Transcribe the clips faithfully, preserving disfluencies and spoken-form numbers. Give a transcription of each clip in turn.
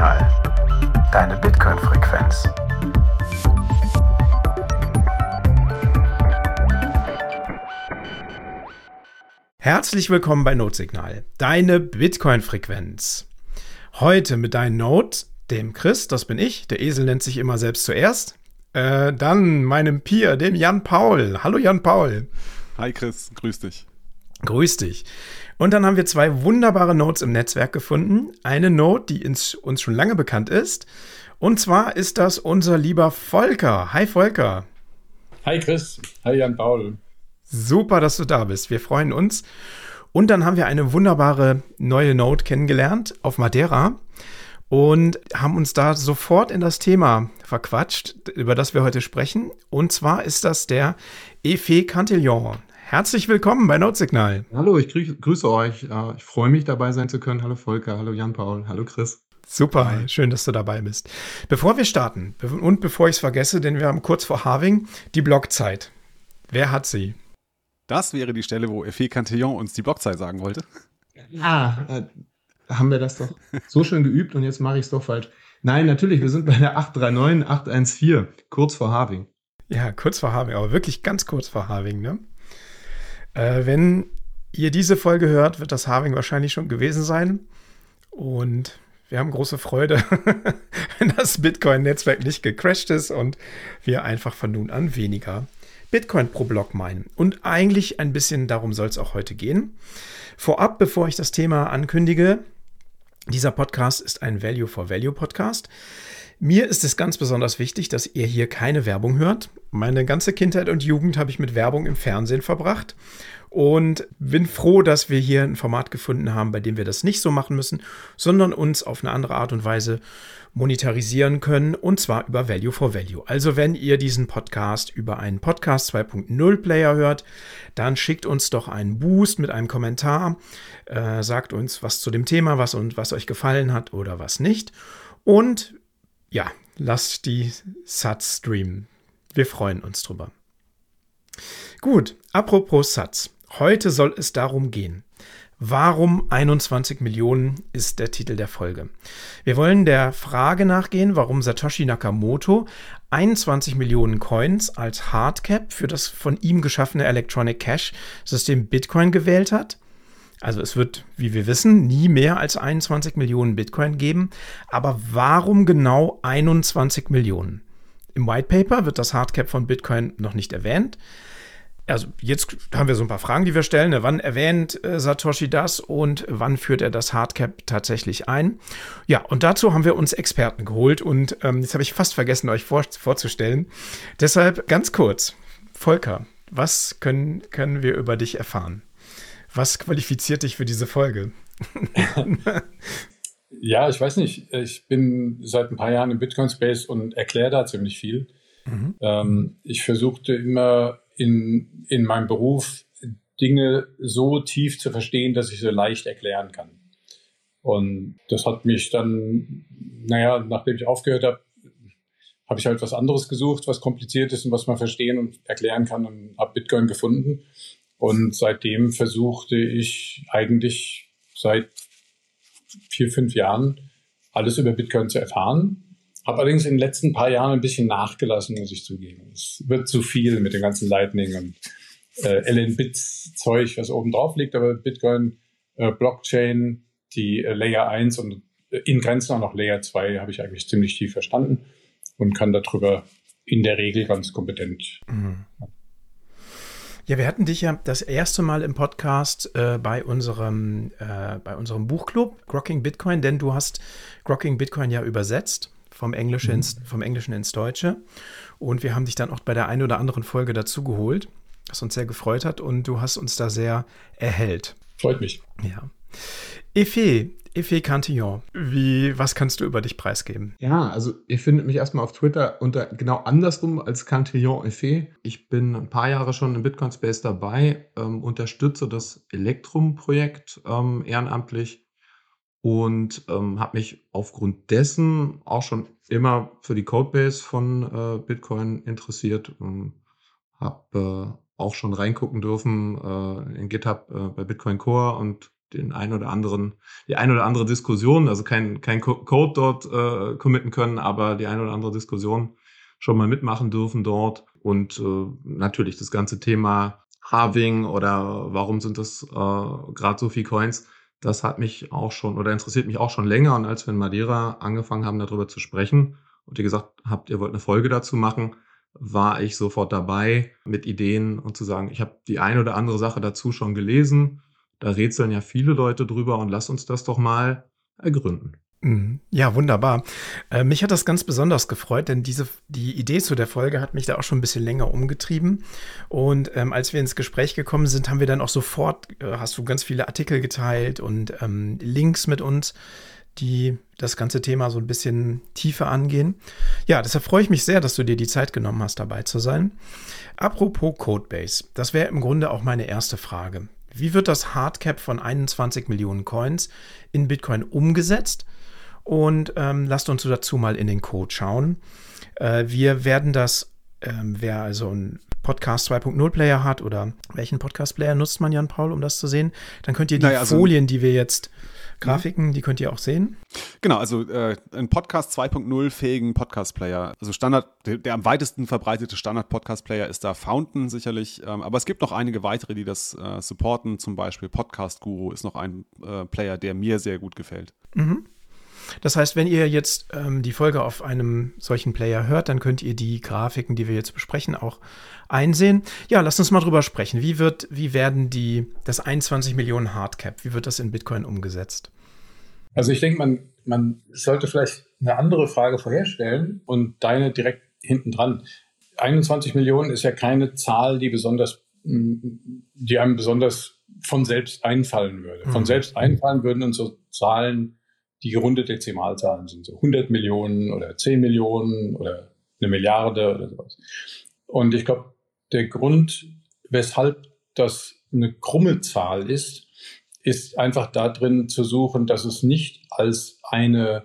Notsignal. Deine Bitcoin-Frequenz. Herzlich willkommen bei Notsignal, deine Bitcoin-Frequenz. Heute mit deinem Node, dem Chris, das bin ich, der Esel nennt sich immer selbst zuerst. Äh, dann meinem Peer, dem Jan Paul. Hallo Jan Paul. Hi Chris, grüß dich. Grüß dich. Und dann haben wir zwei wunderbare Nodes im Netzwerk gefunden. Eine Node, die ins, uns schon lange bekannt ist. Und zwar ist das unser lieber Volker. Hi Volker. Hi Chris. Hi Jan Paul. Super, dass du da bist. Wir freuen uns. Und dann haben wir eine wunderbare neue Node kennengelernt auf Madeira und haben uns da sofort in das Thema verquatscht, über das wir heute sprechen. Und zwar ist das der Efe Cantillon. Herzlich willkommen bei Notsignal. Hallo, ich grü- grüße euch. Ich freue mich, dabei sein zu können. Hallo Volker, hallo Jan Paul, hallo Chris. Super, schön, dass du dabei bist. Bevor wir starten und bevor ich es vergesse, denn wir haben kurz vor Halving die Blockzeit. Wer hat sie? Das wäre die Stelle, wo Efe Cantillon uns die Blockzeit sagen wollte. Ah, äh, haben wir das doch so schön geübt und jetzt mache ich es doch falsch. Nein, natürlich, wir sind bei der acht drei neun acht eins vier, kurz vor Halving. Ja, kurz vor Halving, aber wirklich ganz kurz vor Halving, ne? Äh, wenn ihr diese Folge hört, wird das Halving wahrscheinlich schon gewesen sein. Und wir haben große Freude, wenn das Bitcoin-Netzwerk nicht gecrashed ist und wir einfach von nun an weniger Bitcoin pro Block meinen. Und eigentlich ein bisschen darum soll es auch heute gehen. Vorab, bevor ich das Thema ankündige, dieser Podcast ist ein Value-for-Value-Podcast. Mir ist es ganz besonders wichtig, dass ihr hier keine Werbung hört. Meine ganze Kindheit und Jugend habe ich mit Werbung im Fernsehen verbracht und bin froh, dass wir hier ein Format gefunden haben, bei dem wir das nicht so machen müssen, sondern uns auf eine andere Art und Weise monetarisieren können, und zwar über Value for Value. Also wenn ihr diesen Podcast über einen Podcast zwei Punkt null Player hört, dann schickt uns doch einen Boost mit einem Kommentar, äh, sagt uns was zu dem Thema, was und was euch gefallen hat oder was nicht, und ja, lasst die Sats streamen. Wir freuen uns drüber. Gut, apropos Sats. Heute soll es darum gehen. Warum einundzwanzig Millionen ist der Titel der Folge. Wir wollen der Frage nachgehen, warum Satoshi Nakamoto einundzwanzig Millionen Coins als Hardcap für das von ihm geschaffene Electronic Cash System Bitcoin gewählt hat. Also es wird, wie wir wissen, nie mehr als einundzwanzig Millionen Bitcoin geben. Aber warum genau einundzwanzig Millionen? Im White Paper wird das Hardcap von Bitcoin noch nicht erwähnt. Also jetzt haben wir so ein paar Fragen, die wir stellen. Wann erwähnt äh, Satoshi das und wann führt er das Hardcap tatsächlich ein? Ja, und dazu haben wir uns Experten geholt und ähm, jetzt habe ich fast vergessen, euch vor, vorzustellen. Deshalb ganz kurz, Volker, was können, können wir über dich erfahren? Was qualifiziert dich für diese Folge? Ja, ich weiß nicht. Ich bin seit ein paar Jahren im Bitcoin-Space und erkläre da ziemlich viel. Mhm. Ähm, ich versuchte immer in, in meinem Beruf Dinge so tief zu verstehen, dass ich sie leicht erklären kann. Und das hat mich dann, naja, nachdem ich aufgehört habe, habe ich halt was anderes gesucht, was kompliziert ist und was man verstehen und erklären kann, und habe Bitcoin gefunden. Und seitdem versuchte ich eigentlich seit vier, fünf Jahren alles über Bitcoin zu erfahren. Habe allerdings in den letzten paar Jahren ein bisschen nachgelassen, muss ich zugeben. Es wird zu viel mit dem ganzen Lightning und äh, L N-Bits-Zeug, was oben drauf liegt. Aber Bitcoin, äh, Blockchain, die äh, Layer eins und äh, in Grenzen auch noch Layer zwei habe ich eigentlich ziemlich tief verstanden und kann darüber in der Regel ganz kompetent. Mhm. Ja, wir hatten dich ja das erste Mal im Podcast äh, bei unserem äh, bei unserem Buchclub Grokking Bitcoin, denn du hast Grokking Bitcoin ja übersetzt vom Englischen, mhm. ins, vom Englischen ins Deutsche, und wir haben dich dann auch bei der einen oder anderen Folge dazu geholt, was uns sehr gefreut hat, und du hast uns da sehr erhellt. Freut mich. Ja. Efe, Efe Cantillon, wie, was kannst du über dich preisgeben? Ja, also ihr findet mich erstmal auf Twitter unter genau andersrum als Cantillon Efe. Ich bin ein paar Jahre schon im Bitcoin-Space dabei, ähm, unterstütze das Electrum-Projekt ähm, ehrenamtlich und ähm, habe mich aufgrund dessen auch schon immer für die Codebase von äh, Bitcoin interessiert. Ähm, habe äh, auch schon reingucken dürfen äh, in GitHub äh, bei Bitcoin Core und den ein oder anderen, die ein oder andere Diskussion, also kein, kein Code dort äh, committen können, aber die ein oder andere Diskussion schon mal mitmachen dürfen dort. Und äh, natürlich das ganze Thema Halving oder warum sind das äh, gerade so viele Coins, das hat mich auch schon oder interessiert mich auch schon länger. Und als wir in Madeira angefangen haben, darüber zu sprechen und ihr gesagt habt, ihr wollt eine Folge dazu machen, war ich sofort dabei mit Ideen und zu sagen, ich habe die ein oder andere Sache dazu schon gelesen. Da rätseln ja viele Leute drüber und lass uns das doch mal ergründen. Ja, wunderbar. Äh, mich hat das ganz besonders gefreut, denn diese, die Idee zu der Folge hat mich da auch schon ein bisschen länger umgetrieben. Und ähm, als wir ins Gespräch gekommen sind, haben wir dann auch sofort, äh, hast du ganz viele Artikel geteilt und ähm, Links mit uns, die das ganze Thema so ein bisschen tiefer angehen. Ja, deshalb freue ich mich sehr, dass du dir die Zeit genommen hast, dabei zu sein. Apropos Codebase, das wäre im Grunde auch meine erste Frage. Wie wird das Hardcap von einundzwanzig Millionen Coins in Bitcoin umgesetzt? Und ähm, lasst uns dazu mal in den Code schauen. Äh, wir werden das, ähm, wer also einen Podcast zwei Punkt null Player hat oder welchen Podcast-Player nutzt man, Jan-Paul, um das zu sehen, dann könnt ihr die naja, also Folien, die wir jetzt Grafiken, die könnt ihr auch sehen. Genau, also äh, ein Podcast zwei Punkt null fähigen Podcast-Player. Also Standard, der, der am weitesten verbreitete Standard-Podcast-Player ist da Fountain sicherlich. Ähm, aber es gibt noch einige weitere, die das äh, supporten. Zum Beispiel Podcast Guru ist noch ein äh, Player, der mir sehr gut gefällt. Mhm. Das heißt, wenn ihr jetzt ähm, die Folge auf einem solchen Player hört, dann könnt ihr die Grafiken, die wir jetzt besprechen, auch einsehen. Ja, lasst uns mal drüber sprechen. Wie wird, wie werden die, das einundzwanzig Millionen Hardcap, wie wird das in Bitcoin umgesetzt? Also ich denke, man, man sollte vielleicht eine andere Frage vorherstellen und deine direkt hinten dran. einundzwanzig Millionen ist ja keine Zahl, die besonders, die einem besonders von selbst einfallen würde. Von selbst einfallen würden uns so Zahlen, die gerundete Dezimalzahlen sind, so hundert Millionen oder zehn Millionen oder eine Milliarde oder sowas. Und ich glaube, der Grund, weshalb das eine krumme Zahl ist, ist einfach darin zu suchen, dass es nicht als eine,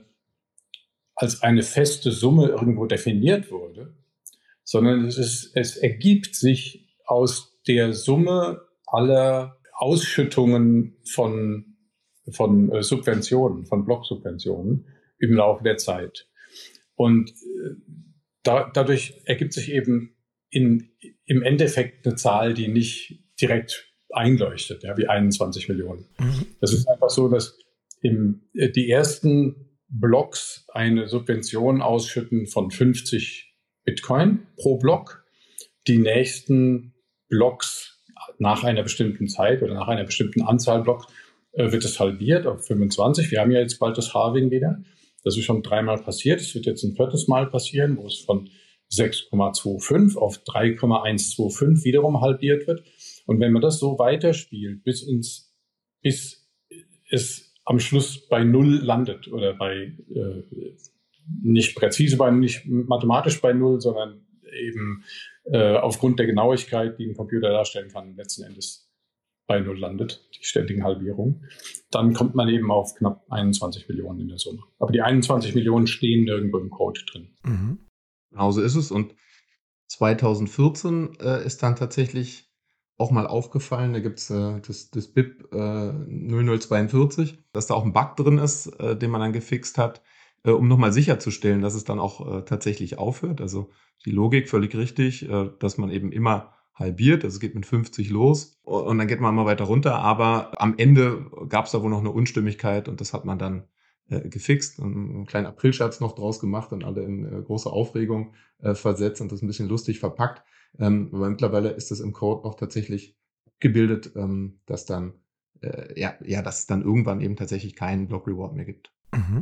als eine feste Summe irgendwo definiert wurde, sondern es ist, es ergibt sich aus der Summe aller Ausschüttungen von von äh, Subventionen, von Blocksubventionen im Laufe der Zeit. Und äh, da, dadurch ergibt sich eben in, im Endeffekt eine Zahl, die nicht direkt einleuchtet, ja, wie einundzwanzig Millionen. Mhm. Das ist einfach so, dass im, äh, die ersten Blocks eine Subvention ausschütten von fünfzig Bitcoin pro Block. Die nächsten Blocks nach einer bestimmten Zeit oder nach einer bestimmten Anzahl Blocks wird es halbiert auf fünfundzwanzig. Wir haben ja jetzt bald das Halving wieder. Das ist schon dreimal passiert. Es wird jetzt ein viertes Mal passieren, wo es von sechs Komma fünfundzwanzig auf drei Komma hundertfünfundzwanzig wiederum halbiert wird. Und wenn man das so weiterspielt, bis ins, bis es am Schluss bei Null landet oder bei, äh, nicht präzise bei, nicht mathematisch bei Null, sondern eben äh, aufgrund der Genauigkeit, die ein Computer darstellen kann, letzten Endes bei Null landet, die ständigen Halbierungen, dann kommt man eben auf knapp einundzwanzig Millionen in der Summe. Aber die einundzwanzig Millionen stehen nirgendwo im Code drin. Mhm. Genau so ist es. Und zweitausendvierzehn äh, ist dann tatsächlich auch mal aufgefallen, da gibt es äh, das, das B I P äh, null null zweiundvierzig, dass da auch ein Bug drin ist, äh, den man dann gefixt hat, äh, um nochmal sicherzustellen, dass es dann auch äh, tatsächlich aufhört. Also die Logik völlig richtig, äh, dass man eben immer halbiert, also es geht mit fünfzig los und dann geht man immer weiter runter, aber am Ende gab es da wohl noch eine Unstimmigkeit und das hat man dann äh, gefixt und einen kleinen Aprilscherz noch draus gemacht und alle in äh, große Aufregung äh, versetzt und das ein bisschen lustig verpackt. Ähm, aber mittlerweile ist das im Code auch tatsächlich gebildet, ähm, dass dann äh, ja, ja, dass es dann irgendwann eben tatsächlich keinen Block Reward mehr gibt. Mhm.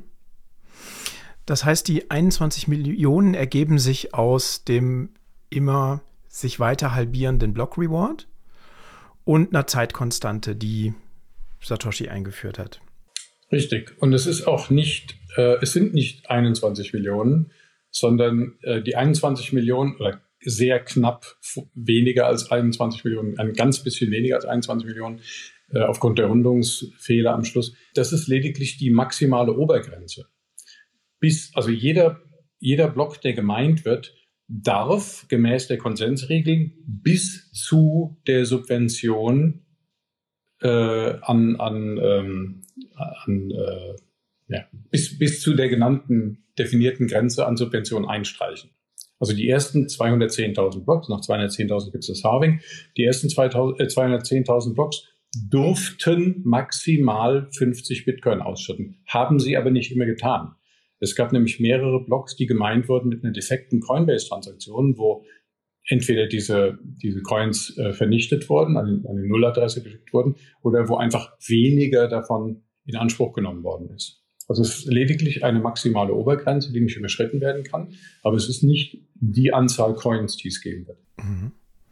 Das heißt, die einundzwanzig Millionen ergeben sich aus dem immer sich weiter halbierenden Block Reward und einer Zeitkonstante, die Satoshi eingeführt hat. Richtig. Und es ist auch nicht, äh, es sind nicht einundzwanzig Millionen, sondern äh, die einundzwanzig Millionen oder sehr knapp weniger als einundzwanzig Millionen, ein ganz bisschen weniger als einundzwanzig Millionen äh, aufgrund der Rundungsfehler am Schluss. Das ist lediglich die maximale Obergrenze. Bis, also jeder, jeder Block, der gemeint wird, darf gemäß der Konsensregeln bis zu der Subvention äh, an, an, ähm, an äh, ja, bis, bis zu der genannten definierten Grenze an Subventionen einstreichen. Also die ersten zweihundertzehntausend Blocks, nach zweihundertzehntausend gibt es das Halving, die ersten zweihundertzehntausend Blocks durften maximal fünfzig Bitcoin ausschütten, haben sie aber nicht immer getan. Es gab nämlich mehrere Blocks, die gemeint wurden mit einer defekten Coinbase-Transaktion, wo entweder diese, diese Coins äh, vernichtet wurden, an, an die Nulladresse geschickt wurden, oder wo einfach weniger davon in Anspruch genommen worden ist. Also es ist lediglich eine maximale Obergrenze, die nicht überschritten werden kann, aber es ist nicht die Anzahl Coins, die es geben wird. Mhm.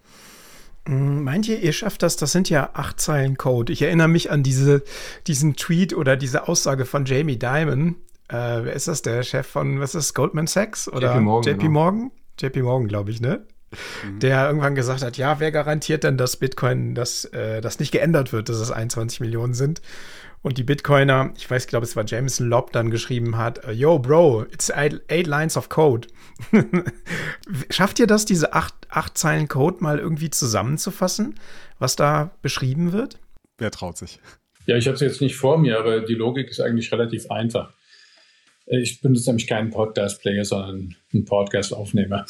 Meint ihr, ihr schafft das? Das sind ja acht Zeilen Code. Ich erinnere mich an diese, diesen Tweet oder diese Aussage von Jamie Dimon. Äh, wer ist das? Der Chef von, was ist das, Goldman Sachs? Oder J P Morgan. J P Morgan, J P Morgan, glaube ich, ne? Mhm. Der irgendwann gesagt hat, ja, wer garantiert denn, dass Bitcoin, dass äh, das nicht geändert wird, dass es einundzwanzig Millionen sind? Und die Bitcoiner, ich weiß, glaube, es war Jameson Lobb, dann geschrieben hat, yo, Bro, it's eight, eight lines of code. Schafft ihr das, diese acht, acht Zeilen Code mal irgendwie zusammenzufassen, was da beschrieben wird? Wer traut sich? Ja, ich habe es jetzt nicht vor mir, aber die Logik ist eigentlich relativ einfach. Ich bin jetzt nämlich kein Podcast-Player, sondern ein Podcast-Aufnehmer.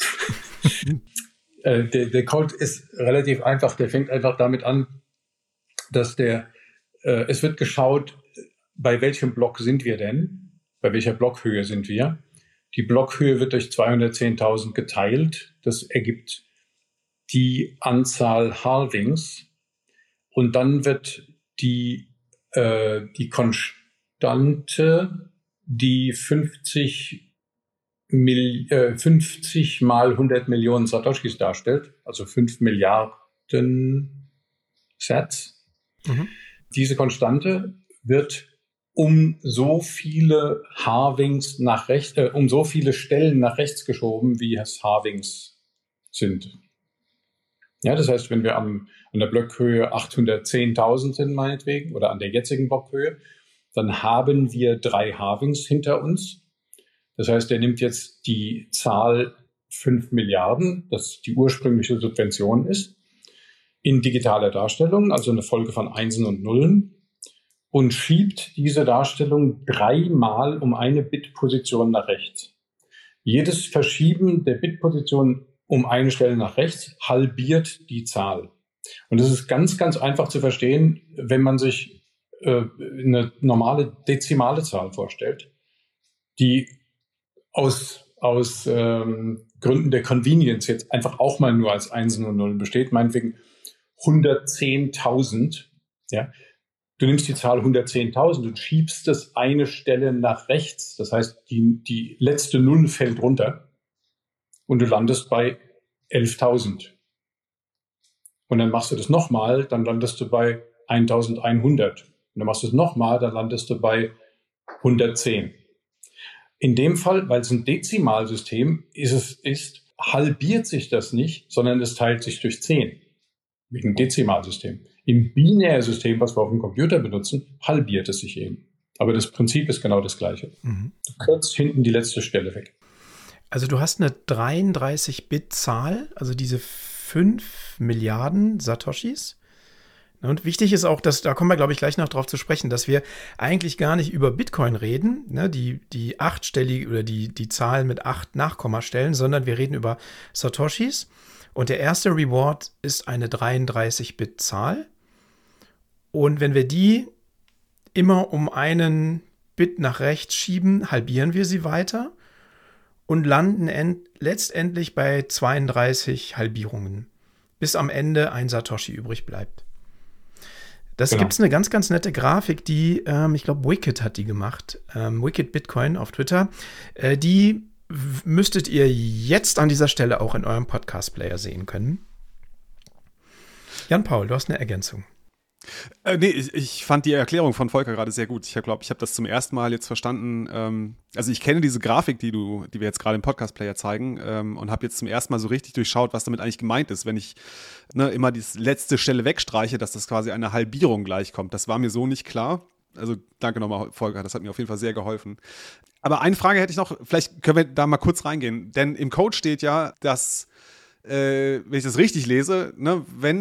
äh, der, der Code ist relativ einfach. Der fängt einfach damit an, dass der äh, es wird geschaut, bei welchem Block sind wir denn? Bei welcher Blockhöhe sind wir? Die Blockhöhe wird durch zweihundertzehntausend geteilt. Das ergibt die Anzahl Halvings. Und dann wird die, äh, die Konstante, die fünfzig, Mil- äh, fünfzig mal hundert Millionen Satoshis darstellt, also fünf Milliarden Sats. Mhm. Diese Konstante wird um so viele Halvings nach rechts, äh, um so viele Stellen nach rechts geschoben, wie es Halvings sind. Ja, das heißt, wenn wir am, an der Blockhöhe achthundertzehntausend sind, meinetwegen, oder an der jetzigen Blockhöhe, dann haben wir drei Halvings hinter uns. Das heißt, er nimmt jetzt die Zahl fünf Milliarden, das die ursprüngliche Subvention ist, in digitaler Darstellung, also eine Folge von Einsen und Nullen, und schiebt diese Darstellung dreimal um eine Bitposition nach rechts. Jedes Verschieben der Bitposition um eine Stelle nach rechts halbiert die Zahl. Und das ist ganz, ganz einfach zu verstehen, wenn man sich äh, eine normale dezimale Zahl vorstellt, die aus, aus ähm, Gründen der Convenience jetzt einfach auch mal nur als Einsen und Nullen besteht, meinetwegen hundertzehntausend, ja. Du nimmst die Zahl hundertzehntausend und schiebst es eine Stelle nach rechts. Das heißt, die, die letzte Null fällt runter und du landest bei elftausend. Und dann machst du das nochmal, dann landest du bei eintausendeinhundert. Und dann machst du es nochmal, dann landest du bei hundertzehn. In dem Fall, weil es ein Dezimalsystem ist, es ist, halbiert sich das nicht, sondern es teilt sich durch zehn. Wegen Dezimalsystem. Im Binärsystem, was wir auf dem Computer benutzen, halbiert es sich eben. Aber das Prinzip ist genau das Gleiche. Mhm. Du kürzt hinten die letzte Stelle weg. Also du hast eine dreiunddreißig-Bit-Zahl, also diese fünf Milliarden Satoshis. Und wichtig ist auch, dass, da kommen wir, glaube ich, gleich noch drauf zu sprechen, dass wir eigentlich gar nicht über Bitcoin reden, ne, die, die achtstellige oder die, die Zahl mit acht Nachkommastellen, sondern wir reden über Satoshis. Und der erste Reward ist eine dreiunddreißig-Bit-Zahl. Und wenn wir die immer um einen Bit nach rechts schieben, halbieren wir sie weiter und landen end- letztendlich bei zweiunddreißig Halbierungen, bis am Ende ein Satoshi übrig bleibt. Das genau. Gibt es eine ganz, ganz nette Grafik, die, ähm, ich glaube, Wicked hat die gemacht. Ähm, Wicked Bitcoin auf Twitter. Äh, die müsstet ihr jetzt an dieser Stelle auch in eurem Podcast-Player sehen können. Jan-Paul, du hast eine Ergänzung. Äh, nee, ich, ich fand die Erklärung von Volker gerade sehr gut. Ich glaube, ich habe das zum ersten Mal jetzt verstanden. Ähm, also ich kenne diese Grafik, die du, die wir jetzt gerade im Podcast-Player zeigen, ähm, und habe jetzt zum ersten Mal so richtig durchschaut, was damit eigentlich gemeint ist, wenn ich ne, immer die letzte Stelle wegstreiche, dass das quasi einer Halbierung gleichkommt. Das war mir so nicht klar. Also danke nochmal, Volker, das hat mir auf jeden Fall sehr geholfen. Aber eine Frage hätte ich noch, vielleicht können wir da mal kurz reingehen. Denn im Code steht ja, dass, äh, wenn ich das richtig lese, ne, wenn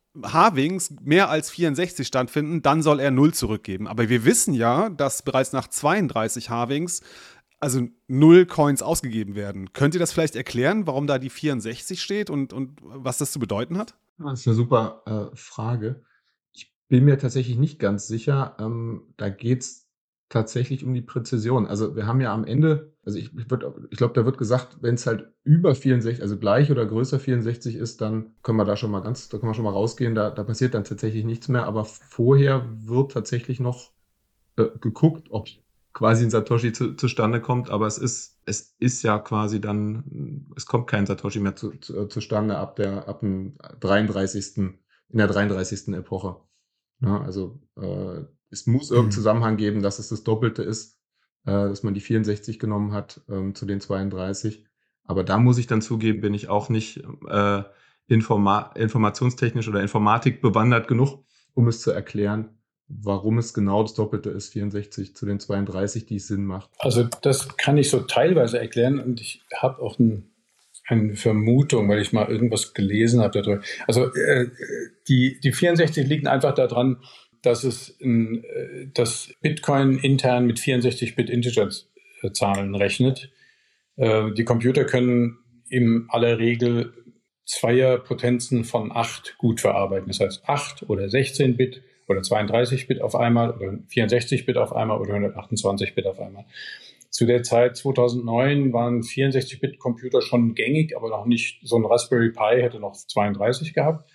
Halvings mehr als vierundsechzig stattfinden, dann soll er null zurückgeben. Aber wir wissen ja, dass bereits nach zweiunddreißig Halvings also null Coins ausgegeben werden. Könnt ihr das vielleicht erklären, warum da die vierundsechzig steht und, und was das zu bedeuten hat? Das ist eine super äh, Frage. Ich bin mir tatsächlich nicht ganz sicher. Ähm, da geht es tatsächlich um die Präzision. Also wir haben ja am Ende, also ich, ich, würd- ich glaube, da wird gesagt, wenn es halt über vierundsechzig, also gleich oder größer vierundsechzig ist, dann können wir da schon mal ganz, da können wir schon mal rausgehen, da, da passiert dann tatsächlich nichts mehr. Aber vorher wird tatsächlich noch äh, geguckt, ob quasi ein Satoshi zu, zustande kommt, aber es ist, es ist ja quasi dann, es kommt kein Satoshi mehr zu, zu, zustande ab der, ab dem dreiunddreißigsten in der dreiunddreißigsten Epoche. Ja, also äh, es muss irgendeinen Mhm. Zusammenhang geben, dass es das Doppelte ist, äh, dass man die vierundsechzig genommen hat ähm, zu den zweiunddreißig. Aber da muss ich dann zugeben, bin ich auch nicht äh, informa informationstechnisch oder Informatik bewandert genug, um es zu erklären, warum es genau das Doppelte ist, vierundsechzig zu den zweiunddreißig, die es Sinn macht. Also das kann ich so teilweise erklären und ich habe auch ein, eine Vermutung, weil ich mal irgendwas gelesen habe darüber. Also äh, die, die vierundsechzig liegen einfach daran, dass es ein, äh, dass Bitcoin intern mit vierundsechzig Bit Integer-Zahlen rechnet. Äh, die Computer können in aller Regel Zweierpotenzen von acht gut verarbeiten. Das heißt acht oder sechzehn Bit oder zweiunddreißig Bit auf einmal oder vierundsechzig Bit auf einmal oder hundertachtundzwanzig Bit auf einmal. Zu der Zeit zweitausendneun waren vierundsechzig Bit Computer schon gängig, aber noch nicht, so ein Raspberry Pi hätte noch zweiunddreißig gehabt.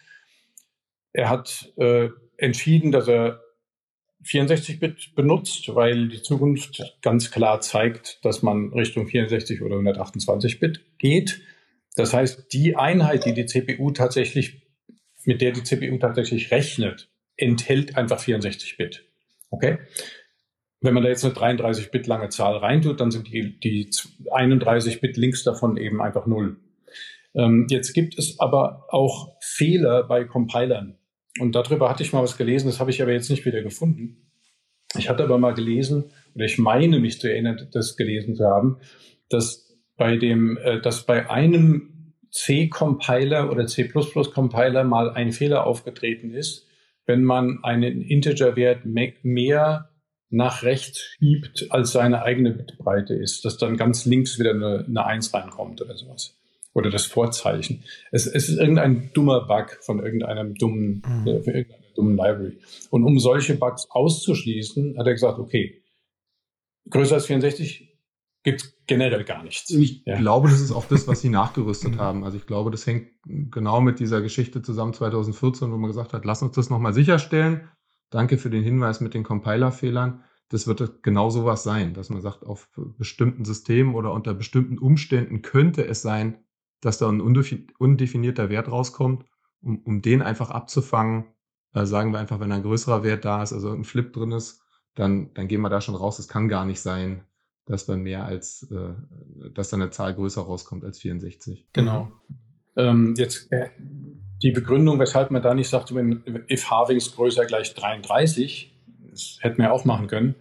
Er hat äh, entschieden, dass er vierundsechzig Bit benutzt, weil die Zukunft ganz klar zeigt, dass man Richtung vierundsechzig oder hundertachtundzwanzig Bit geht. Das heißt, die Einheit, die die C P U tatsächlich, mit der die C P U tatsächlich rechnet, enthält einfach vierundsechzig Bit. Okay? Wenn man da jetzt eine dreiunddreißig Bit lange Zahl reintut, dann sind die, die einunddreißig Bit links davon eben einfach null. Ähm, jetzt gibt es aber auch Fehler bei Compilern. Und darüber hatte ich mal was gelesen, das habe ich aber jetzt nicht wieder gefunden. Ich hatte aber mal gelesen, oder ich meine mich zu erinnern, das gelesen zu haben, dass bei dem, äh, dass bei einem C-Compiler oder C plus plus Compiler mal ein Fehler aufgetreten ist, wenn man einen Integer-Wert me- mehr nach rechts schiebt, als seine eigene Bitbreite ist, dass dann ganz links wieder eine, eine eins reinkommt oder sowas. Oder das Vorzeichen. Es, es ist irgendein dummer Bug von irgendeinem dummen, Mhm. äh, für irgendeiner dummen Library. Und um solche Bugs auszuschließen, hat er gesagt, okay, größer als vierundsechzig gibt es generell gar nichts. Ich Ja. glaube, das ist auch das, was sie nachgerüstet haben. Also ich glaube, das hängt genau mit dieser Geschichte zusammen zweitausendvierzehn, wo man gesagt hat, lass uns das nochmal sicherstellen. Danke für den Hinweis mit den Compiler-Fehlern. Das wird genau sowas sein, dass man sagt, auf bestimmten Systemen oder unter bestimmten Umständen könnte es sein, dass da ein undefi- undefinierter Wert rauskommt. Um, um den einfach abzufangen, äh, sagen wir einfach, wenn ein größerer Wert da ist, also ein Flip drin ist, dann, dann gehen wir da schon raus. Es kann gar nicht sein, dass dann mehr als, äh, dass dann eine Zahl größer rauskommt als vierundsechzig. Genau. Ähm, jetzt äh, die Begründung, weshalb man da nicht sagt, wenn if halvings größer gleich dreiunddreißig, das hätten wir auch machen können,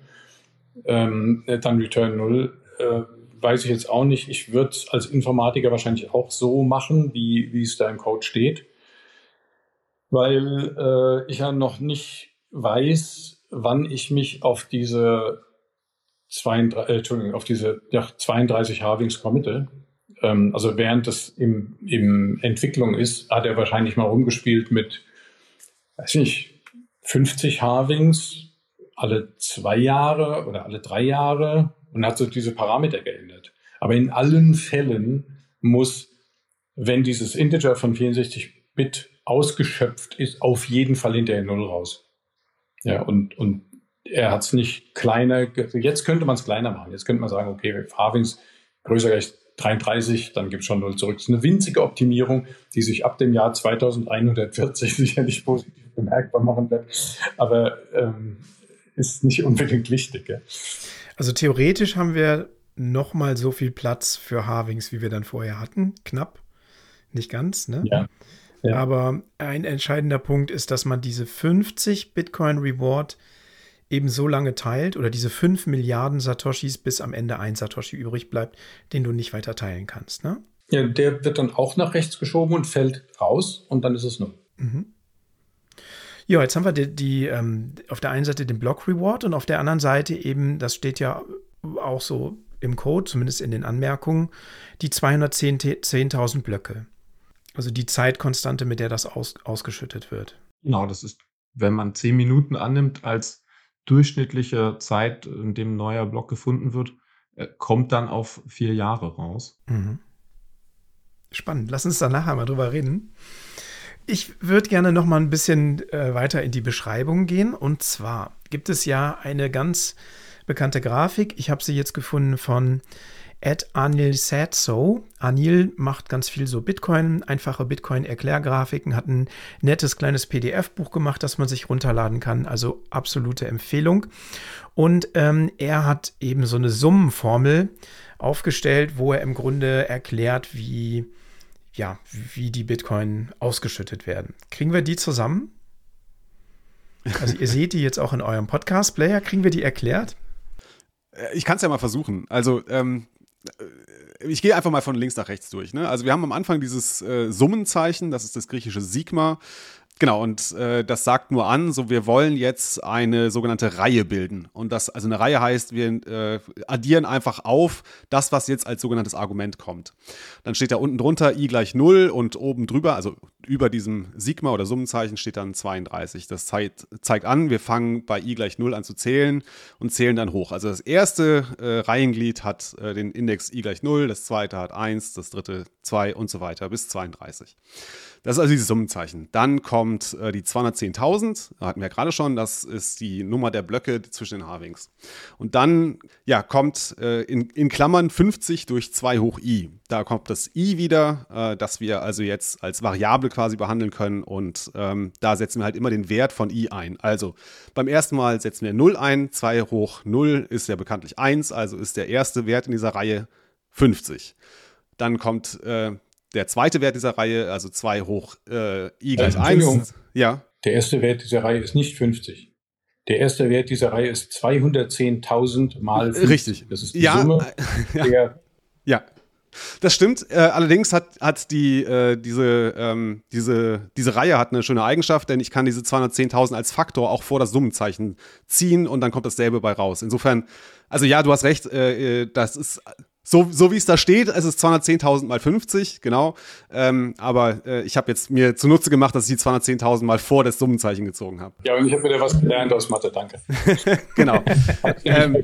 ähm, dann return null, äh, weiß ich jetzt auch nicht. Ich würde es als Informatiker wahrscheinlich auch so machen, wie, wie es da im Code steht, weil äh, ich ja noch nicht weiß, wann ich mich auf diese zweiunddreißig, äh, Entschuldigung, auf diese ja, zweiunddreißig Halvings committe. Ähm, also während das im, im Entwicklung ist, hat er wahrscheinlich mal rumgespielt mit, weiß nicht, fünfzig Halvings alle zwei Jahre oder alle drei Jahre und hat so diese Parameter geändert. Aber in allen Fällen muss, wenn dieses Integer von vierundsechzig Bit ausgeschöpft ist, auf jeden Fall hinterher null raus. Ja, und, und er hat es nicht kleiner, ge- jetzt könnte man es kleiner machen. Jetzt könnte man sagen, okay, Halvings größer gleich dreiunddreißig, dann gibt es schon null zurück. Das ist eine winzige Optimierung, die sich ab dem Jahr zweitausendeinhundertvierzig sicherlich positiv bemerkbar machen wird. Aber ähm, ist nicht unbedingt wichtig. Ja. Also theoretisch haben wir noch mal so viel Platz für Halvings, wie wir dann vorher hatten. Knapp. Nicht ganz, ne? Ja. Ja. Aber ein entscheidender Punkt ist, dass man diese fünfzig Bitcoin Reward eben so lange teilt oder diese fünf Milliarden Satoshis, bis am Ende ein Satoshi übrig bleibt, den du nicht weiter teilen kannst, ne? Ja, der wird dann auch nach rechts geschoben und fällt raus und dann ist es null. Mhm. Ja, jetzt haben wir die, die ähm, auf der einen Seite den Block Reward und auf der anderen Seite eben, das steht ja auch so im Code, zumindest in den Anmerkungen, die zweihundertzehntausend Blöcke. Also die Zeitkonstante, mit der das aus, ausgeschüttet wird. Genau, das ist, wenn man zehn Minuten annimmt als durchschnittliche Zeit, in dem ein neuer Block gefunden wird, äh, kommt dann auf vier Jahre raus. Mhm. Spannend. Lass uns da nachher mal drüber reden. Ich würde gerne noch mal ein bisschen äh, weiter in die Beschreibung gehen. Und zwar gibt es ja eine ganz bekannte Grafik. Ich habe sie jetzt gefunden von at Anil Said So. Anil macht ganz viel so Bitcoin, einfache Bitcoin-Erklärgrafiken, hat ein nettes kleines P D F-Buch gemacht, das man sich runterladen kann. Also absolute Empfehlung. Und ähm, er hat eben so eine Summenformel aufgestellt, wo er im Grunde erklärt, wie, ja, wie die Bitcoin ausgeschüttet werden. Kriegen wir die zusammen? Also ihr seht die jetzt auch in eurem Podcast-Player. Kriegen wir die erklärt? Ich kann es ja mal versuchen. Also ähm, ich gehe einfach mal von links nach rechts durch. Ne? Also wir haben am Anfang dieses äh, Summenzeichen, das ist das griechische Sigma. Genau, und äh, das sagt nur an, so wir wollen jetzt eine sogenannte Reihe bilden. Und das, also eine Reihe heißt, wir äh, addieren einfach auf das, was jetzt als sogenanntes Argument kommt. Dann steht da unten drunter i gleich null und oben drüber, also über diesem Sigma oder Summenzeichen steht dann zweiunddreißig. Das zeigt, zeigt an, wir fangen bei i gleich null an zu zählen und zählen dann hoch. Also das erste äh, Reihenglied hat äh, den Index i gleich null, das zweite hat eins, das dritte zwei und so weiter bis zweiunddreißig. Das ist also dieses Summenzeichen. Dann kommt äh, die zweihundertzehntausend, da hatten wir ja gerade schon, das ist die Nummer der Blöcke zwischen den Halvings. Und dann ja, kommt äh, in, in Klammern fünfzig durch zwei hoch i. Da kommt das i wieder, äh, das wir also jetzt als Variable quasi behandeln können und ähm, da setzen wir halt immer den Wert von i ein. Also beim ersten Mal setzen wir null ein, zwei hoch null ist ja bekanntlich eins, also ist der erste Wert in dieser Reihe fünfzig. Dann kommt äh, der zweite Wert dieser Reihe, also zwei hoch äh, i gleich eins. Ja. Der erste Wert dieser Reihe ist nicht fünfzig. Der erste Wert dieser Reihe ist zweihundertzehntausend mal fünfzig. Richtig. Das ist die ja, Summe ja. der... Ja. Das stimmt. Äh, allerdings hat, hat die, äh, diese, ähm, diese, diese Reihe hat eine schöne Eigenschaft, denn ich kann diese zweihundertzehntausend als Faktor auch vor das Summenzeichen ziehen und dann kommt dasselbe bei raus. Insofern, also ja, du hast recht, äh, das ist so, so wie es da steht, es ist zweihundertzehntausend mal fünfzig, genau. Ähm, aber äh, ich habe jetzt mir zunutze gemacht, dass ich die zweihundertzehntausend mal vor das Summenzeichen gezogen habe. Ja, und ich habe wieder was gelernt aus Mathe, danke. Genau. ähm,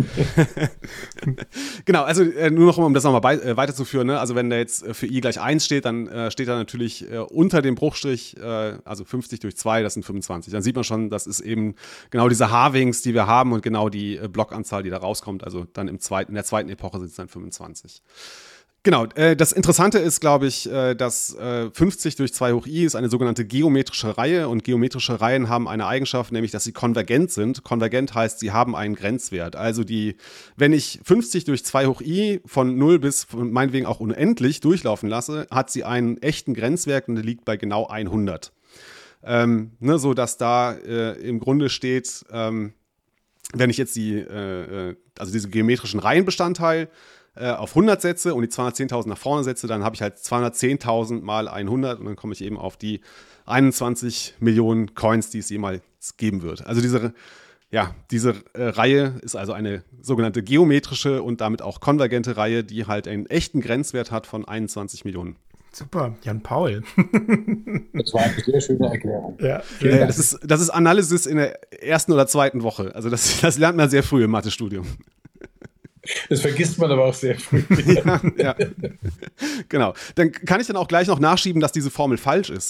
genau, also äh, nur noch, um das nochmal bei, äh, weiterzuführen, ne? Also wenn da jetzt äh, für i gleich eins steht, dann äh, steht da natürlich äh, unter dem Bruchstrich, äh, also fünfzig durch zwei, das sind fünfundzwanzig. Dann sieht man schon, das ist eben genau diese Halvings, die wir haben und genau die äh, Blockanzahl, die da rauskommt. Also dann im zweiten, in der zweiten Epoche sind es dann fünfundzwanzig. Genau, äh, das Interessante ist, glaube ich, äh, dass äh, fünfzig durch zwei hoch i ist eine sogenannte geometrische Reihe und geometrische Reihen haben eine Eigenschaft, nämlich, dass sie konvergent sind. Konvergent heißt, sie haben einen Grenzwert. Also die, wenn ich fünfzig durch zwei hoch i von null bis von meinetwegen auch unendlich durchlaufen lasse, hat sie einen echten Grenzwert und der liegt bei genau hundert. Ähm, ne, so dass da äh, im Grunde steht, ähm, wenn ich jetzt die, äh, also diese geometrischen Reihenbestandteil äh, auf hundert setze und die zweihundertzehntausend nach vorne setze, dann habe ich halt zweihundertzehntausend mal hundert und dann komme ich eben auf die einundzwanzig Millionen Coins, die es jemals geben wird. Also diese, ja, diese äh, Reihe ist also eine sogenannte geometrische und damit auch konvergente Reihe, die halt einen echten Grenzwert hat von einundzwanzig Millionen. Super, Jan Paul. Das war eine sehr schöne Erklärung. Ja, äh, das ist, das ist Analysis in der ersten oder zweiten Woche. Also das, das lernt man sehr früh im Mathestudium. Das vergisst man aber auch sehr früh. ja, ja. Genau. Dann kann ich dann auch gleich noch nachschieben, dass diese Formel falsch ist.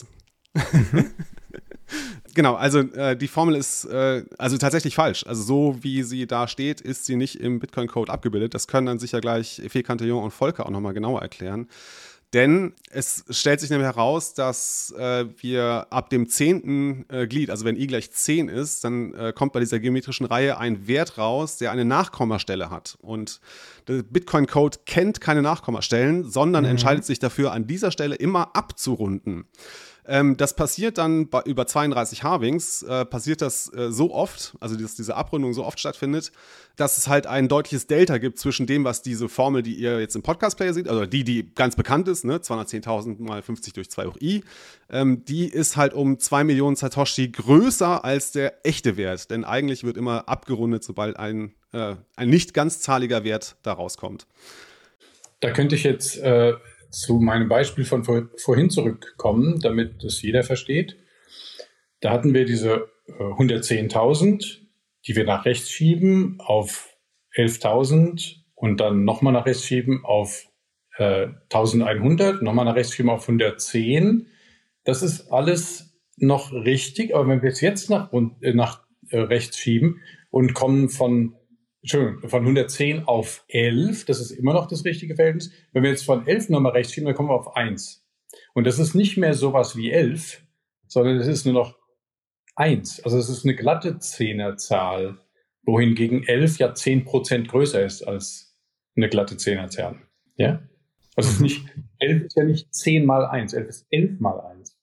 Genau, also äh, die Formel ist äh, also tatsächlich falsch. Also so wie sie da steht, ist sie nicht im Bitcoin-Code abgebildet. Das können dann sicher gleich Efe Cantillon und Volker auch nochmal genauer erklären. Denn es stellt sich nämlich heraus, dass äh, wir ab dem zehnten Äh, Glied, also wenn i gleich zehn ist, dann äh, kommt bei dieser geometrischen Reihe ein Wert raus, der eine Nachkommastelle hat. Und der Bitcoin-Code kennt keine Nachkommastellen, sondern mhm. entscheidet sich dafür, an dieser Stelle immer abzurunden. Ähm, das passiert dann bei über zweiunddreißig Halvings, äh, passiert das äh, so oft, also dass diese Abrundung so oft stattfindet, dass es halt ein deutliches Delta gibt zwischen dem, was diese Formel, die ihr jetzt im Podcast-Player seht, also die, die ganz bekannt ist, ne, zweihundertzehntausend mal fünfzig durch zwei hoch i, ähm, die ist halt um zwei Millionen Satoshi größer als der echte Wert, denn eigentlich wird immer abgerundet, sobald ein, äh, ein nicht ganzzahliger Wert da rauskommt. Da könnte ich jetzt äh, zu meinem Beispiel von vor, vorhin zurückkommen, damit das jeder versteht. Da hatten wir diese äh, hundertzehntausend, die wir nach rechts schieben auf elftausend und dann nochmal nach rechts schieben auf äh, eintausendeinhundert, nochmal nach rechts schieben auf hundertzehn. Das ist alles noch richtig, aber wenn wir es jetzt nach, äh, nach äh, rechts schieben und kommen von Entschuldigung, von hundertzehn auf elf, das ist immer noch das richtige Verhältnis. Wenn wir jetzt von elf nochmal rechts schieben, dann kommen wir auf eins. Und das ist nicht mehr sowas wie elf, sondern es ist nur noch eins. Also es ist eine glatte Zehnerzahl, wohingegen elf ja zehn Prozent größer ist als eine glatte Zehnerzahl. Ja? Also es ist nicht, elf ist ja nicht zehn mal eins, elf ist elf mal eins.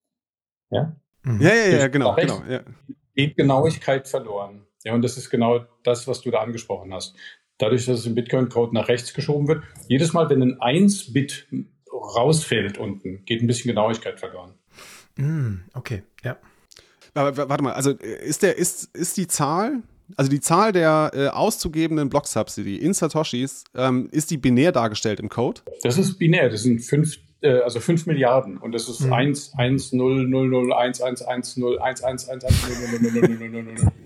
Ja? Ja, ja, ja, genau, genau. Ja. Geht Genauigkeit verloren. Ja, und das ist genau das, was du da angesprochen hast. Dadurch, dass es im Bitcoin-Code nach rechts geschoben wird, jedes Mal, wenn ein eins Bit rausfällt unten, geht ein bisschen Genauigkeit verloren. Mm, okay, ja. Aber warte mal, also ist der, ist, ist die Zahl, also die Zahl der äh, auszugebenden Block-Subsidy in Satoshis, ähm, ist die binär dargestellt im Code? Das ist binär, das sind fünf, äh, also fünf Milliarden und das ist mhm. eins, eins, null, null, null, eins, eins, eins, null, eins, eins, eins, eins, null, null, null, null, null, null, null.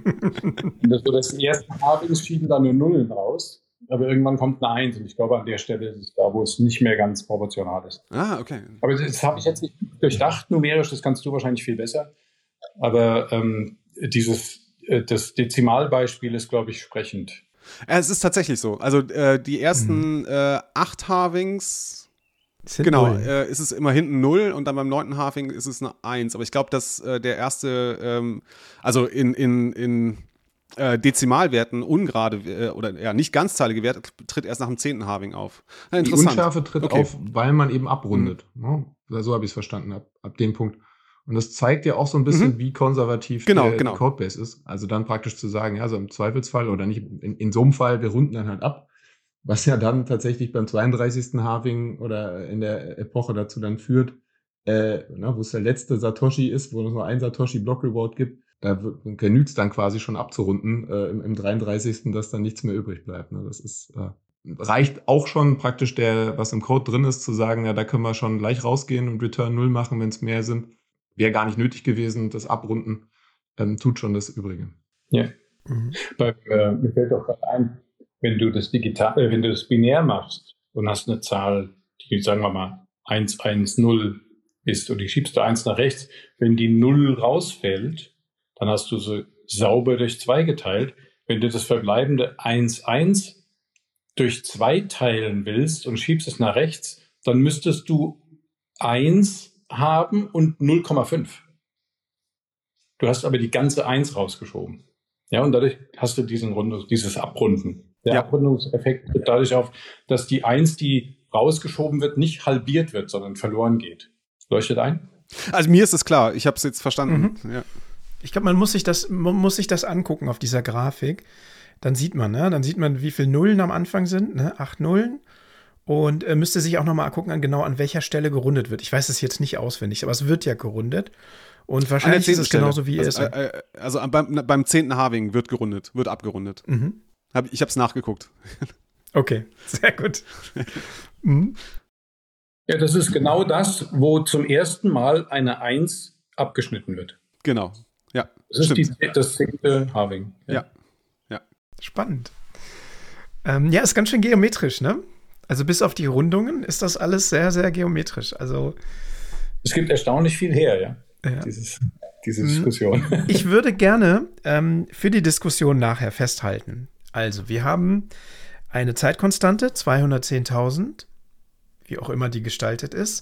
Und das, so das erste Halvings schieben da nur Nullen raus, aber irgendwann kommt eine Eins und ich glaube, an der Stelle ist es da, wo es nicht mehr ganz proportional ist. Ah, okay. Aber das habe ich jetzt nicht durchdacht numerisch, das kannst du wahrscheinlich viel besser, aber ähm, dieses, äh, das Dezimalbeispiel ist, glaube ich, sprechend. Ja, es ist tatsächlich so, also äh, die ersten mhm. äh, acht Halvings Sind genau, null. äh, ist es immer hinten null und dann beim neunten Halving ist es eine eins. Aber ich glaube, dass äh, der erste, ähm, also in, in, in äh, Dezimalwerten ungerade äh, oder ja nicht ganzzahlige Werte tritt erst nach dem zehnten Halving auf. Ja, die Unschärfe tritt okay. auf, weil man eben abrundet. Mhm. Ne? So habe ich es verstanden, ab, ab dem Punkt. Und das zeigt ja auch so ein bisschen, mhm. wie konservativ genau, der, genau. die Codebase ist. Also dann praktisch zu sagen, ja, so im Zweifelsfall oder nicht, in, in so einem Fall, wir runden dann halt ab. Was ja dann tatsächlich beim zweiunddreißigsten Halving oder in der Epoche dazu dann führt, äh, na, wo es der letzte Satoshi ist, wo es nur ein Satoshi Block Reward gibt, da genügt es dann quasi schon abzurunden, äh, im, im dreiunddreißigsten dass dann nichts mehr übrig bleibt. Ne? Das ist, äh, reicht auch schon praktisch der, was im Code drin ist, zu sagen, ja, da können wir schon gleich rausgehen und Return null machen, wenn es mehr sind. Wäre gar nicht nötig gewesen, das Abrunden ähm, tut schon das Übrige. Ja. Mhm. Bei, äh, mir fällt auch gerade ein, wenn du das digital, äh, wenn du das binär machst und hast eine Zahl, die, sagen wir mal, eins eins null ist und die schiebst du eins nach rechts, wenn die null rausfällt, dann hast du so sauber durch zwei geteilt. Wenn du das verbleibende eins eins durch zwei teilen willst und schiebst es nach rechts, dann müsstest du eins haben und null Komma fünf. Du hast aber die ganze eins rausgeschoben. Ja, und dadurch hast du diesen Rund, dieses Abrunden. Der ja. Abrundungseffekt tritt dadurch auf, dass die eins, die rausgeschoben wird, nicht halbiert wird, sondern verloren geht. Leuchtet ein? Also mir ist es klar, ich habe es jetzt verstanden. Mhm. Ja. Ich glaube, man muss sich das, man muss sich das angucken auf dieser Grafik. Dann sieht man, ne? Dann sieht man, wie viele Nullen am Anfang sind, ne? Acht Nullen. Und äh, müsste sich auch noch mal gucken, an genau an welcher Stelle gerundet wird. Ich weiß es jetzt nicht auswendig, aber es wird ja gerundet. Und wahrscheinlich ist es genauso wie also, es. Äh, also beim, beim zehnten Halving wird gerundet, wird abgerundet. Mhm. Hab, ich habe es nachgeguckt. Okay, sehr gut. mhm. Ja, das ist genau das, wo zum ersten Mal eine eins abgeschnitten wird. Genau, ja. Das ist die, das zehnte Halving. Ja. ja, ja. Spannend. Ähm, ja, ist ganz schön geometrisch, ne? Also bis auf die Rundungen ist das alles sehr, sehr geometrisch. Also es gibt erstaunlich viel her, ja. ja. Dieses, diese Diskussion. Ich würde gerne ähm, für die Diskussion nachher festhalten. Also, wir haben eine Zeitkonstante, zweihundertzehntausend, wie auch immer die gestaltet ist.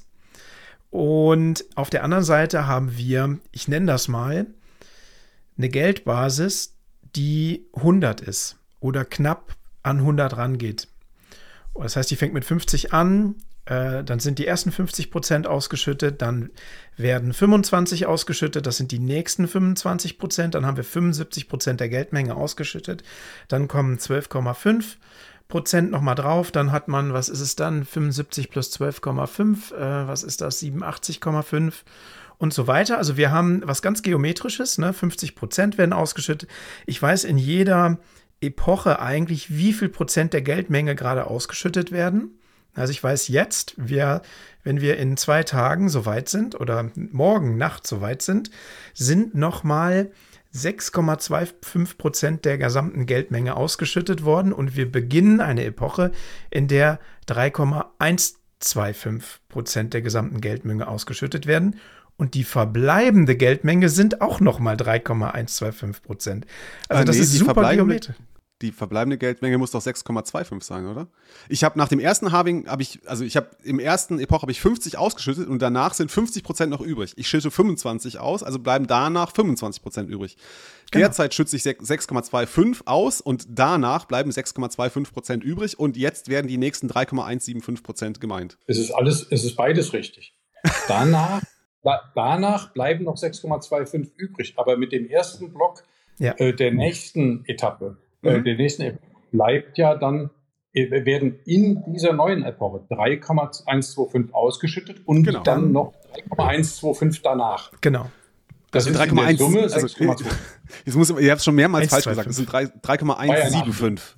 Und auf der anderen Seite haben wir, ich nenne das mal, eine Geldbasis, die hundert ist oder knapp an hundert rangeht. Das heißt, die fängt mit fünfzig an Äh, dann sind die ersten fünfzig Prozent ausgeschüttet, dann werden fünfundzwanzig ausgeschüttet, das sind die nächsten fünfundzwanzig Prozent, dann haben wir fünfundsiebzig Prozent der Geldmenge ausgeschüttet, dann kommen zwölf Komma fünf Prozent nochmal drauf, dann hat man, was ist es dann, fünfundsiebzig plus zwölf Komma fünf, äh, was ist das, siebenundachtzig Komma fünf und so weiter. Also wir haben was ganz Geometrisches, ne? fünfzig Prozent werden ausgeschüttet. Ich weiß in jeder Epoche eigentlich, wie viel Prozent der Geldmenge gerade ausgeschüttet werden. Also ich weiß jetzt, wir, wenn wir in zwei Tagen so weit sind oder morgen Nacht so weit sind, sind nochmal sechs Komma fünfundzwanzig Prozent der gesamten Geldmenge ausgeschüttet worden und wir beginnen eine Epoche, in der drei Komma hundertfünfundzwanzig Prozent der gesamten Geldmenge ausgeschüttet werden und die verbleibende Geldmenge sind auch nochmal drei Komma hundertfünfundzwanzig Prozent. Also Ah, das nee, ist die super verbleibende- geometrisch. Die verbleibende Geldmenge muss doch sechs Komma fünfundzwanzig sein, oder? Ich habe nach dem ersten Halving, habe ich, also ich habe im ersten Epoch habe ich fünfzig ausgeschüttet und danach sind fünfzig Prozent noch übrig. Ich schütte fünfundzwanzig aus, also bleiben danach fünfundzwanzig Prozent übrig. Genau. Derzeit schütze ich sechs Komma fünfundzwanzig aus und danach bleiben sechs Komma fünfundzwanzig Prozent übrig und jetzt werden die nächsten drei Komma hundertfünfundsiebzig Prozent gemeint. Es ist alles, es ist beides richtig. Danach, da, danach bleiben noch sechs Komma fünfundzwanzig übrig. Aber mit dem ersten Block Ja. äh, der nächsten Etappe, äh, Mhm. der nächsten Epoche, bleibt ja dann, äh, werden in dieser neuen Epoche drei Komma hundertfünfundzwanzig ausgeschüttet und Genau. dann noch drei Komma hundertfünfundzwanzig danach. Genau. Das sind ist in der 3,1. Summe Also, sechs Komma zwei. jetzt muss, ihr habt es schon mehrmals eins, falsch zwei, gesagt. Es sind fünf. drei Komma hundertfünfundsiebzig.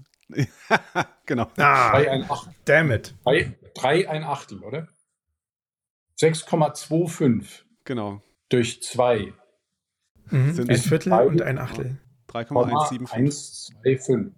Genau. Ah, Drei ein Achtel. damn it. Drei, drei ein Achtel, oder? sechs Komma fünfundzwanzig Genau. durch zwei. Mhm. Sind Ein es Viertel drei- und ein Achtel. drei Komma hundertfünfundsiebzig. eins Komma fünfundzwanzig.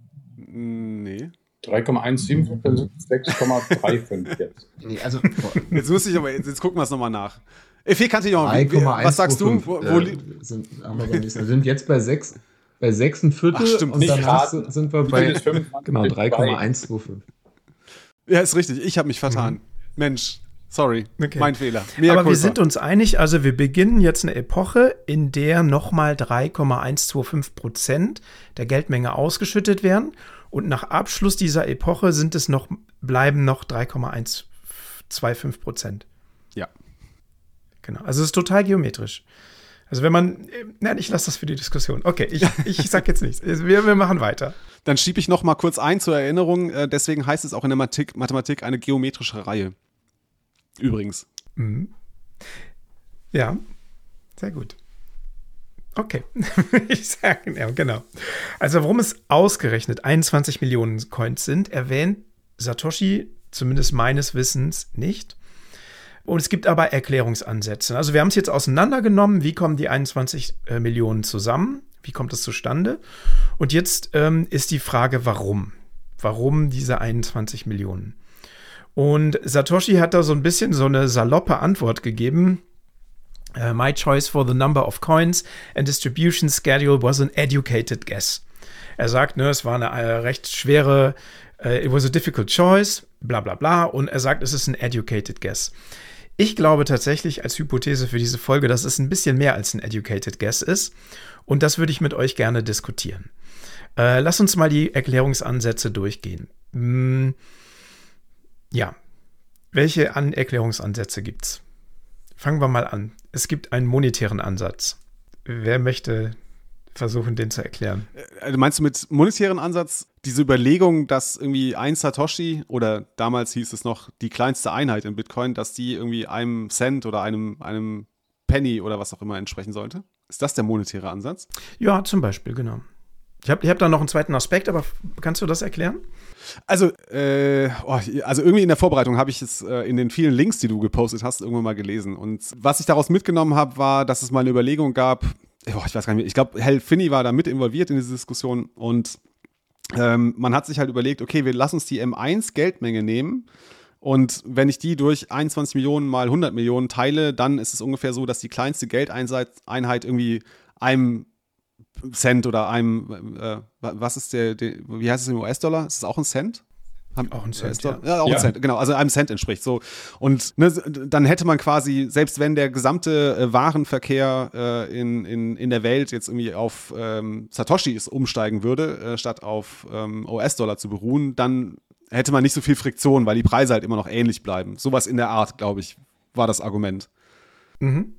Nee. drei Komma hundertfünfundsiebzig, dann sind es sechs Komma fünfunddreißig jetzt. Nee, also Jetzt muss ich aber, jetzt, jetzt gucken wir es nochmal nach. Effe, kannst du noch, wie- was sagst du? Wo, wo äh, li- sind, haben wir, beim nächsten- wir sind jetzt bei sechs, bei sechs ein Viertel Ach, stimmt, und nicht danach raten. sind sind wir Viertel bei ist fünfundzwanzig, genau durch drei Komma zwei. hundertfünfundzweißig. ja, ist richtig. Ich habe mich vertan. Mensch, sorry. Okay. Mein Fehler. Mea Aber wir culpa. sind uns einig, also wir beginnen jetzt eine Epoche, in der nochmal drei Komma hundertfünfundzwanzig Prozent der Geldmenge ausgeschüttet werden. Und nach Abschluss dieser Epoche sind es noch, bleiben noch drei Komma hundertfünfundzwanzig Prozent. Ja. Genau. Also es ist total geometrisch. Also wenn man, äh, nein, ich lasse das für die Diskussion. Okay, ich, ich sag jetzt nichts. Wir, wir machen weiter. Dann schiebe ich noch mal kurz ein zur Erinnerung. Äh, deswegen heißt es auch in der Mathematik, Mathematik eine geometrische Reihe. Übrigens. Mhm. Ja, sehr gut. Okay, ich sage, ja, genau. Also warum es ausgerechnet einundzwanzig Millionen Coins sind, erwähnt Satoshi, zumindest meines Wissens, nicht. Und es gibt aber Erklärungsansätze. Also wir haben es jetzt auseinandergenommen, wie kommen die einundzwanzig äh, Millionen zusammen, wie kommt es zustande? Und jetzt ähm, ist die Frage, warum? Warum diese einundzwanzig Millionen? Und Satoshi hat da so ein bisschen so eine saloppe Antwort gegeben. Uh, my choice for the number of coins and distribution schedule was an educated guess. Er sagt, ne, es war eine äh, recht schwere, äh, it was a difficult choice, bla bla bla. Und er sagt, es ist ein educated guess. Ich glaube tatsächlich als Hypothese für diese Folge, dass es ein bisschen mehr als ein educated guess ist. Und das würde ich mit euch gerne diskutieren. Äh, lass uns mal die Erklärungsansätze durchgehen. Hm, ja, welche An- Erklärungsansätze gibt's? Fangen wir mal an. Es gibt einen monetären Ansatz. Wer möchte versuchen, den zu erklären? Also meinst du mit monetären Ansatz diese Überlegung, dass irgendwie ein Satoshi oder damals hieß es noch die kleinste Einheit in Bitcoin, dass die irgendwie einem Cent oder einem, einem Penny oder was auch immer entsprechen sollte? Ist das der monetäre Ansatz? Ja, zum Beispiel, genau. Ich habe ich hab da noch einen zweiten Aspekt, aber kannst du das erklären? Also, äh, oh, also irgendwie in der Vorbereitung habe ich es äh, in den vielen Links, die du gepostet hast, irgendwann mal gelesen. Und was ich daraus mitgenommen habe, war, dass es mal eine Überlegung gab, oh, ich weiß gar nicht mehr, ich glaube, Hal Finney war da mit involviert in diese Diskussion und ähm, man hat sich halt überlegt, okay, wir lassen uns die M eins Geldmenge nehmen und wenn ich die durch einundzwanzig Millionen mal hundert Millionen teile, dann ist es ungefähr so, dass die kleinste Geldeinheit irgendwie einem Cent oder einem, äh, was ist der, der, wie heißt es im U S-Dollar? Ist es auch ein Cent? Auch ein Cent, ja. ja. ja. auch Ja. ein Cent, genau, also einem Cent entspricht. So. Und ne, dann hätte man quasi, selbst wenn der gesamte äh, Warenverkehr äh, in, in, in der Welt jetzt irgendwie auf ähm, Satoshis umsteigen würde, äh, statt auf ähm, U S-Dollar zu beruhen, dann hätte man nicht so viel Friktion, weil die Preise halt immer noch ähnlich bleiben. Sowas in der Art, glaube ich, war das Argument. Mhm.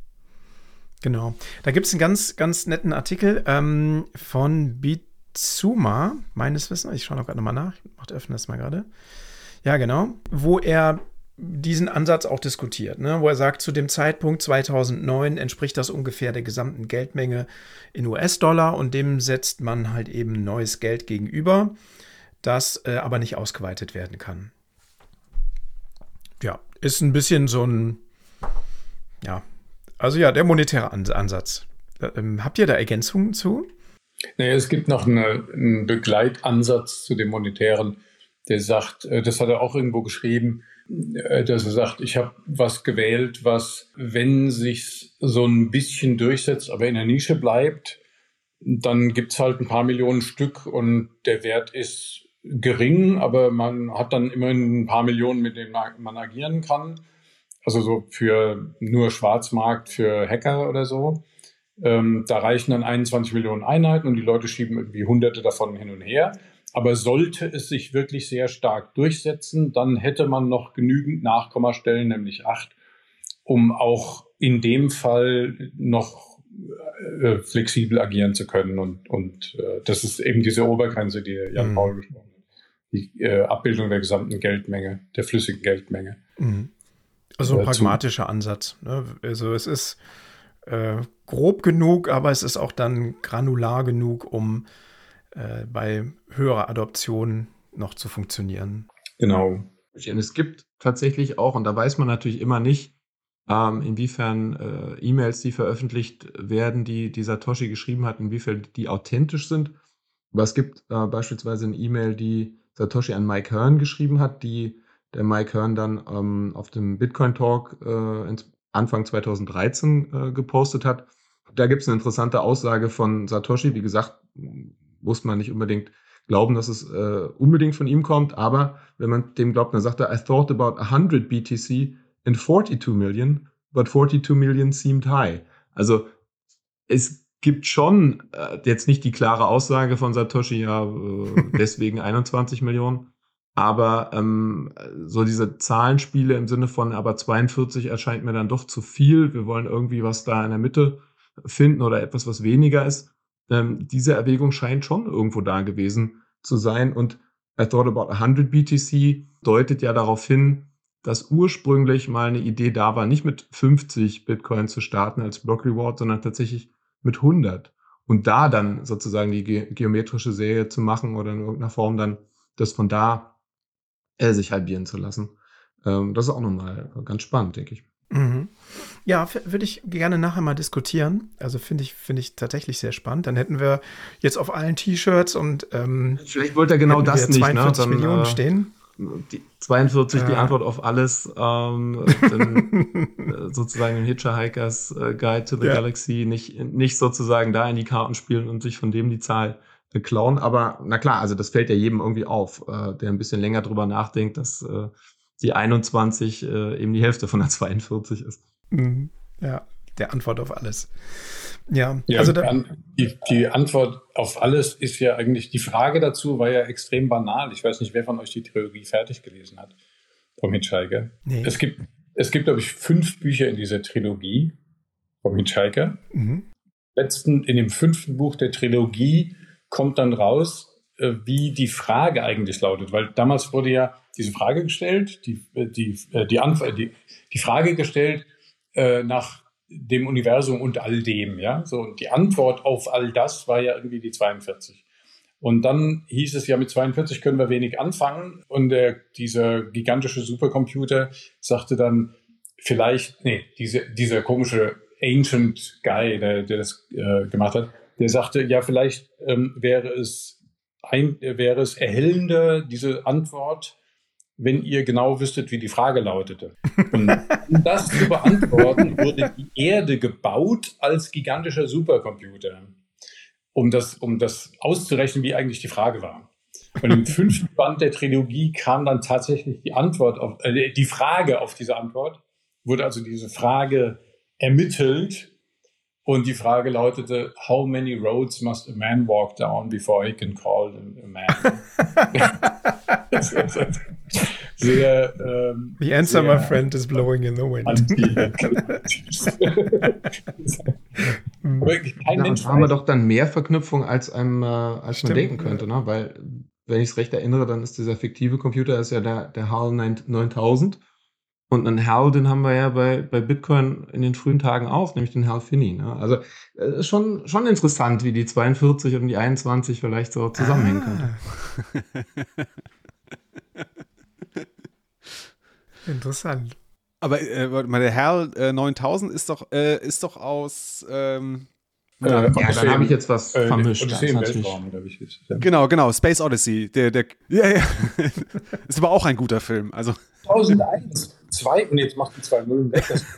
Genau. Da gibt es einen ganz, ganz netten Artikel ähm, von Bizuma, meines Wissens. Ich schaue noch gerade nochmal nach. Ich öffne das mal gerade. Ja, genau. Wo er diesen Ansatz auch diskutiert, ne? Wo er sagt, zu dem Zeitpunkt zweitausendneun entspricht das ungefähr der gesamten Geldmenge in U S-Dollar und dem setzt man halt eben neues Geld gegenüber, das äh, aber nicht ausgeweitet werden kann. Ja, ist ein bisschen so ein, ja, also ja, der monetäre Ansatz. Ähm, habt ihr da Ergänzungen zu? Naja, es gibt noch eine, einen Begleitansatz zu dem monetären, der sagt, das hat er auch irgendwo geschrieben, dass er sagt, ich habe was gewählt, was, wenn sich so ein bisschen durchsetzt, aber in der Nische bleibt, dann gibt es halt ein paar Millionen Stück und der Wert ist gering, aber man hat dann immerhin ein paar Millionen, mit denen man agieren kann. Also so für nur Schwarzmarkt, für Hacker oder so. Ähm, da reichen dann einundzwanzig Millionen Einheiten und die Leute schieben irgendwie Hunderte davon hin und her. Aber sollte es sich wirklich sehr stark durchsetzen, dann hätte man noch genügend Nachkommastellen, nämlich acht, um auch in dem Fall noch äh, flexibel agieren zu können. Und, und äh, das ist eben diese Obergrenze, die Jan mhm. Paul gesprochen hat. Die äh, Abbildung der gesamten Geldmenge, der flüssigen Geldmenge. Mhm. Also ein pragmatischer Ansatz. Ne? Also es ist äh, grob genug, aber es ist auch dann granular genug, um äh, bei höherer Adoption noch zu funktionieren. Genau. Und es gibt tatsächlich auch, und da weiß man natürlich immer nicht, ähm, inwiefern äh, E-Mails, die veröffentlicht werden, die, die Satoshi geschrieben hat, inwiefern die authentisch sind. Aber es gibt äh, beispielsweise eine E-Mail, die Satoshi an Mike Hearn geschrieben hat, die der Mike Hearn dann ähm, auf dem Bitcoin Talk äh, Anfang zweitausenddreizehn äh, gepostet hat. Da gibt es eine interessante Aussage von Satoshi. Wie gesagt, muss man nicht unbedingt glauben, dass es äh, unbedingt von ihm kommt, aber wenn man dem glaubt, dann sagt er, I thought about one hundred B T C and forty-two million, but forty-two million seemed high. Also es gibt schon äh, jetzt nicht die klare Aussage von Satoshi, ja, äh, deswegen einundzwanzig Millionen, aber ähm, so diese Zahlenspiele im Sinne von, aber zweiundvierzig erscheint mir dann doch zu viel, wir wollen irgendwie was da in der Mitte finden oder etwas, was weniger ist. Ähm, diese Erwägung scheint schon irgendwo da gewesen zu sein und I thought about one hundred B T C deutet ja darauf hin, dass ursprünglich mal eine Idee da war, nicht mit fünfzig Bitcoin zu starten als Block Reward, sondern tatsächlich mit hundert und da dann sozusagen die ge- geometrische Serie zu machen oder in irgendeiner Form dann das von da äh, sich halbieren zu lassen. Ähm, das ist auch nochmal ganz spannend, denke ich. Mhm. Ja, f- würde ich gerne nachher mal diskutieren. Also finde ich, finde ich tatsächlich sehr spannend. Dann hätten wir jetzt auf allen T-Shirts und ähm, vielleicht wollte er genau das nicht, zweiundvierzig ne? Dann, Millionen äh, stehen. Die zweiundvierzig, Ja. die Antwort auf alles, ähm, dann, äh, sozusagen ein Hitchhiker's äh, Guide to the Ja. Galaxy, nicht, nicht sozusagen da in die Karten spielen und sich von dem die Zahl äh, klauen. Aber na klar, also das fällt ja jedem irgendwie auf, äh, der ein bisschen länger drüber nachdenkt, dass äh, die einundzwanzig äh, eben die Hälfte von der zweiundvierzig ist. Mhm. Ja, der Antwort auf alles. Ja, Ja, also da, an- die, die Antwort auf alles ist ja eigentlich, die Frage dazu war ja extrem banal. Ich weiß nicht, wer von euch die Trilogie fertig gelesen hat vom Hitchhiker. Nee. Es gibt, es gibt, glaube ich, fünf Bücher in dieser Trilogie vom Hitchhiker. mhm. Letzten, in dem fünften Buch der Trilogie kommt dann raus, äh, wie die Frage eigentlich lautet. Weil damals wurde ja diese Frage gestellt, die, die, äh, die, Antwort, die, die Frage gestellt äh, nach dem Universum und all dem, ja. So, und die Antwort auf all das war ja irgendwie die zweiundvierzig. Und dann hieß es ja, mit zweiundvierzig können wir wenig anfangen. Und der, dieser gigantische Supercomputer sagte dann, vielleicht, nee, diese, dieser komische Ancient Guy, der, der das äh, gemacht hat, der sagte, ja, vielleicht ähm, wäre es ein, wäre es erhellender, diese Antwort, wenn ihr genau wüsstet, wie die Frage lautete. Und um das zu beantworten, wurde die Erde gebaut als gigantischer Supercomputer, um das, um das auszurechnen, wie eigentlich die Frage war. Und im fünften Band der Trilogie kam dann tatsächlich die Antwort auf, äh, die Frage auf diese Antwort, wurde also diese Frage ermittelt und die Frage lautete, how many roads must a man walk down before he can call a man? sehr ähm, The answer, sehr my friend, is blowing in the wind. Aber kein Ja, Mensch da haben wir weiß. doch dann mehr Verknüpfung, als, einem, äh, als Stimmt, man denken könnte. Ne? Weil, wenn ich es recht erinnere, dann ist dieser fiktive Computer ist ja der, der H A L neuntausend. Und einen H A L, den haben wir ja bei, bei Bitcoin in den frühen Tagen auch, nämlich den H A L Finney. Ne? Also äh, ist schon, schon interessant, wie die zweiundvierzig und die einundzwanzig vielleicht so zusammenhängen können. Ah, interessant. Aber äh, warte mal, der H A L äh, neuntausend ist doch, äh, ist doch aus. Ähm, Äh, Ja, Odyssey dann habe ich im- jetzt was äh, vermischt. Odyssey Das im ist natürlich- Weltraum, oder wie ich es- ja. genau, genau, Space Odyssey. Der, der, ja, ja. Ist aber auch ein guter Film. Also, tausendeins, zwei, und jetzt macht die zwei Nullen weg. Das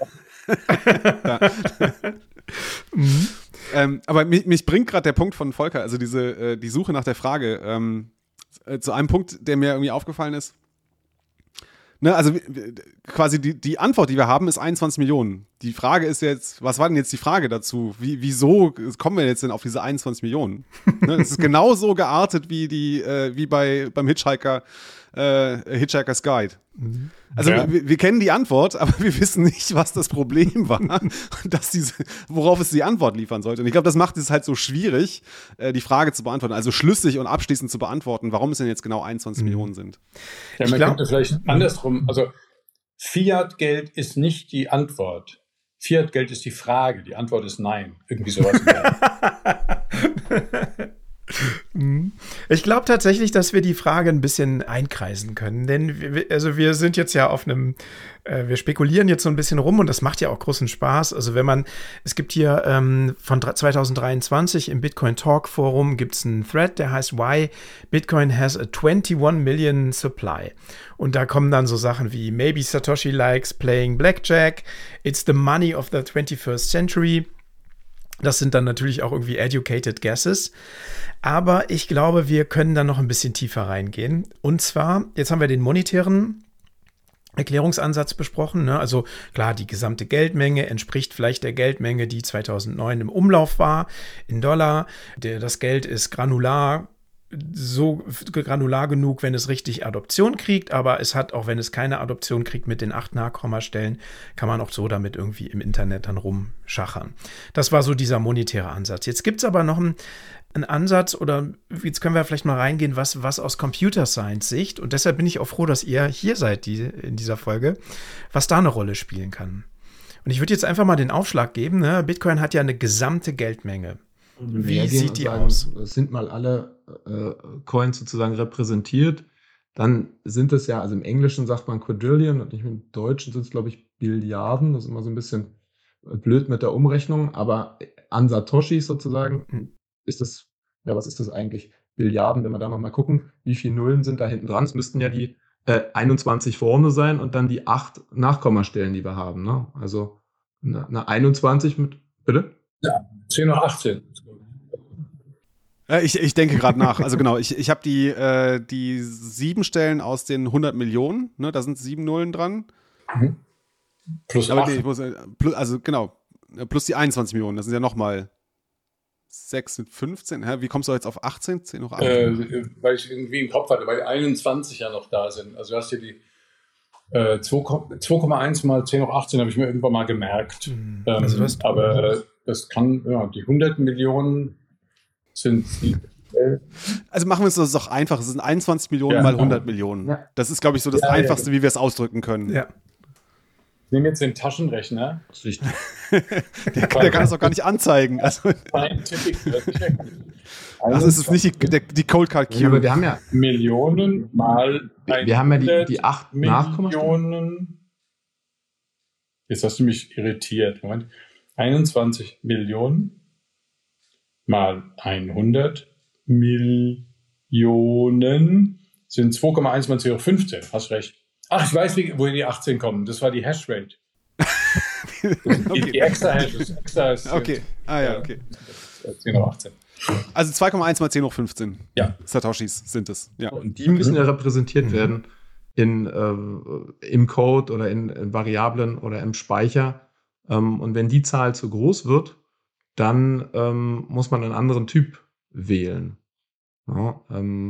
Mhm. ähm, aber mich, mich bringt gerade der Punkt von Volker, also diese, äh, die Suche nach der Frage, ähm, äh, zu einem Punkt, der mir irgendwie aufgefallen ist. Ne, also w- w- quasi die, die Antwort, die wir haben, ist einundzwanzig Millionen. Die Frage ist jetzt, was war denn jetzt die Frage dazu? Wie, wieso kommen wir jetzt denn auf diese einundzwanzig Millionen? Ne, es ist genauso geartet wie die, äh, wie bei beim Hitchhiker, äh, Hitchhiker's Guide. Also Ja. wir, wir kennen die Antwort, aber wir wissen nicht, was das Problem war, und dass diese, worauf es die Antwort liefern sollte. Und ich glaube, das macht es halt so schwierig, äh, die Frage zu beantworten, also schlüssig und abschließend zu beantworten, warum es denn jetzt genau einundzwanzig Millionen sind. Ja, Ich man glaub- könnte vielleicht andersrum, also Fiat-Geld ist nicht die Antwort. Fiat-Geld ist die Frage. Die Antwort ist nein. Irgendwie sowas. Mhm. Ich glaube tatsächlich, dass wir die Frage ein bisschen einkreisen können, denn wir, also wir sind jetzt ja auf einem, äh, wir spekulieren jetzt so ein bisschen rum und das macht ja auch großen Spaß. Also wenn man, es gibt hier ähm, von zwanzig dreiundzwanzig im Bitcoin Talk Forum gibt es einen Thread, der heißt Why Bitcoin has a twenty-one million supply. Und da kommen dann so Sachen wie Maybe Satoshi likes playing Blackjack, it's the money of the twenty-first century. Das sind dann natürlich auch irgendwie educated guesses. Aber ich glaube, wir können da noch ein bisschen tiefer reingehen. Und zwar, jetzt haben wir den monetären Erklärungsansatz besprochen. Ne? Also klar, die gesamte Geldmenge entspricht vielleicht der Geldmenge, die zweitausendneun im Umlauf war, in Dollar. Der, das Geld ist granular, so granular genug, wenn es richtig Adoption kriegt, aber es hat, auch wenn es keine Adoption kriegt mit den acht Nachkommastellen, kann man auch so damit irgendwie im Internet dann rumschachern. Das war so dieser monetäre Ansatz. Jetzt gibt es aber noch einen, einen Ansatz, oder jetzt können wir vielleicht mal reingehen, was, was aus Computer Science Sicht, und deshalb bin ich auch froh, dass ihr hier seid die, in dieser Folge, was da eine Rolle spielen kann. Und ich würde jetzt einfach mal den Aufschlag geben, ne? Bitcoin hat ja eine gesamte Geldmenge. Wie hergehen sieht und die sagen, aus? Es sind mal alle äh, Coins sozusagen repräsentiert. Dann sind es ja, also im Englischen sagt man Quadrillion und im Deutschen sind es, glaube ich, Billiarden. Das ist immer so ein bisschen blöd mit der Umrechnung, aber an Satoshis sozusagen Mhm. ist das, ja, was ist das eigentlich? Billiarden, wenn wir da nochmal gucken, wie viele Nullen sind da hinten dran? Es müssten ja die äh, einundzwanzig vorne sein und dann die acht Nachkommastellen, die wir haben. Ne? Also eine, eine einundzwanzig mit, bitte? zehn hoch achtzehn. Äh, ich, ich denke gerade nach. Also genau, ich, ich habe die, äh, die sieben Stellen aus den hundert Millionen, ne? Da sind sieben Nullen dran. Mhm. Plus Aber acht. nee, ich muss, äh, plus, also genau, äh, plus die einundzwanzig Millionen, das sind ja nochmal sechs sind fünfzehn. Hä? Wie kommst du jetzt auf achtzehn? zehn hoch achtzehn? Äh, weil ich irgendwie im Kopf hatte, weil die einundzwanzig ja noch da sind. Also du hast hier die äh, zwei Komma eins mal zehn hoch achtzehn, habe ich mir irgendwann mal gemerkt. Mhm. Ähm, Also du hast- aber äh, das kann, ja, die hundert Millionen sind die, äh, Also machen wir es das doch einfach. Es sind einundzwanzig Millionen Ja. mal hundert Millionen. Ja. Das ist, glaube ich, so das Ja, ja, Einfachste, wie wir es ausdrücken können. Ja. ich nehme jetzt den Taschenrechner. Das ist richtig. Der, der kann es auch gar nicht anzeigen. Also, Scientific, das ist es nicht die, der, die Cold Card Ja, aber Q. wir haben ja, Millionen mal wir haben ja die, hundert die acht Nachkommastellen. Millionen. Jetzt hast du mich irritiert. Moment. einundzwanzig Millionen mal hundert Millionen sind zwei Komma eins mal zehn hoch fünfzehn. Hast recht. Ach, ich weiß, wie, woher die achtzehn kommen. Das war die Hashrate. Die, Okay. die extra Hashes. Extra ist, Okay. Ah ja, okay. zehn hoch achtzehn. Also zwei Komma eins mal zehn hoch fünfzehn. Ja. Satoshis sind es. Ja. Und die müssen ja repräsentiert werden in, äh, im Code oder in, in Variablen oder im Speicher. Ähm, und wenn die Zahl zu groß wird, dann ähm, muss man einen anderen Typ wählen. Ja, ähm,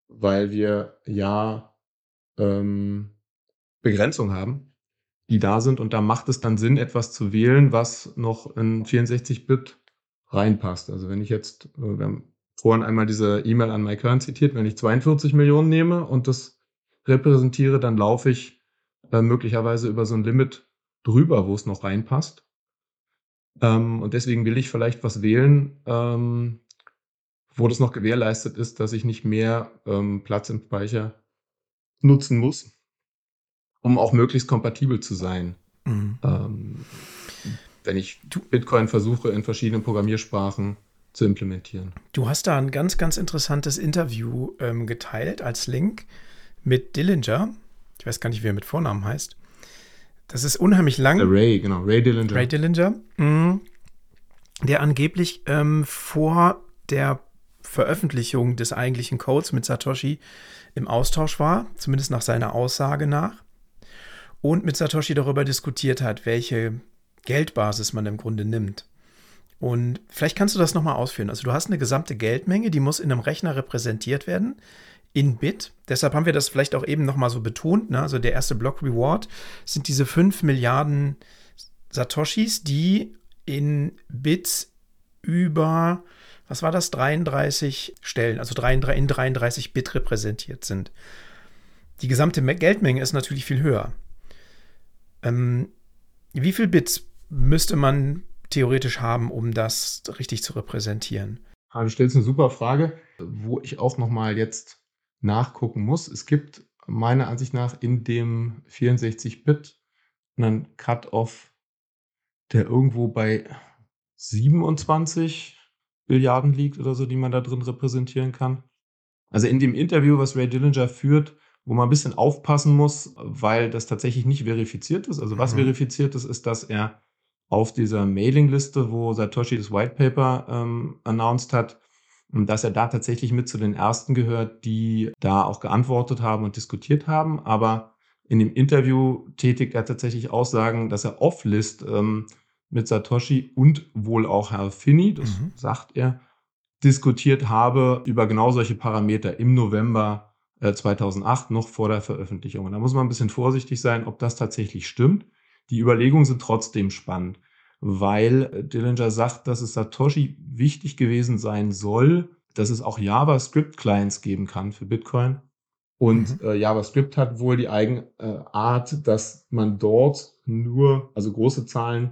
weil wir ja ähm, Begrenzungen haben, die da sind. Und da macht es dann Sinn, etwas zu wählen, was noch in vierundsechzig Bit reinpasst. Also wenn ich jetzt, wir haben vorhin einmal diese E-Mail an Mike Hearn zitiert, wenn ich zweiundvierzig Millionen nehme und das repräsentiere, dann laufe ich äh, möglicherweise über so ein Limit drüber, wo es noch reinpasst. Ähm, und deswegen will ich vielleicht was wählen, ähm, wo das noch gewährleistet ist, dass ich nicht mehr ähm, Platz im Speicher nutzen muss, um auch möglichst kompatibel zu sein. Mhm. Ähm, wenn ich Bitcoin versuche, in verschiedenen Programmiersprachen zu implementieren. Du hast da ein ganz, ganz interessantes Interview ähm, geteilt als Link mit Dillinger. Ich weiß gar nicht, wie er mit Vornamen heißt. Das ist unheimlich lang. Der Ray, genau, Ray Dillinger. Ray Dillinger, mh, der angeblich ähm, vor der Veröffentlichung des eigentlichen Codes mit Satoshi im Austausch war, zumindest nach seiner Aussage nach, und mit Satoshi darüber diskutiert hat, welche Geldbasis man im Grunde nimmt. Und vielleicht kannst du das nochmal ausführen. Also du hast eine gesamte Geldmenge, die muss in einem Rechner repräsentiert werden, in Bit. Deshalb haben wir das vielleicht auch eben nochmal so betont. Ne? Also der erste Block Reward sind diese fünf Milliarden Satoshis, die in Bits über, was war das, dreiunddreißig Stellen, also in dreiunddreißig Bit repräsentiert sind. Die gesamte Geldmenge ist natürlich viel höher. Ähm, wie viel Bits müsste man theoretisch haben, um das richtig zu repräsentieren? Du stellst eine super Frage, wo ich auch nochmal jetzt nachgucken muss. Es gibt meiner Ansicht nach in dem vierundsechzig Bit einen Cut-Off, der irgendwo bei siebenundzwanzig Milliarden liegt oder so, die man da drin repräsentieren kann. Also in dem Interview, was Ray Dillinger führt, wo man ein bisschen aufpassen muss, weil das tatsächlich nicht verifiziert ist. Also was mhm. verifiziert ist, ist, dass er auf dieser Mailingliste, wo Satoshi das White Paper ähm, announced hat, dass er da tatsächlich mit zu den Ersten gehört, die da auch geantwortet haben und diskutiert haben. Aber in dem Interview tätigt er tatsächlich Aussagen, dass er off-List ähm, mit Satoshi und wohl auch Herr Finney, das mhm. sagt er, diskutiert habe über genau solche Parameter im November äh, zweitausendacht, noch vor der Veröffentlichung. Und da muss man ein bisschen vorsichtig sein, ob das tatsächlich stimmt. Die Überlegungen sind trotzdem spannend, weil Dillinger sagt, dass es Satoshi wichtig gewesen sein soll, dass es auch JavaScript-Clients geben kann für Bitcoin. Und mhm. äh, JavaScript hat wohl die Eigenart, dass man dort nur, also große Zahlen,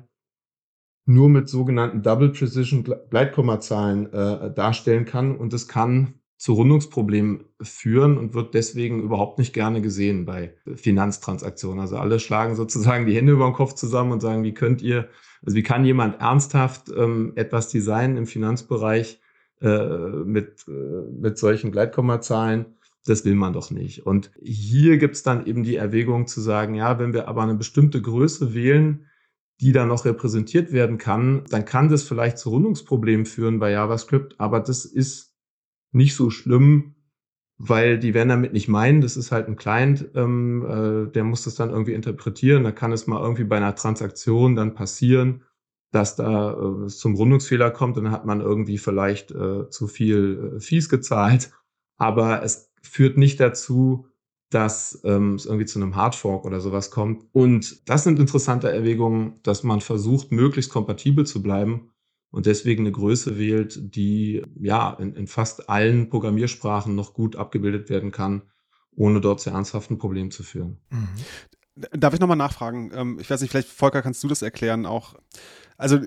nur mit sogenannten Double Precision Gleitkommazahlen äh, darstellen kann. Und das kann zu Rundungsproblemen führen und wird deswegen überhaupt nicht gerne gesehen bei Finanztransaktionen. Also alle schlagen sozusagen die Hände über den Kopf zusammen und sagen, wie könnt ihr, also wie kann jemand ernsthaft ähm, etwas designen im Finanzbereich äh, mit, äh, mit solchen Gleitkommazahlen? Das will man doch nicht. Und hier gibt es dann eben die Erwägung zu sagen, ja, wenn wir aber eine bestimmte Größe wählen, die da noch repräsentiert werden kann, dann kann das vielleicht zu Rundungsproblemen führen bei JavaScript, aber das ist nicht so schlimm, weil die werden damit nicht meinen, das ist halt ein Client, ähm, äh, der muss das dann irgendwie interpretieren, da kann es mal irgendwie bei einer Transaktion dann passieren, dass da äh, es zum Rundungsfehler kommt, dann hat man irgendwie vielleicht äh, zu viel äh, Fees gezahlt, aber es führt nicht dazu, dass ähm, es irgendwie zu einem Hardfork oder sowas kommt. Und das sind interessante Erwägungen, dass man versucht, möglichst kompatibel zu bleiben und deswegen eine Größe wählt, die ja in, in fast allen Programmiersprachen noch gut abgebildet werden kann, ohne dort zu ernsthaften Problemen zu führen. Mhm. Darf ich nochmal nachfragen? Ich weiß nicht, vielleicht, Volker, kannst du das erklären auch? Also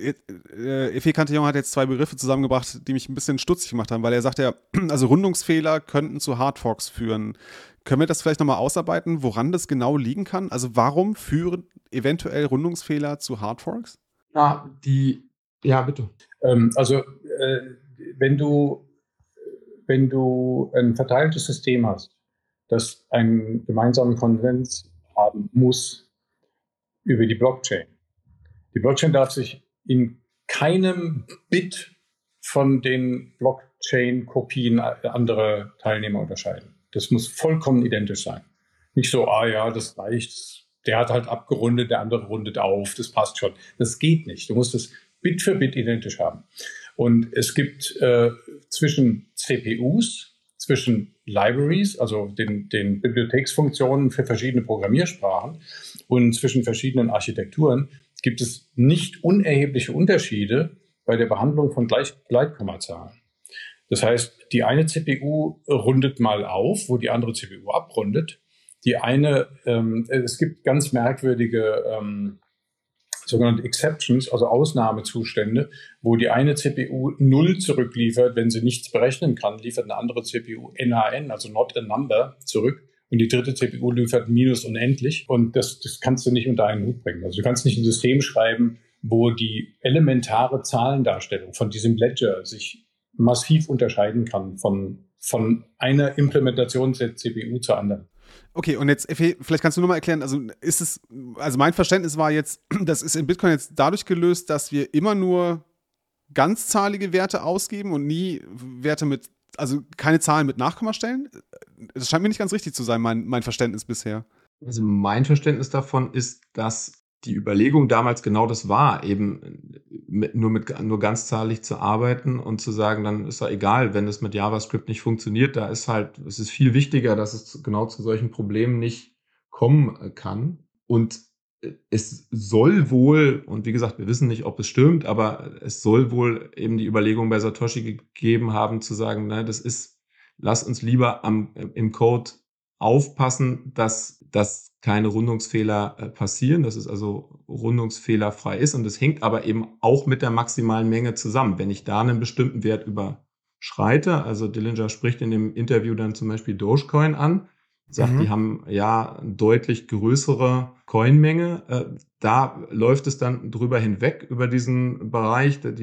Efe Cantillon hat jetzt zwei Begriffe zusammengebracht, die mich ein bisschen stutzig gemacht haben, weil er sagt ja, also Rundungsfehler könnten zu Hardforks führen. Können wir das vielleicht nochmal ausarbeiten, woran das genau liegen kann? Also warum führen eventuell Rundungsfehler zu Hardforks? Ja, die, ja, bitte. Ähm, also äh, wenn du, wenn du ein verteiltes System hast, das einen gemeinsamen Konsens haben muss über die Blockchain. Die Blockchain darf sich in keinem Bit von den Blockchain-Kopien anderer Teilnehmer unterscheiden. Das muss vollkommen identisch sein. Nicht so, ah ja, das reicht, der hat halt abgerundet, der andere rundet auf, das passt schon. Das geht nicht. Du musst es Bit für Bit identisch haben. Und es gibt äh, zwischen C P Us, zwischen Libraries, also den, den Bibliotheksfunktionen für verschiedene Programmiersprachen und zwischen verschiedenen Architekturen, gibt es nicht unerhebliche Unterschiede bei der Behandlung von Gleich- Gleitkommazahlen. Das heißt, die eine C P U rundet mal auf, wo die andere C P U abrundet. Die eine, ähm, es gibt ganz merkwürdige ähm, sogenannte Exceptions, also Ausnahmezustände, wo die eine C P U null zurückliefert, wenn sie nichts berechnen kann, liefert eine andere C P U N A N, also not a number, zurück. Und die dritte C P U liefert minus unendlich. Und das, das kannst du nicht unter einen Hut bringen. Also du kannst nicht ein System schreiben, wo die elementare Zahlendarstellung von diesem Ledger sich massiv unterscheiden kann von, von einer Implementation der C P U zur anderen. Okay, und jetzt, Efe, vielleicht kannst du nochmal erklären, also ist es, also mein Verständnis war jetzt, das ist in Bitcoin jetzt dadurch gelöst, dass wir immer nur ganzzahlige Werte ausgeben und nie Werte mit, also keine Zahlen mit Nachkommastellen? Das scheint mir nicht ganz richtig zu sein, mein, mein Verständnis bisher. Also mein Verständnis davon ist, dass die Überlegung damals genau das war, eben mit, nur mit nur ganzzahlig zu arbeiten und zu sagen, dann ist ja egal, wenn es mit JavaScript nicht funktioniert, da ist halt, es ist viel wichtiger, dass es genau zu solchen Problemen nicht kommen kann. Und es soll wohl, und wie gesagt, wir wissen nicht, ob es stimmt, aber es soll wohl eben die Überlegung bei Satoshi gegeben haben, zu sagen, na, das ist, lass uns lieber am, im Code aufpassen, dass, dass keine Rundungsfehler äh, passieren, dass es also rundungsfehlerfrei ist. Und das hängt aber eben auch mit der maximalen Menge zusammen. Wenn ich da einen bestimmten Wert überschreite, also Dillinger spricht in dem Interview dann zum Beispiel Dogecoin an, sagt, mhm. die haben ja eine deutlich größere Coinmenge. Äh, da läuft es dann drüber hinweg, über diesen Bereich, der, die,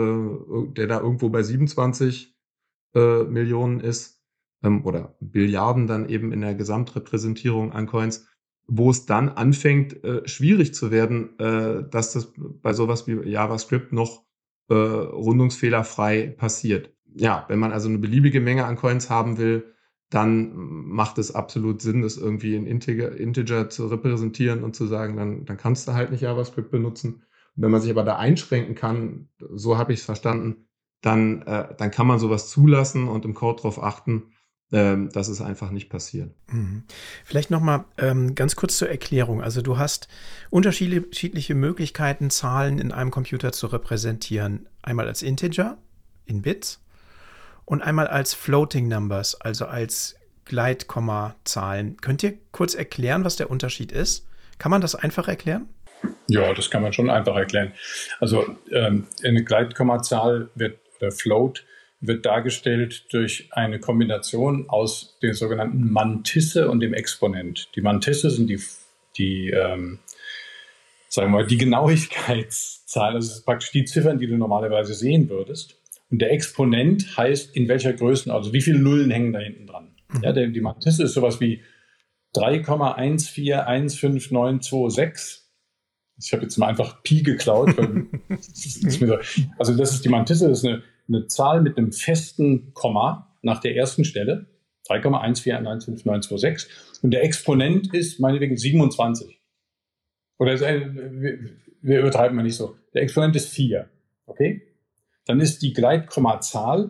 äh, der da irgendwo bei siebenundzwanzig äh, Millionen ist, ähm, oder Billiarden dann eben in der Gesamtrepräsentierung an Coins, wo es dann anfängt, äh, schwierig zu werden, äh, dass das bei sowas wie JavaScript noch äh, rundungsfehlerfrei passiert. Ja, wenn man also eine beliebige Menge an Coins haben will, dann macht es absolut Sinn, das irgendwie in Integer, Integer zu repräsentieren und zu sagen, dann, dann kannst du halt nicht JavaScript benutzen. Und wenn man sich aber da einschränken kann, so habe ich es verstanden, dann, äh, dann kann man sowas zulassen und im Code darauf achten, dass es einfach nicht passiert. Vielleicht nochmal ähm, ganz kurz zur Erklärung. Also du hast unterschiedliche Möglichkeiten, Zahlen in einem Computer zu repräsentieren. Einmal als Integer in Bits und einmal als Floating Numbers, also als Gleitkommazahlen. Könnt ihr kurz erklären, was der Unterschied ist? Kann man das einfach erklären? Ja, das kann man schon einfach erklären. Also ähm, eine Gleitkommazahl wird, oder Float, wird dargestellt durch eine Kombination aus der sogenannten Mantisse und dem Exponent. Die Mantisse sind die, die ähm, sagen wir mal, die Genauigkeitszahlen, also das ist praktisch die Ziffern, die du normalerweise sehen würdest. Und der Exponent heißt, in welcher Größen, also wie viele Nullen hängen da hinten dran. Mhm. Ja, der, die Mantisse ist sowas wie drei Komma eins vier eins fünf neun zwei sechs. Ich habe jetzt mal einfach Pi geklaut. Weil das ist mir so, also das ist die Mantisse, das ist eine eine Zahl mit einem festen Komma nach der ersten Stelle, drei Komma eins vier eins fünf neun zwei sechs, und der Exponent ist meinetwegen siebenundzwanzig. Oder wir, wir übertreiben mal nicht so. Der Exponent ist vier, okay? Dann ist die Gleitkommazahl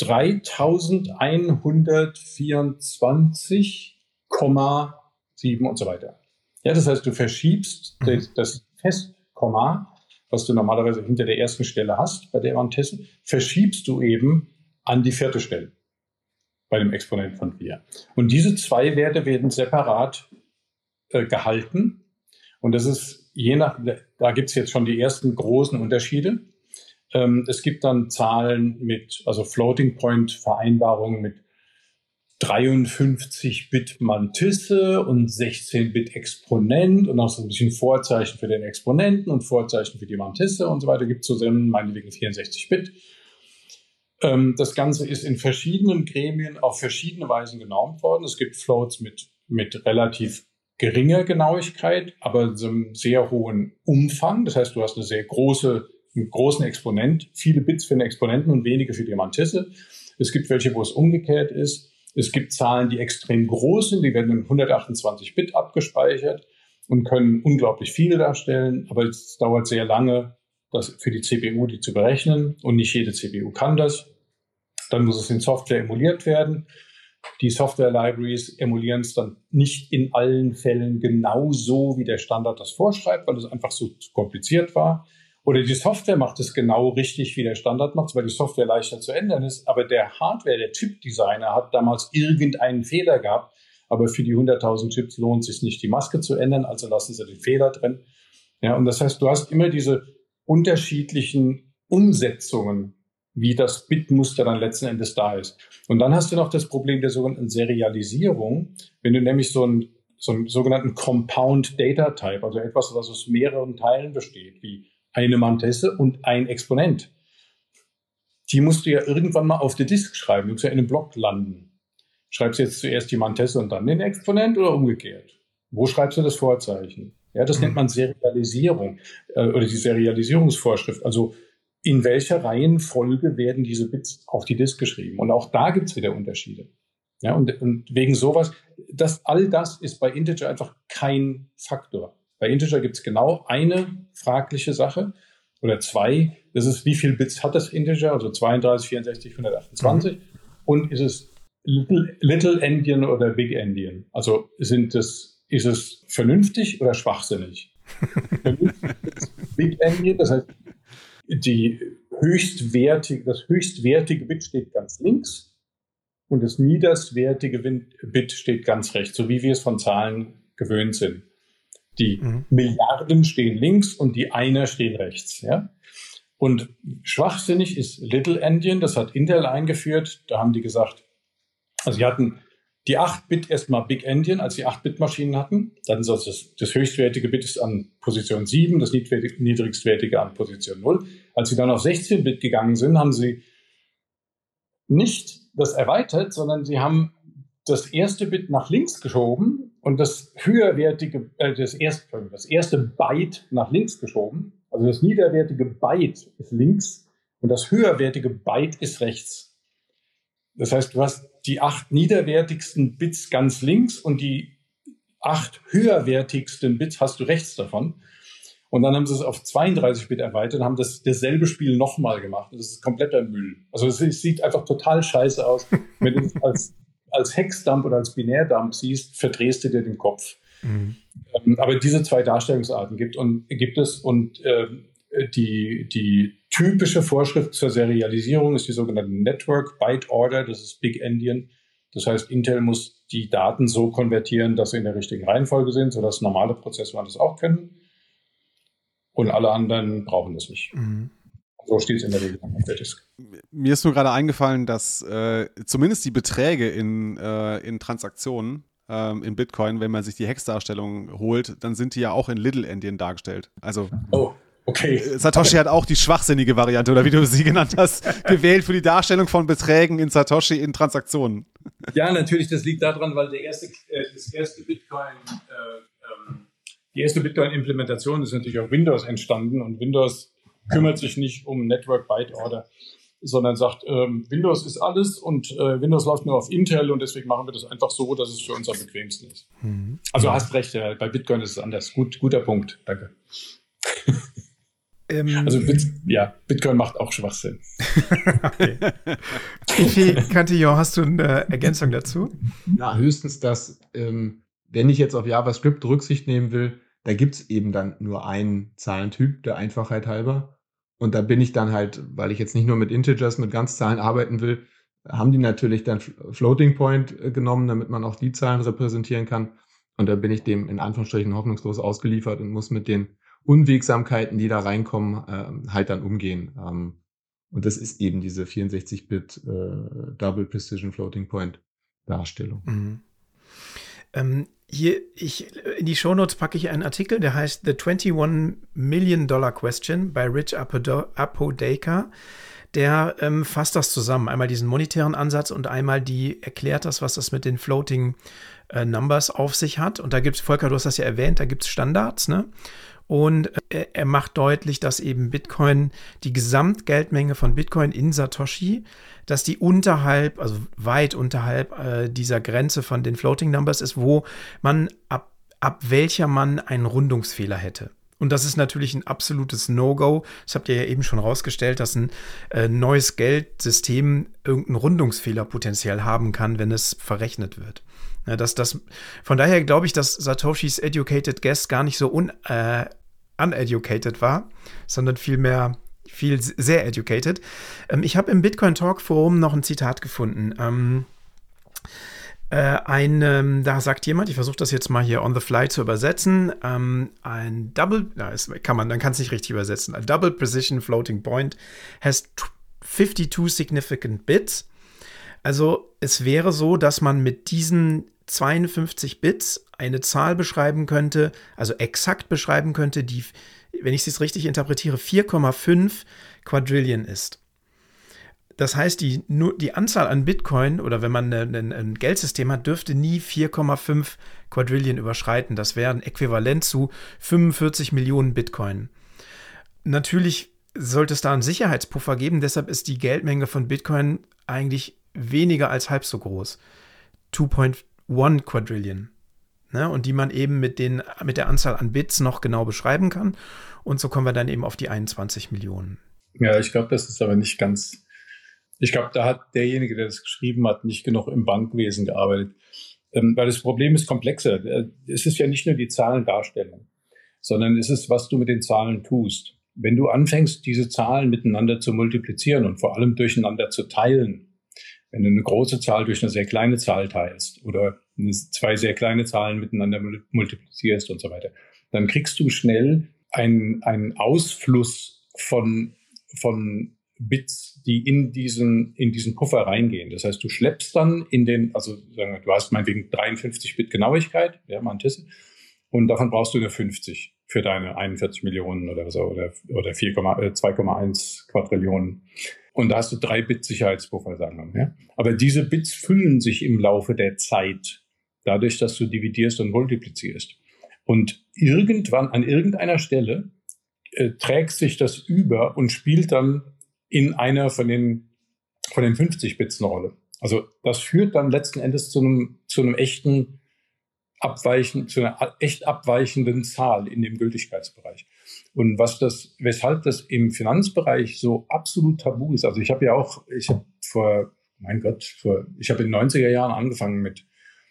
dreitausendeinhundertvierundzwanzig Komma sieben und so weiter. Ja, das heißt, du verschiebst mhm. das, das Festkomma, was du normalerweise hinter der ersten Stelle hast bei der Mantisse, verschiebst du eben an die vierte Stelle bei dem Exponent von vier. Und diese zwei Werte werden separat äh, gehalten. Und das ist je nach, da gibt es jetzt schon die ersten großen Unterschiede. Ähm, es gibt dann Zahlen mit, also Floating-Point-Vereinbarungen mit dreiundfünfzig Bit Mantisse und sechzehn Bit Exponent und auch so ein bisschen Vorzeichen für den Exponenten und Vorzeichen für die Mantisse und so weiter. Gibt es zusammen meinetwegen vierundsechzig Bit. Ähm, das Ganze ist in verschiedenen Gremien auf verschiedene Weisen genormt worden. Es gibt Floats mit, mit relativ geringer Genauigkeit, aber so einem sehr hohen Umfang. Das heißt, du hast eine sehr große, einen großen Exponent, viele Bits für den Exponenten und wenige für die Mantisse. Es gibt welche, wo es umgekehrt ist. Es gibt Zahlen, die extrem groß sind, die werden in hundertachtundzwanzig Bit abgespeichert und können unglaublich viele darstellen, aber es dauert sehr lange, das für die C P U die zu berechnen und nicht jede C P U kann das. Dann muss es in Software emuliert werden. die Software-Libraries emulieren es dann nicht in allen Fällen genauso, wie der Standard das vorschreibt, weil es einfach so zu kompliziert war. Oder die Software macht es genau richtig, wie der Standard macht, weil die Software leichter zu ändern ist. Aber der Hardware, der Chip-Designer hat damals irgendeinen Fehler gehabt. Aber für die hunderttausend Chips lohnt es sich nicht, die Maske zu ändern, also lassen sie den Fehler drin. Ja, und das heißt, du hast immer diese unterschiedlichen Umsetzungen, wie das Bitmuster dann letzten Endes da ist. Und dann hast du noch das Problem der sogenannten Serialisierung. Wenn du nämlich so einen, so einen sogenannten Compound Data Type, also etwas, was aus mehreren Teilen besteht, wie eine Mantesse und ein Exponent, die musst du ja irgendwann mal auf die Disk schreiben, du musst ja in einem Block landen. Schreibst du jetzt zuerst die Mantesse und dann den Exponent oder umgekehrt? Wo schreibst du das Vorzeichen? Ja, das mhm. nennt man Serialisierung äh, oder die Serialisierungsvorschrift. Also in welcher Reihenfolge werden diese Bits auf die Disk geschrieben? Und auch da gibt es wieder Unterschiede. Ja, und, und wegen sowas, das, all das ist bei Integer einfach kein Faktor. Bei Integer gibt es genau eine fragliche Sache oder zwei. Das ist, wie viele Bits hat das Integer? Also zweiunddreißig, vierundsechzig, hundertachtundzwanzig. Mhm. Und ist es Little, Little Endian oder Big Endian? Also sind es, ist es vernünftig oder schwachsinnig? Vernünftig ist Big Endian, das heißt, die höchstwertige, das höchstwertige Bit steht ganz links und das niederstwertige Bit steht ganz rechts, so wie wir es von Zahlen gewöhnt sind. Die mhm. Milliarden stehen links und die Einer stehen rechts. Ja? Und schwachsinnig ist Little Endian, das hat Intel eingeführt. Da haben die gesagt, also sie hatten die acht Bit erstmal Big Endian, als sie acht Bit Maschinen hatten. Dann ist also das, das höchstwertige Bit ist an Position sieben, das niedrigstwertige an Position null. Als sie dann auf sechzehn Bit gegangen sind, haben sie nicht das erweitert, sondern sie haben das erste Bit nach links geschoben und das höherwertige, äh, das erste, das erste Byte nach links geschoben. Also das niederwertige Byte ist links und das höherwertige Byte ist rechts. Das heißt, du hast die acht niederwertigsten Bits ganz links und die acht höherwertigsten Bits hast du rechts davon. Und dann haben sie es auf zweiunddreißig Bit erweitert und haben das dasselbe Spiel nochmal gemacht. Das ist kompletter Müll. Also es sieht einfach total scheiße aus. Wenn du es als, als Hexdump oder als Binärdump siehst, verdrehst du dir den Kopf. Mhm. Ähm, aber diese zwei Darstellungsarten gibt, und, gibt es und äh, die, die typische Vorschrift zur Serialisierung ist die sogenannte Network Byte Order. Das ist Big Endian. Das heißt, Intel muss die Daten so konvertieren, dass sie in der richtigen Reihenfolge sind, sodass normale Prozessoren das auch können. Und alle anderen brauchen das nicht. Mhm. So steht es in der Regel auf der Disk. Mir ist nur gerade eingefallen, dass äh, zumindest die Beträge in, äh, in Transaktionen ähm, in Bitcoin, wenn man sich die Hex-Darstellung holt, dann sind die ja auch in Little Endian dargestellt. Also oh, okay. Satoshi hat auch die schwachsinnige Variante, oder wie du sie genannt hast, gewählt für die Darstellung von Beträgen in Satoshi in Transaktionen. Ja, natürlich, das liegt daran, weil der erste, äh, das erste Bitcoin äh, ähm, Die erste Bitcoin-Implementation ist natürlich auf Windows entstanden und Windows kümmert sich nicht um Network Byte Order, sondern sagt, ähm, Windows ist alles und äh, Windows läuft nur auf Intel und deswegen machen wir das einfach so, dass es für uns am bequemsten ist. Mhm. Also hast recht, ja, bei Bitcoin ist es anders. Gut, guter Punkt, danke. Ähm, also Bit, ja, Bitcoin macht auch Schwachsinn. Okay. Wie Cantillon, hast du eine Ergänzung dazu? Na, höchstens, dass ähm, wenn ich jetzt auf JavaScript Rücksicht nehmen will, da gibt es eben dann nur einen Zahlentyp, der Einfachheit halber. Und da bin ich dann halt, weil ich jetzt nicht nur mit Integers, mit Ganzzahlen arbeiten will, haben die natürlich dann Floating Point genommen, damit man auch die Zahlen repräsentieren kann. Und da bin ich dem in Anführungsstrichen hoffnungslos ausgeliefert und muss mit den Unwegsamkeiten, die da reinkommen, äh, halt dann umgehen. Ähm, und das ist eben diese vierundsechzig Bit äh, Double Precision Floating Point Darstellung. Mhm. Ähm, hier, ich, in die Shownotes packe ich einen Artikel, der heißt The twenty-one Million Dollar Question bei Rich Apodaca. Der ähm, fasst das zusammen. Einmal diesen monetären Ansatz und einmal die erklärt das, was das mit den Floating äh, Numbers auf sich hat. Und da gibt es, Volker, du hast das ja erwähnt, da gibt es Standards, ne? Und äh, er macht deutlich, dass eben Bitcoin, die Gesamtgeldmenge von Bitcoin in Satoshi, dass die unterhalb, also weit unterhalb äh, dieser Grenze von den Floating Numbers ist, wo man ab, ab welcher man einen Rundungsfehler hätte. Und das ist natürlich ein absolutes No-Go. Das habt ihr ja eben schon rausgestellt, dass ein äh, neues Geldsystem irgendeinen Rundungsfehler potenziell haben kann, wenn es verrechnet wird. Ja, dass das, von daher glaube ich, dass Satoshis educated guess gar nicht so un, äh, uneducated war, sondern vielmehr viel sehr educated. Ähm, ich habe im Bitcoin Talk Forum noch ein Zitat gefunden. Ähm, Äh, ein, ähm, da sagt jemand, ich versuche das jetzt mal hier on the fly zu übersetzen, ähm, ein Double, na, das kann man, dann kann es nicht richtig übersetzen, a Double Precision Floating Point has fifty-two significant bits. Also es wäre so, dass man mit diesen zweiundfünfzig Bits eine Zahl beschreiben könnte, also exakt beschreiben könnte, die, wenn ich es richtig interpretiere, vier Komma fünf Quadrillion ist. Das heißt, die, nur die Anzahl an Bitcoin oder wenn man ein, ein, ein Geldsystem hat, dürfte nie vier Komma fünf Quadrillion überschreiten. Das wäre ein Äquivalent zu fünfundvierzig Millionen Bitcoin. Natürlich sollte es da einen Sicherheitspuffer geben, deshalb ist die Geldmenge von Bitcoin eigentlich weniger als halb so groß. zwei Komma eins Quadrillion. Ne? Und die man eben mit, den, mit der Anzahl an Bits noch genau beschreiben kann. Und so kommen wir dann eben auf die einundzwanzig Millionen. Ja, ich glaube, das ist aber nicht ganz... Ich glaube, da hat derjenige, der das geschrieben hat, nicht genug im Bankwesen gearbeitet. Ähm, weil das Problem ist komplexer. Es ist ja nicht nur die Zahlendarstellung, sondern es ist, was du mit den Zahlen tust. Wenn du anfängst, diese Zahlen miteinander zu multiplizieren und vor allem durcheinander zu teilen, wenn du eine große Zahl durch eine sehr kleine Zahl teilst oder eine, zwei sehr kleine Zahlen miteinander multiplizierst und so weiter, dann kriegst du schnell einen, einen Ausfluss von, von Bits, die in diesen, in diesen Puffer reingehen. Das heißt, du schleppst dann in den, also sagen wir, du hast meinetwegen dreiundfünfzig Bit Genauigkeit, ja, Mantisse, und davon brauchst du nur fünfzig für deine einundvierzig Millionen oder so, oder, oder zwei Komma eins Quadrillionen. Und da hast du drei Bit Sicherheitspuffer, sagen wir, ja. Aber diese Bits füllen sich im Laufe der Zeit, dadurch, dass du dividierst und multiplizierst. Und irgendwann, an irgendeiner Stelle, äh, trägt sich das über und spielt dann in einer von den, von den fünfzig Bits eine Rolle. Also das führt dann letzten Endes zu einem, zu einem echten abweichen, zu einer echt abweichenden Zahl in dem Gültigkeitsbereich. Und was das, weshalb das im Finanzbereich so absolut tabu ist, also ich habe ja auch, ich habe vor, mein Gott, vor, ich habe in den neunziger Jahren angefangen mit,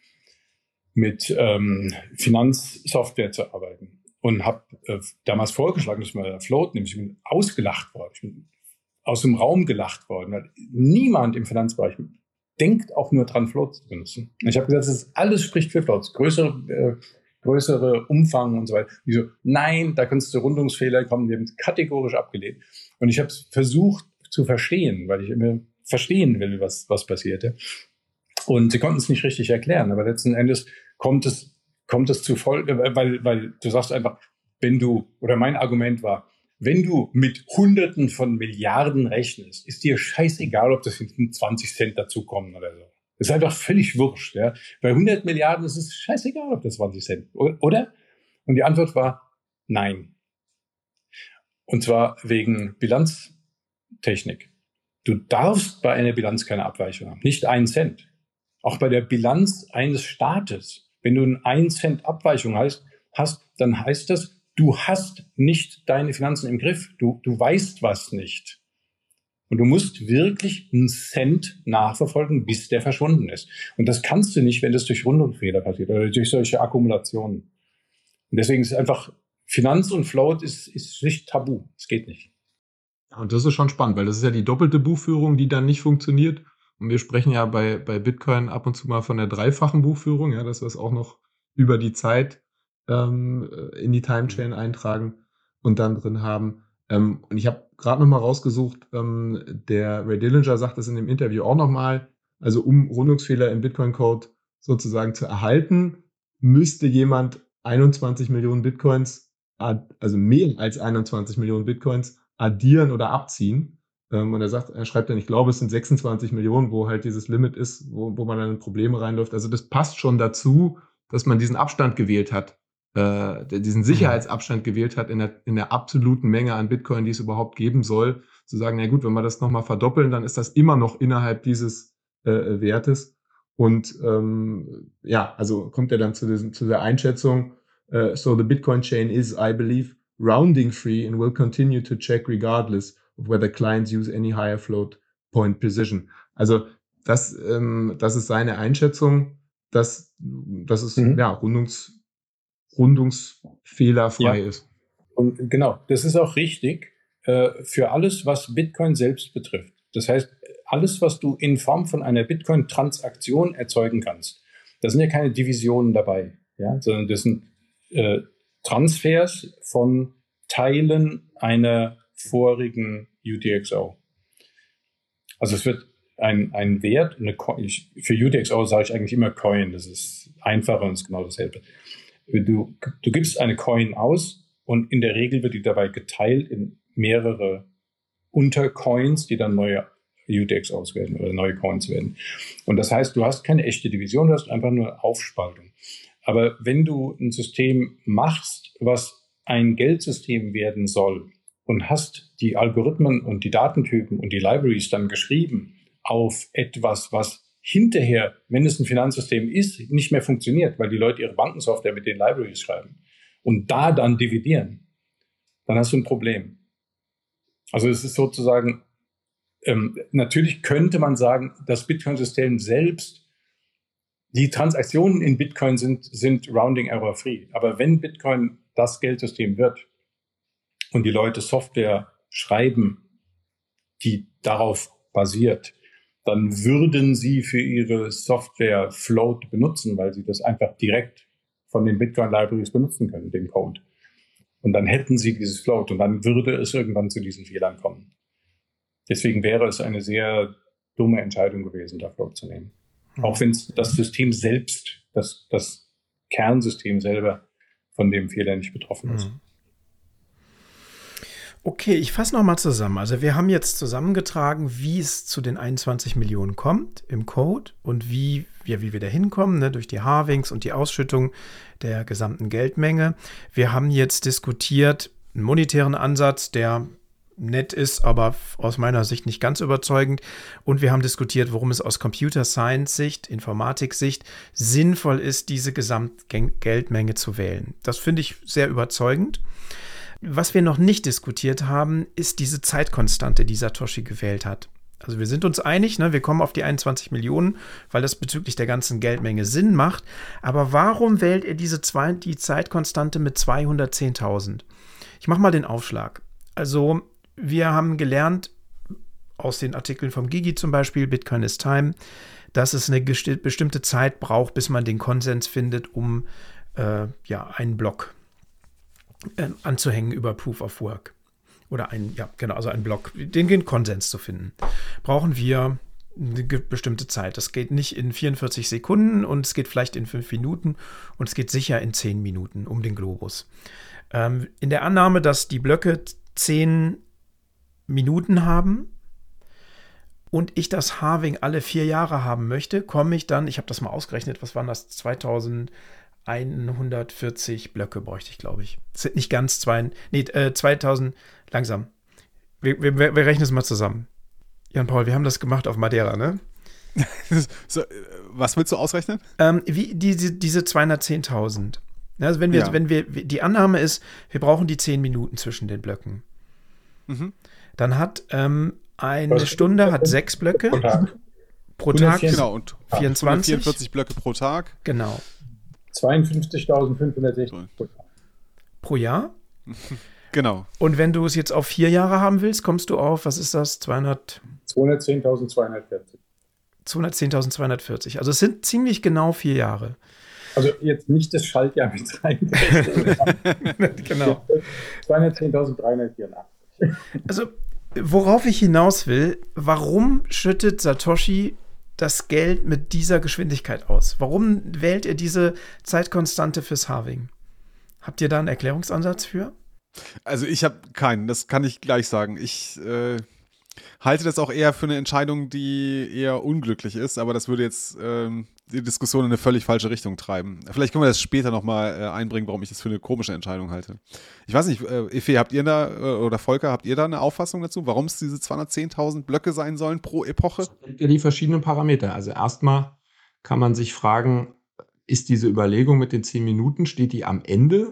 mit ähm, Finanzsoftware zu arbeiten und habe äh, damals vorgeschlagen, dass man Float nimmt. Ich bin ausgelacht worden. Ich bin aus dem Raum gelacht worden, weil niemand im Finanzbereich denkt auch nur dran, Floats zu benutzen. Ich habe gesagt, das ist, alles spricht für Floats, größere, äh, größere Umfang und so weiter. Die so, nein, da kannst du Rundungsfehler kommen, die haben es kategorisch abgelehnt. Und ich habe es versucht zu verstehen, weil ich immer verstehen will, was, was passierte. Und sie konnten es nicht richtig erklären, aber letzten Endes kommt es, kommt es zu voll, weil, weil du sagst einfach, wenn du, oder mein Argument war, wenn du mit Hunderten von Milliarden rechnest, ist dir scheißegal, ob das hinten zwanzig Cent dazukommen oder so. Das ist einfach völlig wurscht. Ja? Bei hundert Milliarden ist es scheißegal, ob das zwanzig Cent, oder? Und die Antwort war nein. Und zwar wegen Bilanztechnik. Du darfst bei einer Bilanz keine Abweichung haben, nicht einen Cent. Auch bei der Bilanz eines Staates, wenn du eine ein Cent Abweichung hast, hast, dann heißt das, du hast nicht deine Finanzen im Griff. Du, du weißt was nicht. Und du musst wirklich einen Cent nachverfolgen, bis der verschwunden ist. Und das kannst du nicht, wenn das durch Rundungsfehler passiert oder durch solche Akkumulationen. Und deswegen ist einfach, Finanz und Float ist, ist schlicht tabu. Es geht nicht. Und das ist schon spannend, weil das ist ja die doppelte Buchführung, die dann nicht funktioniert. Und wir sprechen ja bei, bei Bitcoin ab und zu mal von der dreifachen Buchführung, ja, dass wir es auch noch über die Zeit ähm, in die Timechain eintragen und dann drin haben. Ähm, und ich habe gerade noch mal rausgesucht, ähm, der Ray Dillinger sagt das in dem Interview auch noch mal, also um Rundungsfehler im Bitcoin-Code sozusagen zu erhalten, müsste jemand einundzwanzig Millionen Bitcoins, also mehr als einundzwanzig Millionen Bitcoins addieren oder abziehen. Ähm, und er sagt, er schreibt dann, ich glaube, es sind sechsundzwanzig Millionen, wo halt dieses Limit ist, wo, wo man dann in Probleme reinläuft. Also das passt schon dazu, dass man diesen Abstand gewählt hat, äh, diesen Sicherheitsabstand gewählt hat in der, in der absoluten Menge an Bitcoin, die es überhaupt geben soll, zu sagen, na gut, wenn wir das nochmal verdoppeln, dann ist das immer noch innerhalb dieses äh, Wertes. Und ähm, ja, also kommt er dann zu, diesem, zu der Einschätzung, uh, so the Bitcoin chain is, I believe, rounding free and will continue to check regardless of whether clients use any higher float point precision. Also das, ähm, das ist seine Einschätzung, dass, dass es Mhm. ja, rundungs, rundungsfehlerfrei Ja. ist. Und genau, das ist auch richtig äh, für alles, was Bitcoin selbst betrifft. Das heißt, alles, was du in Form von einer Bitcoin-Transaktion erzeugen kannst, da sind ja keine Divisionen dabei, ja, sondern das sind äh, Transfers von Teilen einer vorigen U T X O. Also es wird ein, ein Wert, eine Co- ich, für U T X O sage ich eigentlich immer Coin, das ist einfacher und ist genau dasselbe. Du, du gibst eine Coin aus und in der Regel wird die dabei geteilt in mehrere Untercoins, die dann neue U T X Os werden oder neue Coins werden. Und das heißt, du hast keine echte Division, du hast einfach nur eine Aufspaltung. Aber wenn du ein System machst, was ein Geldsystem werden soll und hast die Algorithmen und die Datentypen und die Libraries dann geschrieben auf etwas, was hinterher, wenn es ein Finanzsystem ist, nicht mehr funktioniert, weil die Leute ihre Bankensoftware mit den Libraries schreiben und da dann dividieren, dann hast du ein Problem. Also es ist sozusagen, ähm, natürlich könnte man sagen, das Bitcoin-System selbst, die Transaktionen in Bitcoin sind, sind rounding error free. Aber wenn Bitcoin das Geldsystem wird und die Leute Software schreiben, die darauf basiert, dann würden sie für ihre Software Float benutzen, weil sie das einfach direkt von den Bitcoin-Libraries benutzen können, den Code. Und dann hätten sie dieses Float und dann würde es irgendwann zu diesen Fehlern kommen. Deswegen wäre es eine sehr dumme Entscheidung gewesen, da Float zu nehmen. Auch wenn das System selbst, das, das Kernsystem selber von dem Fehler nicht betroffen ist. Okay, ich fasse nochmal zusammen. Also wir haben jetzt zusammengetragen, wie es zu den einundzwanzig Millionen kommt im Code und wie, ja, wie wir da hinkommen, ne, durch die Halvings und die Ausschüttung der gesamten Geldmenge. Wir haben jetzt diskutiert einen monetären Ansatz, der nett ist, aber aus meiner Sicht nicht ganz überzeugend. Und wir haben diskutiert, warum es aus Computer Science Sicht, Informatik-Sicht sinnvoll ist, diese Gesamtgeldmenge zu wählen. Das finde ich sehr überzeugend. Was wir noch nicht diskutiert haben, ist diese Zeitkonstante, die Satoshi gewählt hat. Also wir sind uns einig, ne, wir kommen auf die einundzwanzig Millionen, weil das bezüglich der ganzen Geldmenge Sinn macht. Aber warum wählt er diese zwei, die Zeitkonstante mit zweihundertzehntausend? Ich mache mal den Aufschlag. Also wir haben gelernt, aus den Artikeln vom Gigi zum Beispiel, Bitcoin is Time, dass es eine gesti- bestimmte Zeit braucht, bis man den Konsens findet, um äh, ja, einen Block äh, anzuhängen über Proof of Work. Oder ein, ja, genau, also einen Block, den, den Konsens zu finden. Brauchen wir eine ge- bestimmte Zeit. Das geht nicht in vierundvierzig Sekunden und es geht vielleicht in fünf Minuten und es geht sicher in zehn Minuten um den Globus. Ähm, in der Annahme, dass die Blöcke zehn Minuten haben und ich das Halving alle vier Jahre haben möchte, komme ich dann, ich habe das mal ausgerechnet, was waren das, zweitausendeinhundertvierzig Blöcke bräuchte ich, glaube ich. Das sind nicht ganz zwei, nee, äh, zweitausend, langsam. Wir, wir, wir rechnen es mal zusammen. Jan-Paul, wir haben das gemacht auf Madeira, ne? So, äh, was willst du ausrechnen? Ähm, wie diese, diese zweihundertzehntausend. Also wenn wir, Ja. wenn wir, die Annahme ist, wir brauchen die zehn Minuten zwischen den Blöcken. Mhm. Dann hat ähm, eine Was- Stunde hat sechs Blöcke Pro Tag. pro Tag. hundertvierzig. Genau, und vierundzwanzig. hundertvierundvierzig Blöcke pro Tag. Genau. zweiundfünfzigtausendfünfhundertsechzig pro Tag. Pro Jahr. Genau. Und wenn du es jetzt auf vier Jahre haben willst, kommst du auf, was ist das? zweihundert, zweihundertzehntausendzweihundertvierzig. zweihundertzehntausendzweihundertvierzig. Also es sind ziemlich genau vier Jahre. Also jetzt nicht das Schaltjahr mit reingerechnet. Genau. zweihundertzehntausenddreihundertvierundachtzig. Also worauf ich hinaus will, warum schüttet Satoshi das Geld mit dieser Geschwindigkeit aus? Warum wählt er diese Zeitkonstante fürs Halving? Habt ihr da einen Erklärungsansatz für? Also ich habe keinen, das kann ich gleich sagen. Ich äh, halte das auch eher für eine Entscheidung, die eher unglücklich ist, aber das würde jetzt ähm, die Diskussion in eine völlig falsche Richtung treiben. Vielleicht können wir das später nochmal äh, einbringen, warum ich das für eine komische Entscheidung halte. Ich weiß nicht, äh, Efe, habt ihr da, äh, oder Volker, habt ihr da eine Auffassung dazu, warum es diese zweihundertzehntausend Blöcke sein sollen pro Epoche? Ja, die verschiedenen Parameter. Also erstmal kann man sich fragen, ist diese Überlegung mit den zehn Minuten, steht die am Ende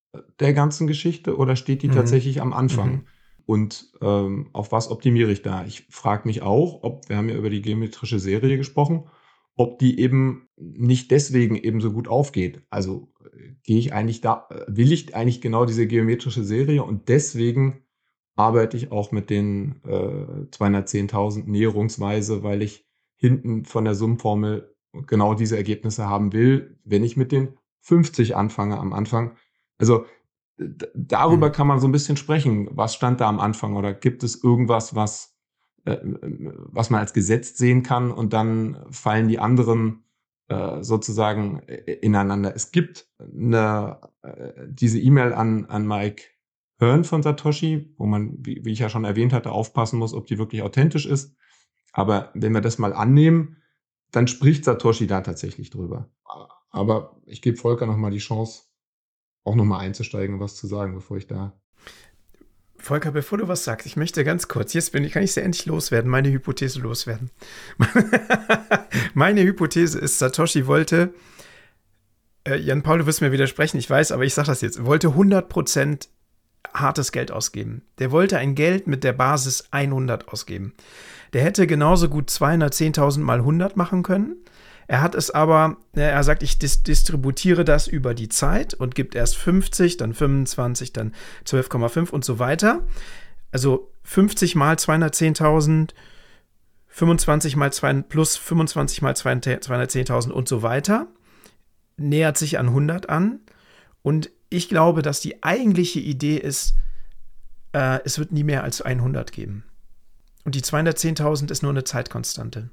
der ganzen Geschichte oder steht die Mhm. tatsächlich am Anfang? Mhm. Und ähm, auf was optimiere ich da? Ich frage mich auch, ob, wir haben ja über die geometrische Serie gesprochen, ob die eben nicht deswegen eben so gut aufgeht. Also äh, gehe ich eigentlich da, äh, will ich eigentlich genau diese geometrische Serie und deswegen arbeite ich auch mit den äh, zweihundertzehntausend näherungsweise, weil ich hinten von der Summenformel genau diese Ergebnisse haben will, wenn ich mit den fünfzig anfange am Anfang. Also d- darüber Mhm. kann man so ein bisschen sprechen. Was stand da am Anfang? Oder gibt es irgendwas, was, äh, was man als gesetzt sehen kann und dann fallen die anderen äh, sozusagen äh, ineinander? Es gibt eine, äh, diese E-Mail an, an Mike Hearn von Satoshi, wo man, wie, wie ich ja schon erwähnt hatte, aufpassen muss, ob die wirklich authentisch ist. Aber wenn wir das mal annehmen, dann spricht Satoshi da tatsächlich drüber. Aber ich gebe Volker nochmal die Chance, auch nochmal einzusteigen und was zu sagen, bevor ich da. Volker, bevor du was sagst, ich möchte ganz kurz, jetzt bin ich, kann ich sie endlich loswerden, meine Hypothese loswerden. Meine Hypothese ist, Satoshi wollte, äh, Jan Paul, du wirst mir widersprechen, ich weiß, aber ich sage das jetzt, wollte hundert Prozent hartes Geld ausgeben. Der wollte ein Geld mit der Basis hundert ausgeben. Der hätte genauso gut zweihundertzehntausend mal hundert machen können. Er hat es aber, er sagt, ich dis- distributiere das über die Zeit und gibt erst fünfzig, dann fünfundzwanzig, dann zwölf Komma fünf und so weiter. Also fünfzig mal zweihundertzehntausend, fünfundzwanzig mal zwei, plus fünfundzwanzig mal zweihundertzehntausend und so weiter. Nähert sich an hundert an. Und ich glaube, dass die eigentliche Idee ist, äh, es wird nie mehr als hundert geben. Und die zweihundertzehntausend ist nur eine Zeitkonstante.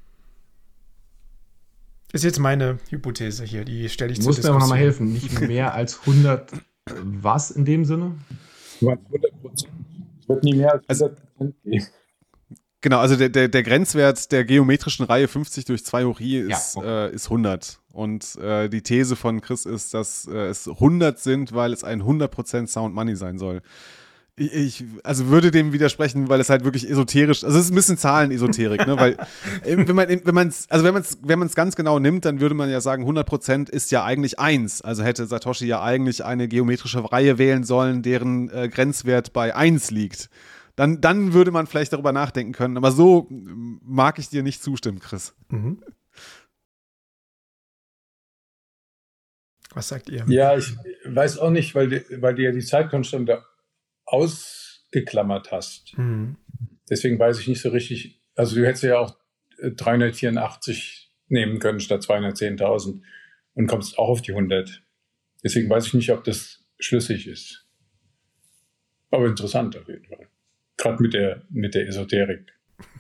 Ist jetzt meine Hypothese hier, die stelle ich Du zur musst mir aber Diskussion. nochmal helfen. Nicht mehr als hundert was in dem Sinne? hundert Prozent. Es wird nie mehr als Also- hundert Prozent geben. Genau, also der, der, der Grenzwert der geometrischen Reihe fünfzig durch zwei hoch i Ja, ist, okay. äh, ist hundert. Und äh, die These von Chris ist, dass äh, es hundert sind, weil es ein hundert Prozent Sound Money sein soll. Ich, ich also würde dem widersprechen, weil es halt wirklich esoterisch, also es ist ein bisschen Zahlenesoterik, ne, weil äh, wenn man wenn man es also wenn man es wenn man es ganz genau nimmt, dann würde man ja sagen, hundert Prozent ist ja eigentlich eins. Also hätte Satoshi ja eigentlich eine geometrische Reihe wählen sollen, deren äh, Grenzwert bei eins liegt. Dann, dann würde man vielleicht darüber nachdenken können. Aber so mag ich dir nicht zustimmen, Chris. Mhm. Was sagt ihr? Ja, ich weiß auch nicht, weil, du- weil du ja die Zeitkonstante ausgeklammert hast. Mhm. Deswegen weiß ich nicht so richtig. Also du hättest ja auch äh, dreihundertvierundachtzig nehmen können statt zweihundertzehntausend und kommst auch auf die hundert. Deswegen weiß ich nicht, ob das schlüssig ist. Aber interessant auf jeden Fall. Gerade mit der, mit der Esoterik.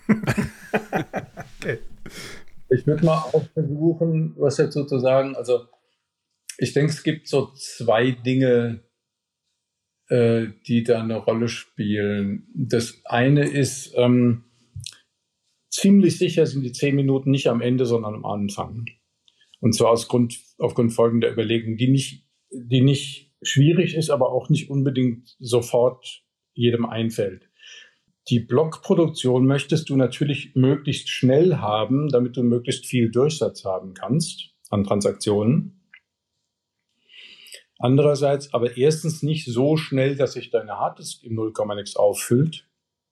Okay. Ich würde mal auch versuchen, was dazu zu sagen. Also ich denke, es gibt so zwei Dinge, äh, die da eine Rolle spielen. Das eine ist, ähm, ziemlich sicher sind die zehn Minuten nicht am Ende, sondern am Anfang. Und zwar aus Grund, aufgrund folgender Überlegung, die nicht, die nicht schwierig ist, aber auch nicht unbedingt sofort jedem einfällt. Die Blockproduktion möchtest du natürlich möglichst schnell haben, damit du möglichst viel Durchsatz haben kannst an Transaktionen. Andererseits aber erstens nicht so schnell, dass sich deine Harddisk im null Komma nix auffüllt.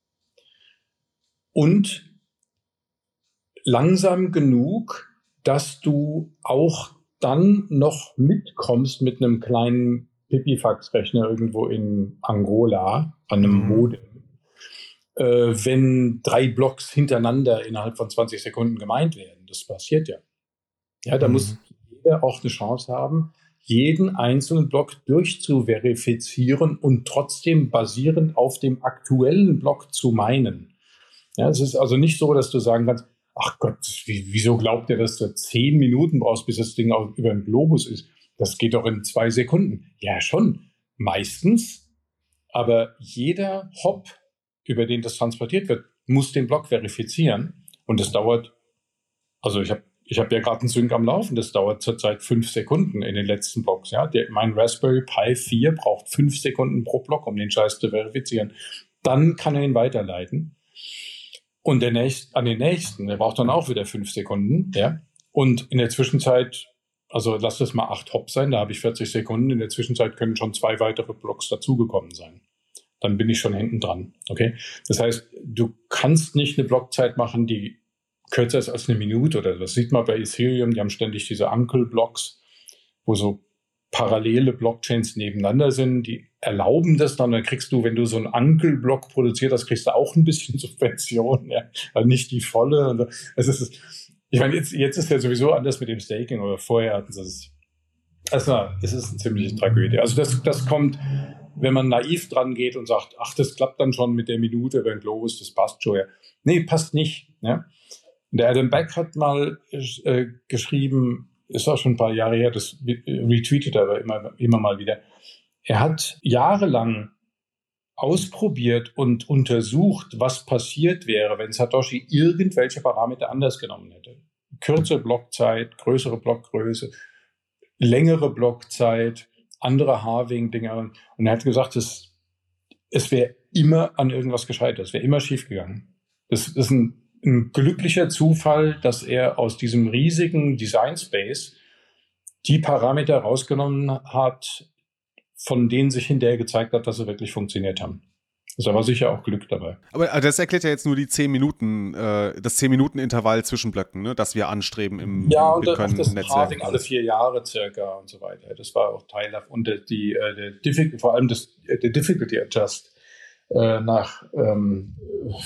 Und langsam genug, dass du auch dann noch mitkommst mit einem kleinen Pipifax-Rechner irgendwo in Angola an einem Mhm. Modem, äh, wenn drei Blocks hintereinander innerhalb von zwanzig Sekunden gemeint werden. Das passiert ja. Ja, da Mhm. muss jeder auch eine Chance haben, jeden einzelnen Block durchzuverifizieren und trotzdem basierend auf dem aktuellen Block zu meinen. Ja, es ist also nicht so, dass du sagen kannst, ach Gott, wie, wieso glaubt ihr, dass du zehn Minuten brauchst, bis das Ding auch über den Globus ist? Das geht doch in zwei Sekunden. Ja, schon. Meistens. Aber jeder Hop, über den das transportiert wird, muss den Block verifizieren. Und das dauert, also ich habe ich hab ja gerade einen Sync am Laufen, das dauert zurzeit fünf Sekunden in den letzten Blocks. Ja? Der, mein Raspberry Pi vier braucht fünf Sekunden pro Block, um den Scheiß zu verifizieren. Dann kann er ihn weiterleiten. Und der nächst, an den nächsten, der braucht dann auch wieder fünf Sekunden. Ja? Und in der Zwischenzeit Also lass das mal acht Hop sein, da habe ich vierzig Sekunden. In der Zwischenzeit können schon zwei weitere Blocks dazugekommen sein. Dann bin ich schon hinten dran. Okay? Das heißt, du kannst nicht eine Blockzeit machen, die kürzer ist als eine Minute oder das sieht man bei Ethereum, die haben ständig diese Uncle-Blocks, wo so parallele Blockchains nebeneinander sind, die erlauben das dann, dann kriegst du, wenn du so einen Uncle-Block produziert hast, kriegst du auch ein bisschen Subvention, ja, also nicht die volle. Also es ist, ich meine, jetzt, jetzt ist ja sowieso anders mit dem Staking, aber vorher hatten sie es. Also es ist eine ziemliche Tragödie. Also das, das kommt, wenn man naiv dran geht und sagt, ach, das klappt dann schon mit der Minute beim Globus, das passt schon. Ja. Nee, passt nicht. Ja. Der Adam Back hat mal äh, geschrieben, ist auch schon ein paar Jahre her, das retweetet er aber immer, immer mal wieder. Er hat jahrelang ausprobiert und untersucht, was passiert wäre, wenn Satoshi irgendwelche Parameter anders genommen hätte. Kürzere Blockzeit, größere Blockgröße, längere Blockzeit, andere Halving-Dinger. Und er hat gesagt, es, es wäre immer an irgendwas gescheitert, es wäre immer schiefgegangen. Das ist ein Ein glücklicher Zufall, dass er aus diesem riesigen Design Space die Parameter rausgenommen hat, von denen sich hinterher gezeigt hat, dass sie wirklich funktioniert haben. Also da war sicher auch Glück dabei. Aber das erklärt ja jetzt nur die zehn Minuten, äh, das zehn Minuten Intervall zwischen Blöcken, ne, das wir anstreben im, ja, im Bitcoin-Netzwerk. Ja, und das Halving alle vier Jahre circa und so weiter. Das war auch Teil davon. Und die, äh, der Diffi- vor allem das, der Difficulty Adjust Äh, nach ähm,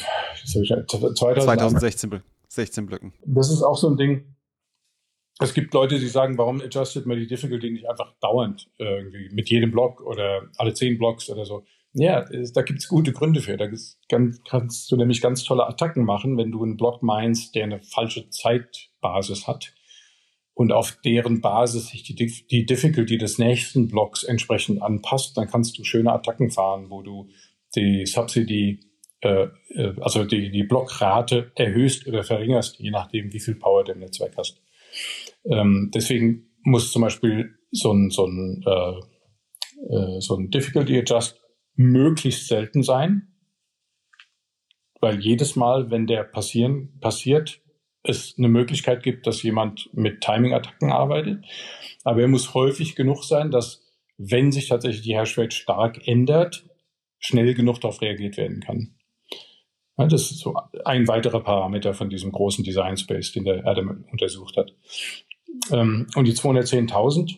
zweitausendsechzehn Blöcken. Das ist auch so ein Ding. Es gibt Leute, die sagen, warum adjustet man die Difficulty nicht einfach dauernd irgendwie mit jedem Block oder alle zehn Blocks oder so. Ja, da gibt es gute Gründe für. Da ganz, kannst du nämlich ganz tolle Attacken machen, wenn du einen Block meinst, der eine falsche Zeitbasis hat und auf deren Basis sich die, die Difficulty des nächsten Blocks entsprechend anpasst. Dann kannst du schöne Attacken fahren, wo du die Subsidy, äh, also die, die Blockrate erhöhst oder verringerst, je nachdem, wie viel Power du im Netzwerk hast. Ähm, deswegen muss zum Beispiel so ein, so ein, äh, äh, so ein Difficulty Adjust möglichst selten sein, weil jedes Mal, wenn der passieren, passiert, es eine Möglichkeit gibt, dass jemand mit Timing-Attacken arbeitet. Aber er muss häufig genug sein, dass, wenn sich tatsächlich die Hashrate stark ändert, schnell genug darauf reagiert werden kann. Ja, das ist so ein weiterer Parameter von diesem großen Design Space, den der Adam untersucht hat. Ähm, und die zweihundertzehntausend,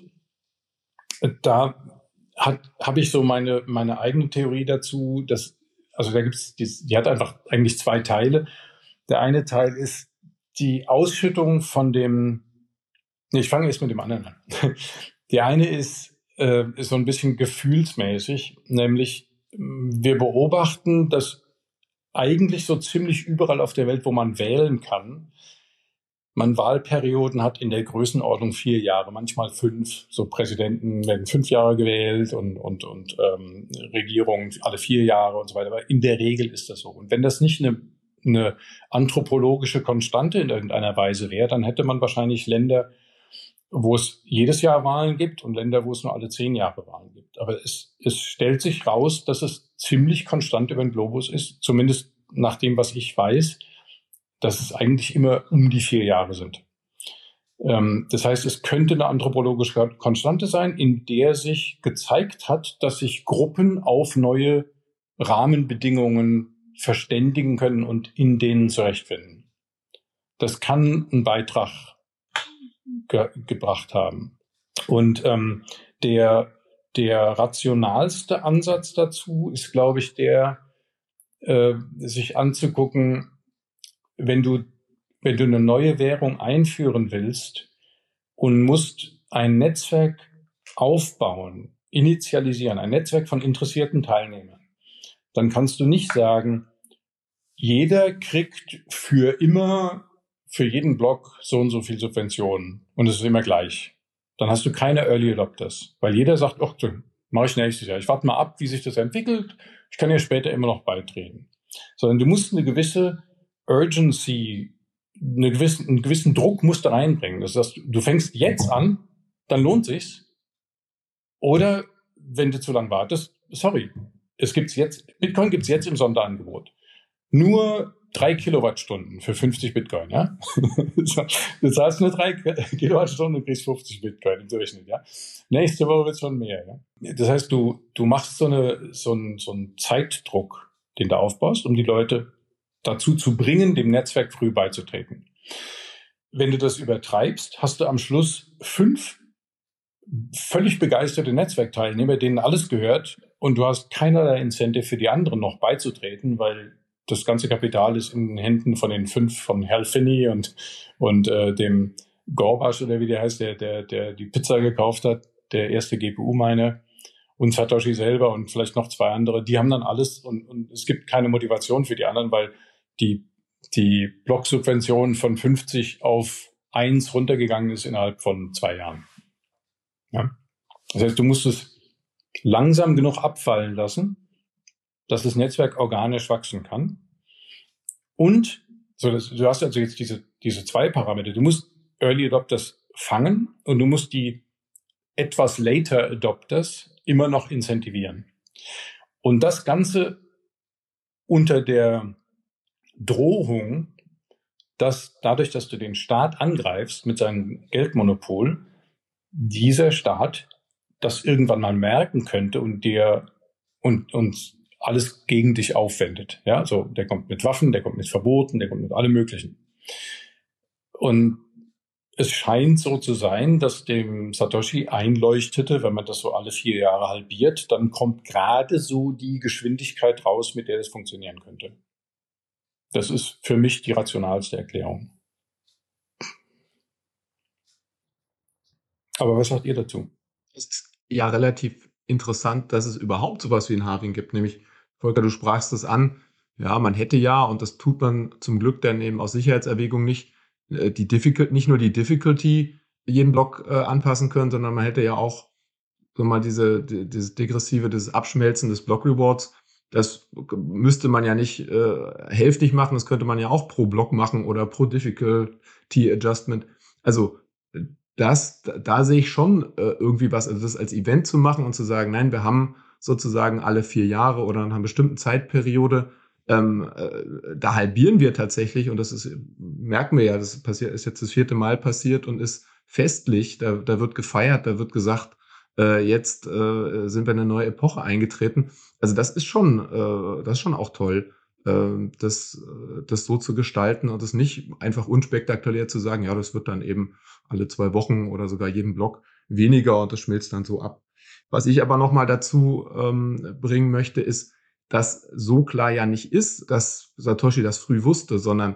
da habe ich so meine, meine eigene Theorie dazu, dass, also da gibt's, die, die hat einfach eigentlich zwei Teile. Der eine Teil ist die Ausschüttung von dem, nee, ich fange erst mit dem anderen an. Die eine ist, äh, ist so ein bisschen gefühlsmäßig, nämlich wir beobachten, dass eigentlich so ziemlich überall auf der Welt, wo man wählen kann, man Wahlperioden hat in der Größenordnung vier Jahre, manchmal fünf. So Präsidenten werden fünf Jahre gewählt und, und, und ähm, Regierungen alle vier Jahre und so weiter. Aber in der Regel ist das so. Und wenn das nicht eine, eine anthropologische Konstante in irgendeiner Weise wäre, dann hätte man wahrscheinlich Länder, wo es jedes Jahr Wahlen gibt und Länder, wo es nur alle zehn Jahre Wahlen gibt. Aber es, es stellt sich raus, dass es ziemlich konstant über den Globus ist, zumindest nach dem, was ich weiß, dass es eigentlich immer um die vier Jahre sind. Ähm, das heißt, es könnte eine anthropologische Konstante sein, in der sich gezeigt hat, dass sich Gruppen auf neue Rahmenbedingungen verständigen können und in denen zurechtfinden. Das kann ein Beitrag ge- gebracht haben. Und ähm, der, der rationalste Ansatz dazu ist, glaube ich, der, äh, sich anzugucken, wenn du, wenn du eine neue Währung einführen willst und musst ein Netzwerk aufbauen, initialisieren, ein Netzwerk von interessierten Teilnehmern, dann kannst du nicht sagen, jeder kriegt für immer, für jeden Block so und so viel Subventionen und es ist immer gleich. Dann hast du keine Early Adopters, weil jeder sagt, ach, mache ich nächstes Jahr. Ich warte mal ab, wie sich das entwickelt. Ich kann ja später immer noch beitreten. Sondern du musst eine gewisse Urgency, eine gewissen, einen gewissen Druck musst du reinbringen. Das heißt, du fängst jetzt an, dann lohnt sich's. Oder wenn du zu lange wartest, sorry, es gibt's jetzt, Bitcoin gibt's jetzt im Sonderangebot. Nur drei Kilowattstunden für fünfzig Bitcoin, ja. Du zahlst nur drei Kilowattstunden und kriegst fünfzig Bitcoin im Durchschnitt, ja. Nächste Woche wird es schon mehr, ja. Das heißt, du, du machst so eine, so einen, so einen Zeitdruck, den du aufbaust, um die Leute dazu zu bringen, dem Netzwerk früh beizutreten. Wenn du das übertreibst, hast du am Schluss fünf völlig begeisterte Netzwerkteilnehmer, denen alles gehört, und du hast keinerlei Incentive für die anderen noch beizutreten, weil das ganze Kapital ist in den Händen von den fünf, von Hal Finney und, und äh, dem Gorbasch oder wie der heißt, der, der, der die Pizza gekauft hat, der erste G P U-Miner, und Satoshi selber und vielleicht noch zwei andere. Die haben dann alles, und, und es gibt keine Motivation für die anderen, weil die, die Blocksubvention von fünfzig auf eins runtergegangen ist innerhalb von zwei Jahren. Ja? Das heißt, du musst es langsam genug abfallen lassen, dass das Netzwerk organisch wachsen kann. Und so, das, du hast also jetzt diese, diese zwei Parameter. Du musst Early Adopters fangen und du musst die etwas Later Adopters immer noch incentivieren. Und das Ganze unter der Drohung, dass dadurch, dass du den Staat angreifst mit seinem Geldmonopol, dieser Staat das irgendwann mal merken könnte und dir und, und alles gegen dich aufwendet. Ja, so, der kommt mit Waffen, der kommt mit Verboten, der kommt mit allem Möglichen. Und es scheint so zu sein, dass dem Satoshi einleuchtete, wenn man das so alle vier Jahre halbiert, dann kommt gerade so die Geschwindigkeit raus, mit der das funktionieren könnte. Das ist für mich die rationalste Erklärung. Aber was sagt ihr dazu? Es ist ja relativ interessant, dass es überhaupt sowas wie ein Halving gibt, nämlich Volker, du sprachst es an, ja, man hätte ja, und das tut man zum Glück dann eben aus Sicherheitserwägung nicht, die Difficult, nicht nur die Difficulty jeden Block äh, anpassen können, sondern man hätte ja auch so mal diese, die, dieses degressive, dieses Abschmelzen des Block Rewards, das müsste man ja nicht äh, hälftig machen, das könnte man ja auch pro Block machen oder pro Difficulty Adjustment. Also das, da, da sehe ich schon äh, irgendwie was, also das als Event zu machen und zu sagen, nein, wir haben sozusagen alle vier Jahre oder nach einer bestimmten Zeitperiode, ähm, äh, da halbieren wir tatsächlich, und das ist, merken wir ja, das passiert, ist jetzt das vierte Mal passiert und ist festlich, da, da wird gefeiert, da wird gesagt, äh, jetzt äh, sind wir in eine neue Epoche eingetreten. Also das ist schon, äh, das ist schon auch toll, äh, das, das so zu gestalten und es nicht einfach unspektakulär zu sagen, ja, das wird dann eben alle zwei Wochen oder sogar jeden Block weniger und das schmilzt dann so ab. Was ich aber nochmal dazu ähm, bringen möchte, ist, dass so klar ja nicht ist, dass Satoshi das früh wusste, sondern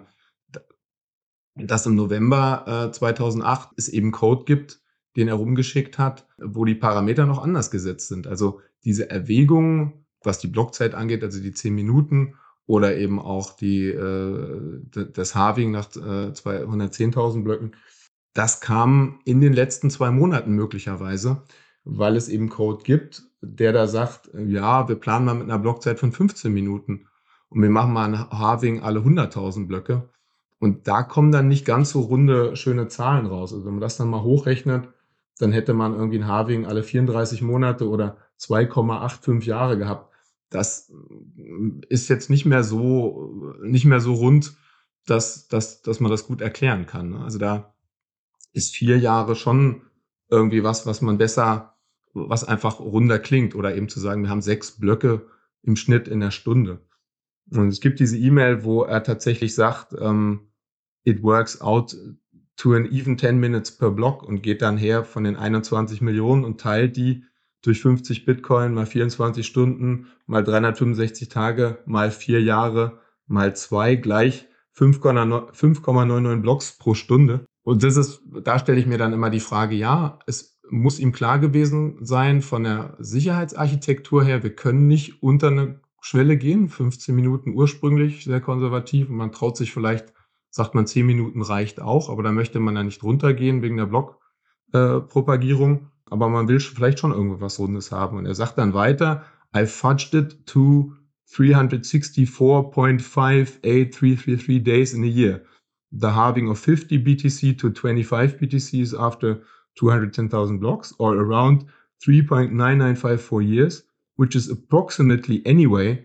dass im November äh, zweitausendacht es eben Code gibt, den er rumgeschickt hat, wo die Parameter noch anders gesetzt sind. Also diese Erwägungen, was die Blockzeit angeht, also die zehn Minuten oder eben auch die, äh, das Halving nach äh, hundertzehntausend Blöcken, das kam in den letzten zwei Monaten möglicherweise, weil es eben Code gibt, der da sagt, ja, wir planen mal mit einer Blockzeit von fünfzehn Minuten und wir machen mal ein Halving alle hunderttausend Blöcke. Und da kommen dann nicht ganz so runde, schöne Zahlen raus. Also wenn man das dann mal hochrechnet, dann hätte man irgendwie ein Halving alle vierunddreißig Monate oder zwei Komma fünfundachtzig Jahre gehabt. Das ist jetzt nicht mehr so, nicht mehr so rund, dass, dass, dass man das gut erklären kann. Also da ist vier Jahre schon irgendwie was, was man besser, was einfach runder klingt, oder eben zu sagen, wir haben sechs Blöcke im Schnitt in der Stunde. Und es gibt diese E-Mail, wo er tatsächlich sagt, um, it works out to an even ten minutes per block, und geht dann her von den einundzwanzig Millionen und teilt die durch fünfzig Bitcoin mal vierundzwanzig Stunden mal dreihundertfünfundsechzig Tage mal vier Jahre mal zwei gleich fünf Komma neunundneunzig Blocks pro Stunde. Und das ist, da stelle ich mir dann immer die Frage, ja, es muss ihm klar gewesen sein von der Sicherheitsarchitektur her, wir können nicht unter eine Schwelle gehen, fünfzehn Minuten ursprünglich, sehr konservativ, und man traut sich vielleicht, sagt man, zehn Minuten reicht auch, aber da möchte man ja nicht runtergehen wegen der Blockpropagierung, äh, aber man will vielleicht schon irgendwas Rundes haben. Und er sagt dann weiter, I fudged it to three hundred sixty-four point five eight three three three days in a year. The halving of fifty B T C to twenty-five B T C is after two hundred ten thousand blocks, or around three point nine nine five four years, which is approximately anyway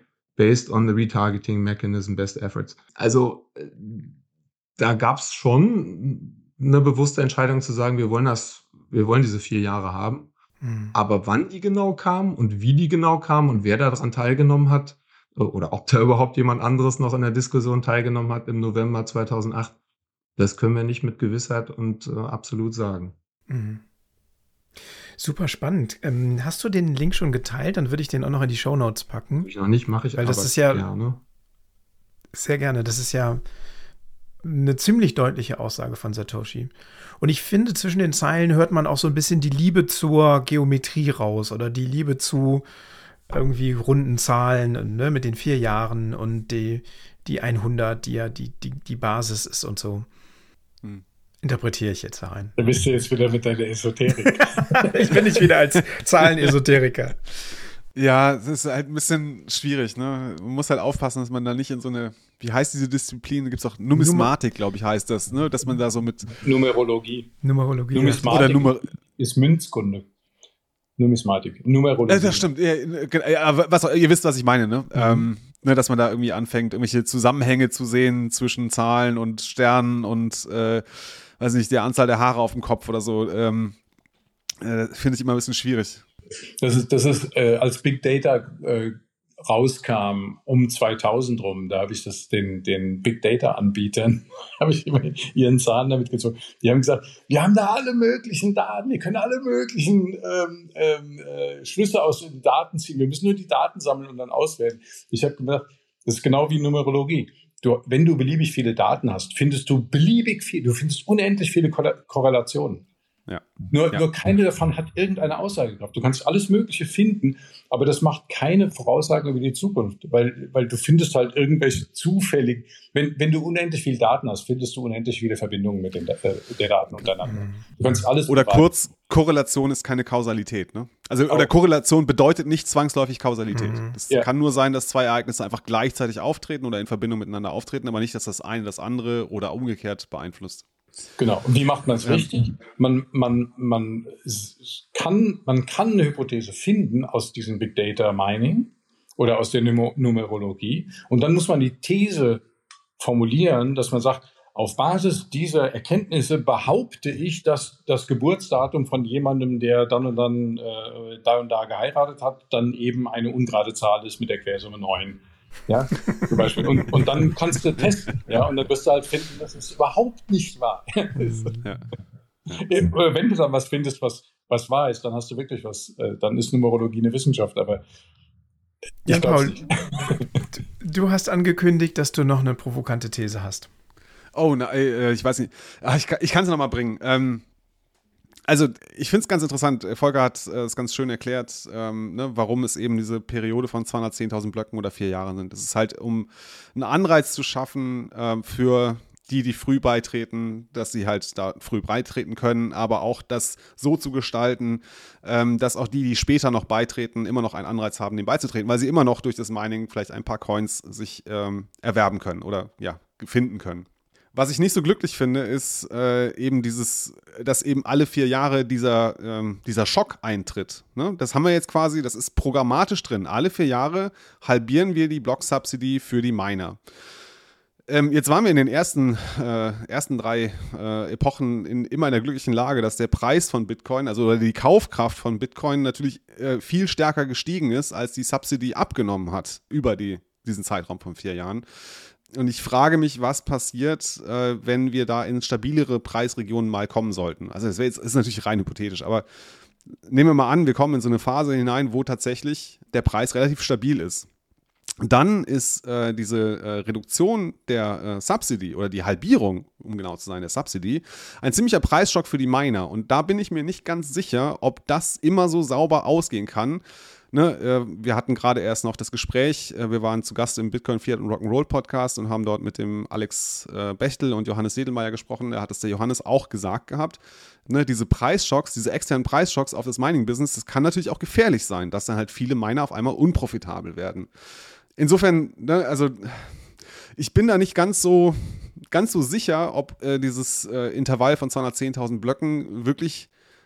based on the retargeting mechanism best efforts. Also äh, da gab es schon eine bewusste Entscheidung zu sagen, wir wollen das, wir wollen diese vier Jahre haben. Mhm. Aber wann die genau kamen und wie die genau kamen und wer daran teilgenommen hat, oder ob da überhaupt jemand anderes noch in der Diskussion teilgenommen hat im November zweitausendacht, das können wir nicht mit Gewissheit und äh, absolut sagen. Mhm. Super spannend. Ähm, hast du den Link schon geteilt? Dann würde ich den auch noch in die Shownotes packen. Ich noch nicht, mache ich. Weil das ist ja gerne. Sehr gerne. Das ist ja eine ziemlich deutliche Aussage von Satoshi. Und ich finde, zwischen den Zeilen hört man auch so ein bisschen die Liebe zur Geometrie raus oder die Liebe zu irgendwie runden Zahlen, ne, mit den vier Jahren und die, die hundert, die ja die, die, die Basis ist und so. Hm. Interpretiere ich jetzt da rein. Da bist du jetzt wieder mit deiner Esoterik. Ich bin nicht wieder als Zahlenesoteriker. Ja, das ist halt ein bisschen schwierig, ne? Man muss halt aufpassen, dass man da nicht in so eine, wie heißt diese Disziplin? Da gibt es auch Numismatik, glaube ich, heißt das, ne? Dass man da so mit Numerologie. Numerologie. Numismatik oder Numer- ist Münzkunde. Numismatik. Numerologie. Ja, das stimmt. Ja, ja, was, ihr wisst, was ich meine, ne? Mhm. Ähm, ne? Dass man da irgendwie anfängt, irgendwelche Zusammenhänge zu sehen zwischen Zahlen und Sternen und, äh, weiß nicht, der Anzahl der Haare auf dem Kopf oder so. Ähm, äh, finde ich immer ein bisschen schwierig. Das ist, das ist äh, als Big Data äh, rauskam um zweitausend rum, da habe ich das den, den Big Data Anbietern, habe ich immer ihren Zahn damit gezogen. Die haben gesagt, wir haben da alle möglichen Daten, wir können alle möglichen ähm, ähm, äh, Schlüsse aus den Daten ziehen, wir müssen nur die Daten sammeln und dann auswerten. Ich habe gedacht, das ist genau wie Numerologie. Du, wenn du beliebig viele Daten hast, findest du beliebig viel, du findest unendlich viele Korre- Korrelationen. Ja. Nur, ja. nur keine davon hat irgendeine Aussagekraft. Du kannst alles Mögliche finden, aber das macht keine Voraussagen über die Zukunft, weil, weil du findest halt irgendwelche zufällig, wenn, wenn du unendlich viel Daten hast, findest du unendlich viele Verbindungen mit den äh, der Daten untereinander. Du kannst alles Oder beweisen. kurz, Korrelation ist keine Kausalität, ne? Also, oder Korrelation bedeutet nicht zwangsläufig Kausalität. Es ja. kann nur sein, dass zwei Ereignisse einfach gleichzeitig auftreten oder in Verbindung miteinander auftreten, aber nicht, dass das eine das andere oder umgekehrt beeinflusst. Genau. Und wie macht man es richtig? Man, man, man, kann, man kann eine Hypothese finden aus diesem Big Data Mining oder aus der Numer- Numerologie. Und dann muss man die These formulieren, dass man sagt, auf Basis dieser Erkenntnisse behaupte ich, dass das Geburtsdatum von jemandem, der dann und dann äh, da und da geheiratet hat, dann eben eine ungerade Zahl ist mit der Quersumme neun. Ja, zum Beispiel. Und, und dann kannst du testen, ja, und dann wirst du halt finden, das ist überhaupt nicht wahr. Ja. Wenn du dann was findest, was, was wahr ist, dann hast du wirklich was, äh, dann ist Numerologie eine Wissenschaft, aber ja, Paul, du hast angekündigt, dass du noch eine provokante These hast. Oh, na, äh, ich weiß nicht. Ach, ich ich kann es noch mal bringen. Ähm, Also ich finde es ganz interessant, Volker hat äh, es ganz schön erklärt, ähm, ne, warum es eben diese Periode von zweihundertzehntausend Blöcken oder vier Jahre sind. Das ist halt, um einen Anreiz zu schaffen ähm, für die, die früh beitreten, dass sie halt da früh beitreten können, aber auch das so zu gestalten, ähm, dass auch die, die später noch beitreten, immer noch einen Anreiz haben, dem beizutreten, weil sie immer noch durch das Mining vielleicht ein paar Coins sich ähm, erwerben können oder ja, finden können. Was ich nicht so glücklich finde, ist äh, eben dieses, dass eben alle vier Jahre dieser, ähm, dieser Schock eintritt. Ne? Das haben wir jetzt quasi, das ist programmatisch drin. Alle vier Jahre halbieren wir die Block-Subsidy für die Miner. Ähm, jetzt waren wir in den ersten, äh, ersten drei äh, Epochen in, immer in der glücklichen Lage, dass der Preis von Bitcoin, also oder die Kaufkraft von Bitcoin natürlich äh, viel stärker gestiegen ist, als die Subsidy abgenommen hat über die, diesen Zeitraum von vier Jahren. Und ich frage mich, was passiert, äh, wenn wir da in stabilere Preisregionen mal kommen sollten. Also das wäre jetzt, ist natürlich rein hypothetisch, aber nehmen wir mal an, wir kommen in so eine Phase hinein, wo tatsächlich der Preis relativ stabil ist. Dann ist äh, diese äh, Reduktion der äh, Subsidy oder die Halbierung, um genau zu sein, der Subsidy, ein ziemlicher Preisschock für die Miner. Und da bin ich mir nicht ganz sicher, ob das immer so sauber ausgehen kann. Ne, äh, wir hatten gerade erst noch das Gespräch, äh, wir waren zu Gast im Bitcoin, Fiat und Rock'n'Roll Podcast und haben dort mit dem Alex äh, Bechtel und Johannes Sedelmeier gesprochen. Da hat es der Johannes auch gesagt gehabt. Ne, diese Preisschocks, diese externen Preisschocks auf das Mining-Business, das kann natürlich auch gefährlich sein, dass dann halt viele Miner auf einmal unprofitabel werden. Insofern, ne, also ich bin da nicht ganz so, ganz so sicher, ob äh, dieses äh, Intervall von zweihundertzehntausend Blöcken wirklich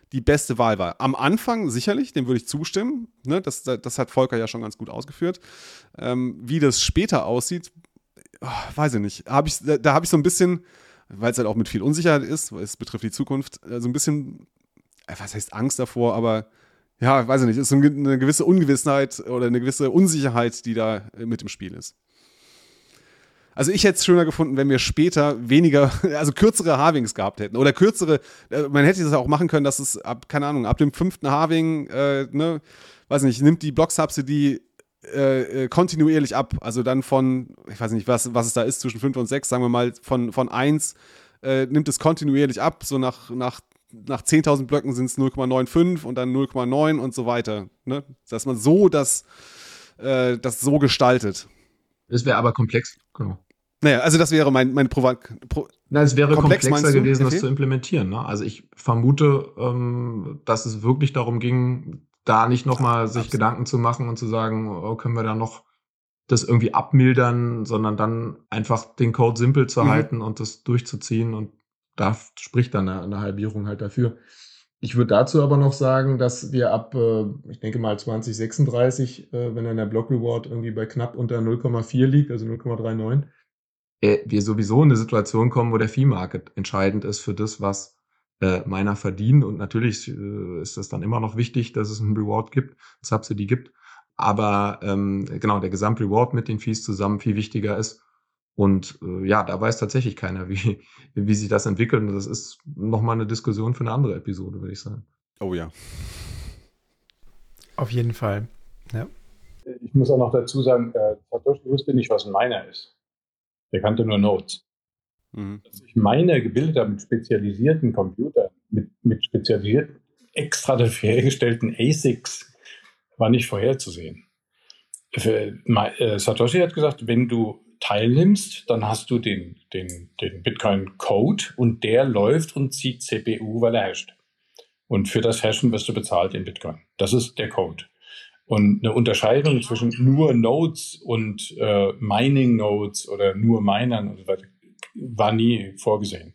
die beste Wahl war. Am Anfang sicherlich, dem würde ich zustimmen. Ne? Das, das hat Volker ja schon ganz gut ausgeführt. Ähm, wie das später aussieht, oh, weiß ich nicht. Hab ich, da da habe ich so ein bisschen, weil es halt auch mit viel Unsicherheit ist, weil es betrifft die Zukunft, so ein bisschen, was heißt Angst davor, aber ja, weiß ich nicht, ist so eine gewisse Ungewissheit oder eine gewisse Unsicherheit, die da mit im Spiel ist. Also ich hätte es schöner gefunden, wenn wir später weniger, also kürzere Halvings gehabt hätten. Oder kürzere, man hätte das auch machen können, dass es ab, keine Ahnung, ab dem fünften Halving, äh, ne, weiß nicht, nimmt die Block-Subsidy äh, kontinuierlich ab. Also dann von, ich weiß nicht, was, was es da ist, zwischen fünf und sechs, sagen wir mal, von, von eins äh, nimmt es kontinuierlich ab. So nach, nach, nach zehntausend Blöcken sind es null Komma fünfundneunzig und dann null Komma neun und so weiter. Ne? Dass man so das, äh, das so gestaltet. Das wäre aber komplex, genau. Naja, also das wäre mein, mein Pro- Pro- Na, es wäre Komplex, komplexer du, gewesen, F E? das zu implementieren. Ne? Also ich vermute, ähm, dass es wirklich darum ging, da nicht nochmal sich absolut. Gedanken zu machen und zu sagen, oh, können wir da noch das irgendwie abmildern, sondern dann einfach den Code simpel zu Mhm. halten und das durchzuziehen. Und da spricht dann eine, eine Halbierung halt dafür. Ich würde dazu aber noch sagen, dass wir ab, äh, ich denke mal zwanzig sechsunddreißig, äh, wenn dann der Block Reward irgendwie bei knapp unter null Komma vier liegt, also null Komma neununddreißig, äh, wir sowieso in eine Situation kommen, wo der Fee-Market entscheidend ist für das, was äh, Miner verdienen. Und natürlich äh, ist das dann immer noch wichtig, dass es einen Reward gibt, ein Subsidy gibt. Aber ähm, genau, der Gesamtreward mit den Fees zusammen viel wichtiger ist. Und äh, ja, da weiß tatsächlich keiner, wie, wie sich das entwickelt. Und das ist nochmal eine Diskussion für eine andere Episode, würde ich sagen. Oh ja. Auf jeden Fall. Ja. Ich muss auch noch dazu sagen, äh, Satoshi wusste nicht, was ein Miner ist. Der kannte nur Nodes. Mhm. Dass sich Miner gebildet haben mit spezialisierten Computern, mit, mit spezialisierten, extra dafür hergestellten A S I Cs, war nicht vorherzusehen. Für, äh, Satoshi hat gesagt, wenn du teilnimmst, dann hast du den, den, den Bitcoin-Code und der läuft und zieht C P U, weil er hasht. Und für das Hashen wirst du bezahlt in Bitcoin. Das ist der Code. Und eine Unterscheidung zwischen nur Nodes und äh, Mining-Nodes oder nur Minern und so weiter war nie vorgesehen.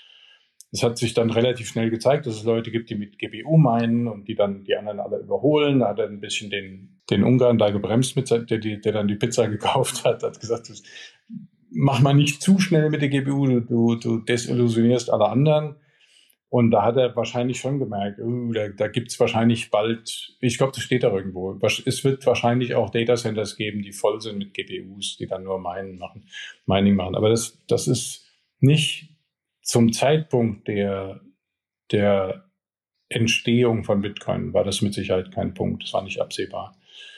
Es hat sich dann relativ schnell gezeigt, dass es Leute gibt, die mit G P U meinen und die dann die anderen alle überholen. Da hat er ein bisschen den, den Ungarn da gebremst, mit, der, der, der dann die Pizza gekauft hat, hat gesagt, das, mach mal nicht zu schnell mit der G P U, du, du, du desillusionierst alle anderen. Und da hat er wahrscheinlich schon gemerkt, uh, da, da gibt es wahrscheinlich bald, ich glaube, das steht da irgendwo, es wird wahrscheinlich auch Datacenters geben, die voll sind mit G P Us, die dann nur Mining machen. Mining machen. Aber das, das ist nicht zum Zeitpunkt der, der Entstehung von Bitcoin, war das mit Sicherheit kein Punkt. Das war nicht absehbar.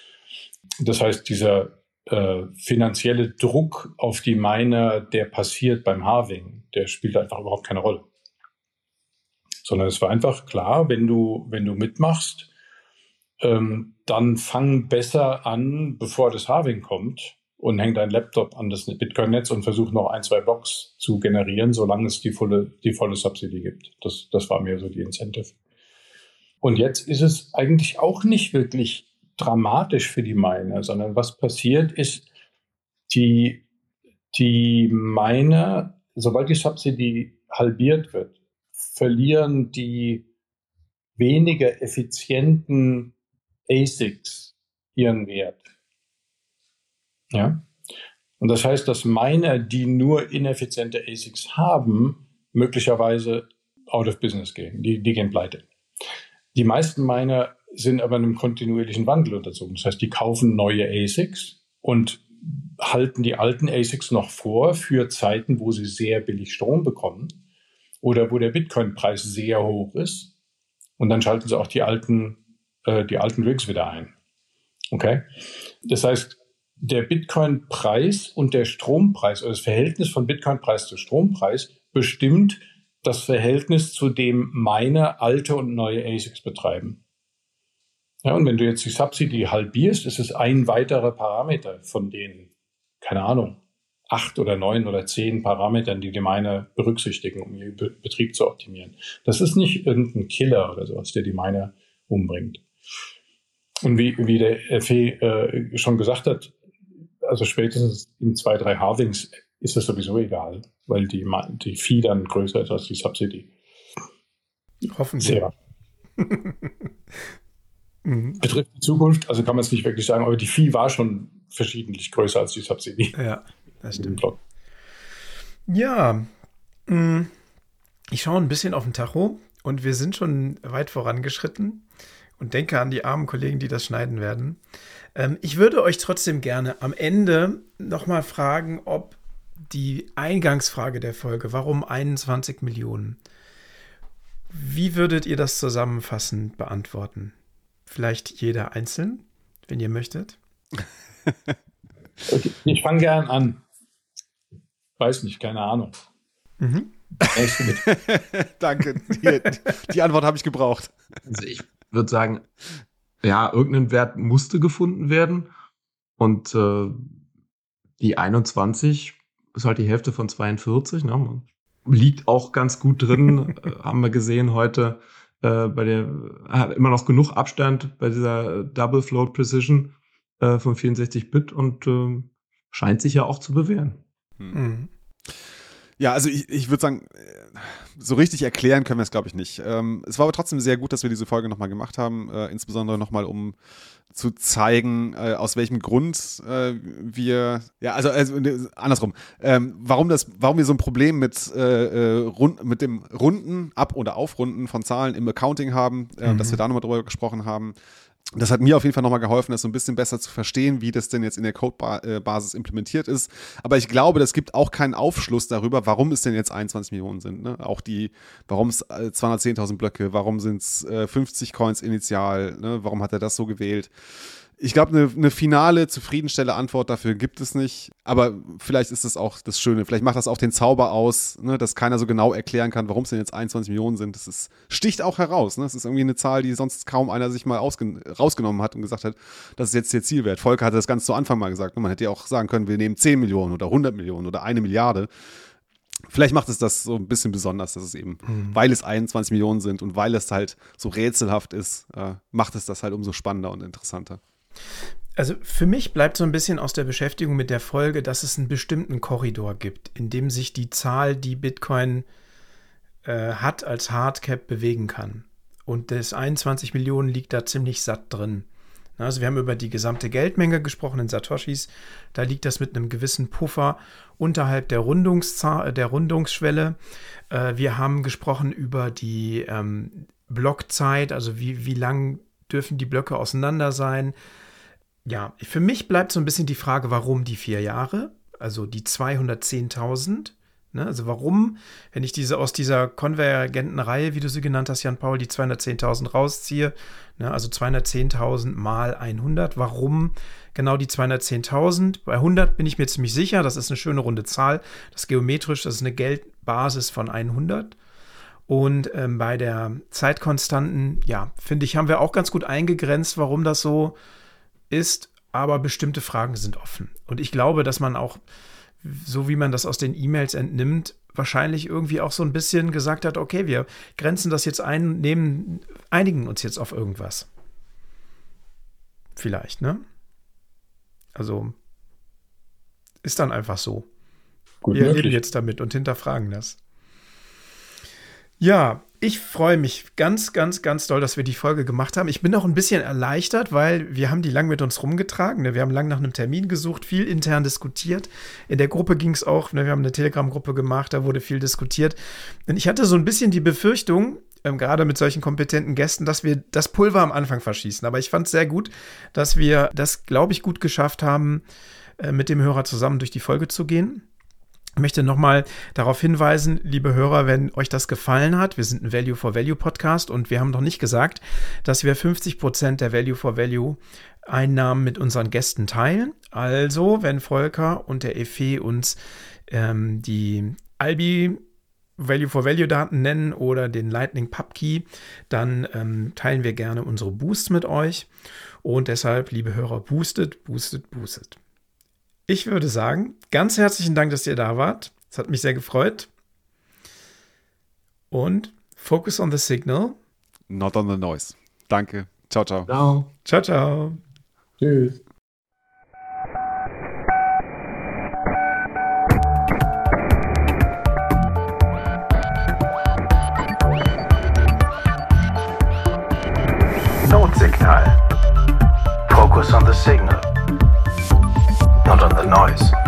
Das heißt, dieser äh, finanzielle Druck auf die Miner, der passiert beim Halving, der spielt einfach überhaupt keine Rolle. Sondern es war einfach klar, wenn du, wenn du mitmachst, ähm, dann fang besser an, bevor das Halving kommt und häng dein Laptop an das Bitcoin-Netz und versuch noch ein, zwei Blocks zu generieren, solange es die volle, die volle Subsidy gibt. Das, das war mir so die Incentive. Und jetzt ist es eigentlich auch nicht wirklich dramatisch für die Miner, sondern was passiert ist, die, die Miner, sobald die Subsidy halbiert wird, verlieren die weniger effizienten A S I Cs ihren Wert. Ja? Und das heißt, dass Miner, die nur ineffiziente A S I Cs haben, möglicherweise out of business gehen. Die, die gehen pleite. Die meisten Miner sind aber einem kontinuierlichen Wandel unterzogen. Das heißt, die kaufen neue A S I Cs und halten die alten A S I Cs noch vor für Zeiten, wo sie sehr billig Strom bekommen oder wo der Bitcoin-Preis sehr hoch ist. Und dann schalten sie auch die alten, äh, die alten Rigs wieder ein. Okay? Das heißt, der Bitcoin-Preis und der Strompreis oder das Verhältnis von Bitcoin-Preis zu Strompreis bestimmt das Verhältnis, zu dem Miner alte und neue A S I Cs betreiben. Ja, und wenn du jetzt die Subsidy halbierst, ist es ein weiterer Parameter von den, keine Ahnung, acht oder neun oder zehn Parametern, die die Miner berücksichtigen, um ihren Be- Betrieb zu optimieren. Das ist nicht irgendein Killer oder sowas, der die Miner umbringt. Und wie, wie der F E äh, schon gesagt hat, also spätestens in zwei, drei Halvings ist das sowieso egal, weil die, die Fee dann größer ist als die Subsidy. Hoffen wir. Sehr. mhm. Betrifft die Zukunft, also kann man es nicht wirklich sagen, aber die Fee war schon verschiedentlich größer als die Subsidy. Ja, das stimmt. Ja, ich schaue ein bisschen auf den Tacho und wir sind schon weit vorangeschritten und denke an die armen Kollegen, die das schneiden werden. Ähm, ich würde euch trotzdem gerne am Ende nochmal fragen, ob die Eingangsfrage der Folge, warum einundzwanzig Millionen? Wie würdet ihr das zusammenfassend beantworten? Vielleicht jeder einzeln, wenn ihr möchtet. Okay, ich fange gern an. Weiß nicht, keine Ahnung. Mhm. Danke, die, die Antwort habe ich gebraucht. Also ich würde sagen, ja, irgendein Wert musste gefunden werden und äh, die einundzwanzig ist halt die Hälfte von zweiundvierzig, ne? Liegt auch ganz gut drin, äh, haben wir gesehen heute, äh, bei der, hat immer noch genug Abstand bei dieser Double Float Precision äh, von vierundsechzig Bit und äh, scheint sich ja auch zu bewähren. Mhm. Ja, also ich, ich würde sagen, so richtig erklären können wir es, glaube ich, nicht. Ähm, es war aber trotzdem sehr gut, dass wir diese Folge nochmal gemacht haben, äh, insbesondere nochmal, um zu zeigen, äh, aus welchem Grund äh, wir, ja, also, also andersrum, ähm, warum das, warum wir so ein Problem mit, äh, rund, mit dem Runden, Ab- oder Aufrunden von Zahlen im Accounting haben, äh, mhm. dass wir da nochmal drüber gesprochen haben. Das hat mir auf jeden Fall nochmal geholfen, das so ein bisschen besser zu verstehen, wie das denn jetzt in der Codebasis implementiert ist. Aber ich glaube, das gibt auch keinen Aufschluss darüber, warum es denn jetzt einundzwanzig Millionen sind. Ne? Auch die, warum es zweihundertzehntausend Blöcke, warum sind es äh, fünfzig Coins initial, ne? Warum hat er das so gewählt? Ich glaube, eine, eine finale, zufriedenstellende Antwort dafür gibt es nicht. Aber vielleicht ist das auch das Schöne. Vielleicht macht das auch den Zauber aus, ne, dass keiner so genau erklären kann, warum es denn jetzt einundzwanzig Millionen sind. Das ist, sticht auch heraus. Ne? Das ist irgendwie eine Zahl, die sonst kaum einer sich mal ausgen- rausgenommen hat und gesagt hat, das ist jetzt der Zielwert. Volker hatte das ganz zu Anfang mal gesagt. Ne? Man hätte ja auch sagen können, wir nehmen zehn Millionen oder hundert Millionen oder eine Milliarde. Vielleicht macht es das so ein bisschen besonders, dass es eben, mhm. weil es einundzwanzig Millionen sind und weil es halt so rätselhaft ist, äh, macht es das halt umso spannender und interessanter. Also für mich bleibt so ein bisschen aus der Beschäftigung mit der Folge, dass es einen bestimmten Korridor gibt, in dem sich die Zahl, die Bitcoin äh, hat, als Hardcap bewegen kann. Und das einundzwanzig Millionen liegt da ziemlich satt drin. Also wir haben über die gesamte Geldmenge gesprochen in Satoshis. Da liegt das mit einem gewissen Puffer unterhalb der, Rundungszahl, der Rundungsschwelle. Äh, wir haben gesprochen über die ähm, Blockzeit, also wie, wie lang dürfen die Blöcke auseinander sein. Ja, für mich bleibt so ein bisschen die Frage, warum die vier Jahre, also die zweihundertzehntausend. Ne? Also warum, wenn ich diese aus dieser konvergenten Reihe, wie du sie genannt hast, Jan-Paul, die zweihundertzehntausend rausziehe, ne? Also zweihundertzehntausend mal hundert, warum genau die zweihundertzehntausend? Bei hundert bin ich mir ziemlich sicher, das ist eine schöne runde Zahl, das ist geometrisch, das ist eine Geldbasis von hundert. Und ähm, bei der Zeitkonstanten, ja, finde ich, haben wir auch ganz gut eingegrenzt, warum das so ist, aber bestimmte Fragen sind offen. Und ich glaube, dass man auch, so wie man das aus den E-Mails entnimmt, wahrscheinlich irgendwie auch so ein bisschen gesagt hat, okay, wir grenzen das jetzt ein, nehmen, einigen uns jetzt auf irgendwas. Vielleicht, ne? Also, ist dann einfach so. Gut wir möglich. leben jetzt damit und hinterfragen das. Ja, ich freue mich ganz, ganz, ganz doll, dass wir die Folge gemacht haben. Ich bin auch ein bisschen erleichtert, weil wir haben die lang mit uns rumgetragen. Wir haben lang nach einem Termin gesucht, viel intern diskutiert. In der Gruppe ging es auch, wir haben eine Telegram-Gruppe gemacht, da wurde viel diskutiert. Denn ich hatte so ein bisschen die Befürchtung, ähm, gerade mit solchen kompetenten Gästen, dass wir das Pulver am Anfang verschießen. Aber ich fand es sehr gut, dass wir das, glaube ich, gut geschafft haben, äh, mit dem Hörer zusammen durch die Folge zu gehen. Ich möchte nochmal darauf hinweisen, liebe Hörer, wenn euch das gefallen hat, wir sind ein Value for Value Podcast und wir haben noch nicht gesagt, dass wir fünfzig Prozent der Value for Value Einnahmen mit unseren Gästen teilen. Also, wenn Volker und der Efe uns ähm, die Albi Value for Value Daten nennen oder den Lightning Pubkey, dann ähm, teilen wir gerne unsere Boosts mit euch. Und deshalb, liebe Hörer, boostet, boostet, boostet. Ich würde sagen, ganz herzlichen Dank, dass ihr da wart. Es hat mich sehr gefreut. Und focus on the signal. Not on the noise. Danke. Ciao, ciao. Ciao. Ciao, ciao. Tschüss. signal, not on the noise.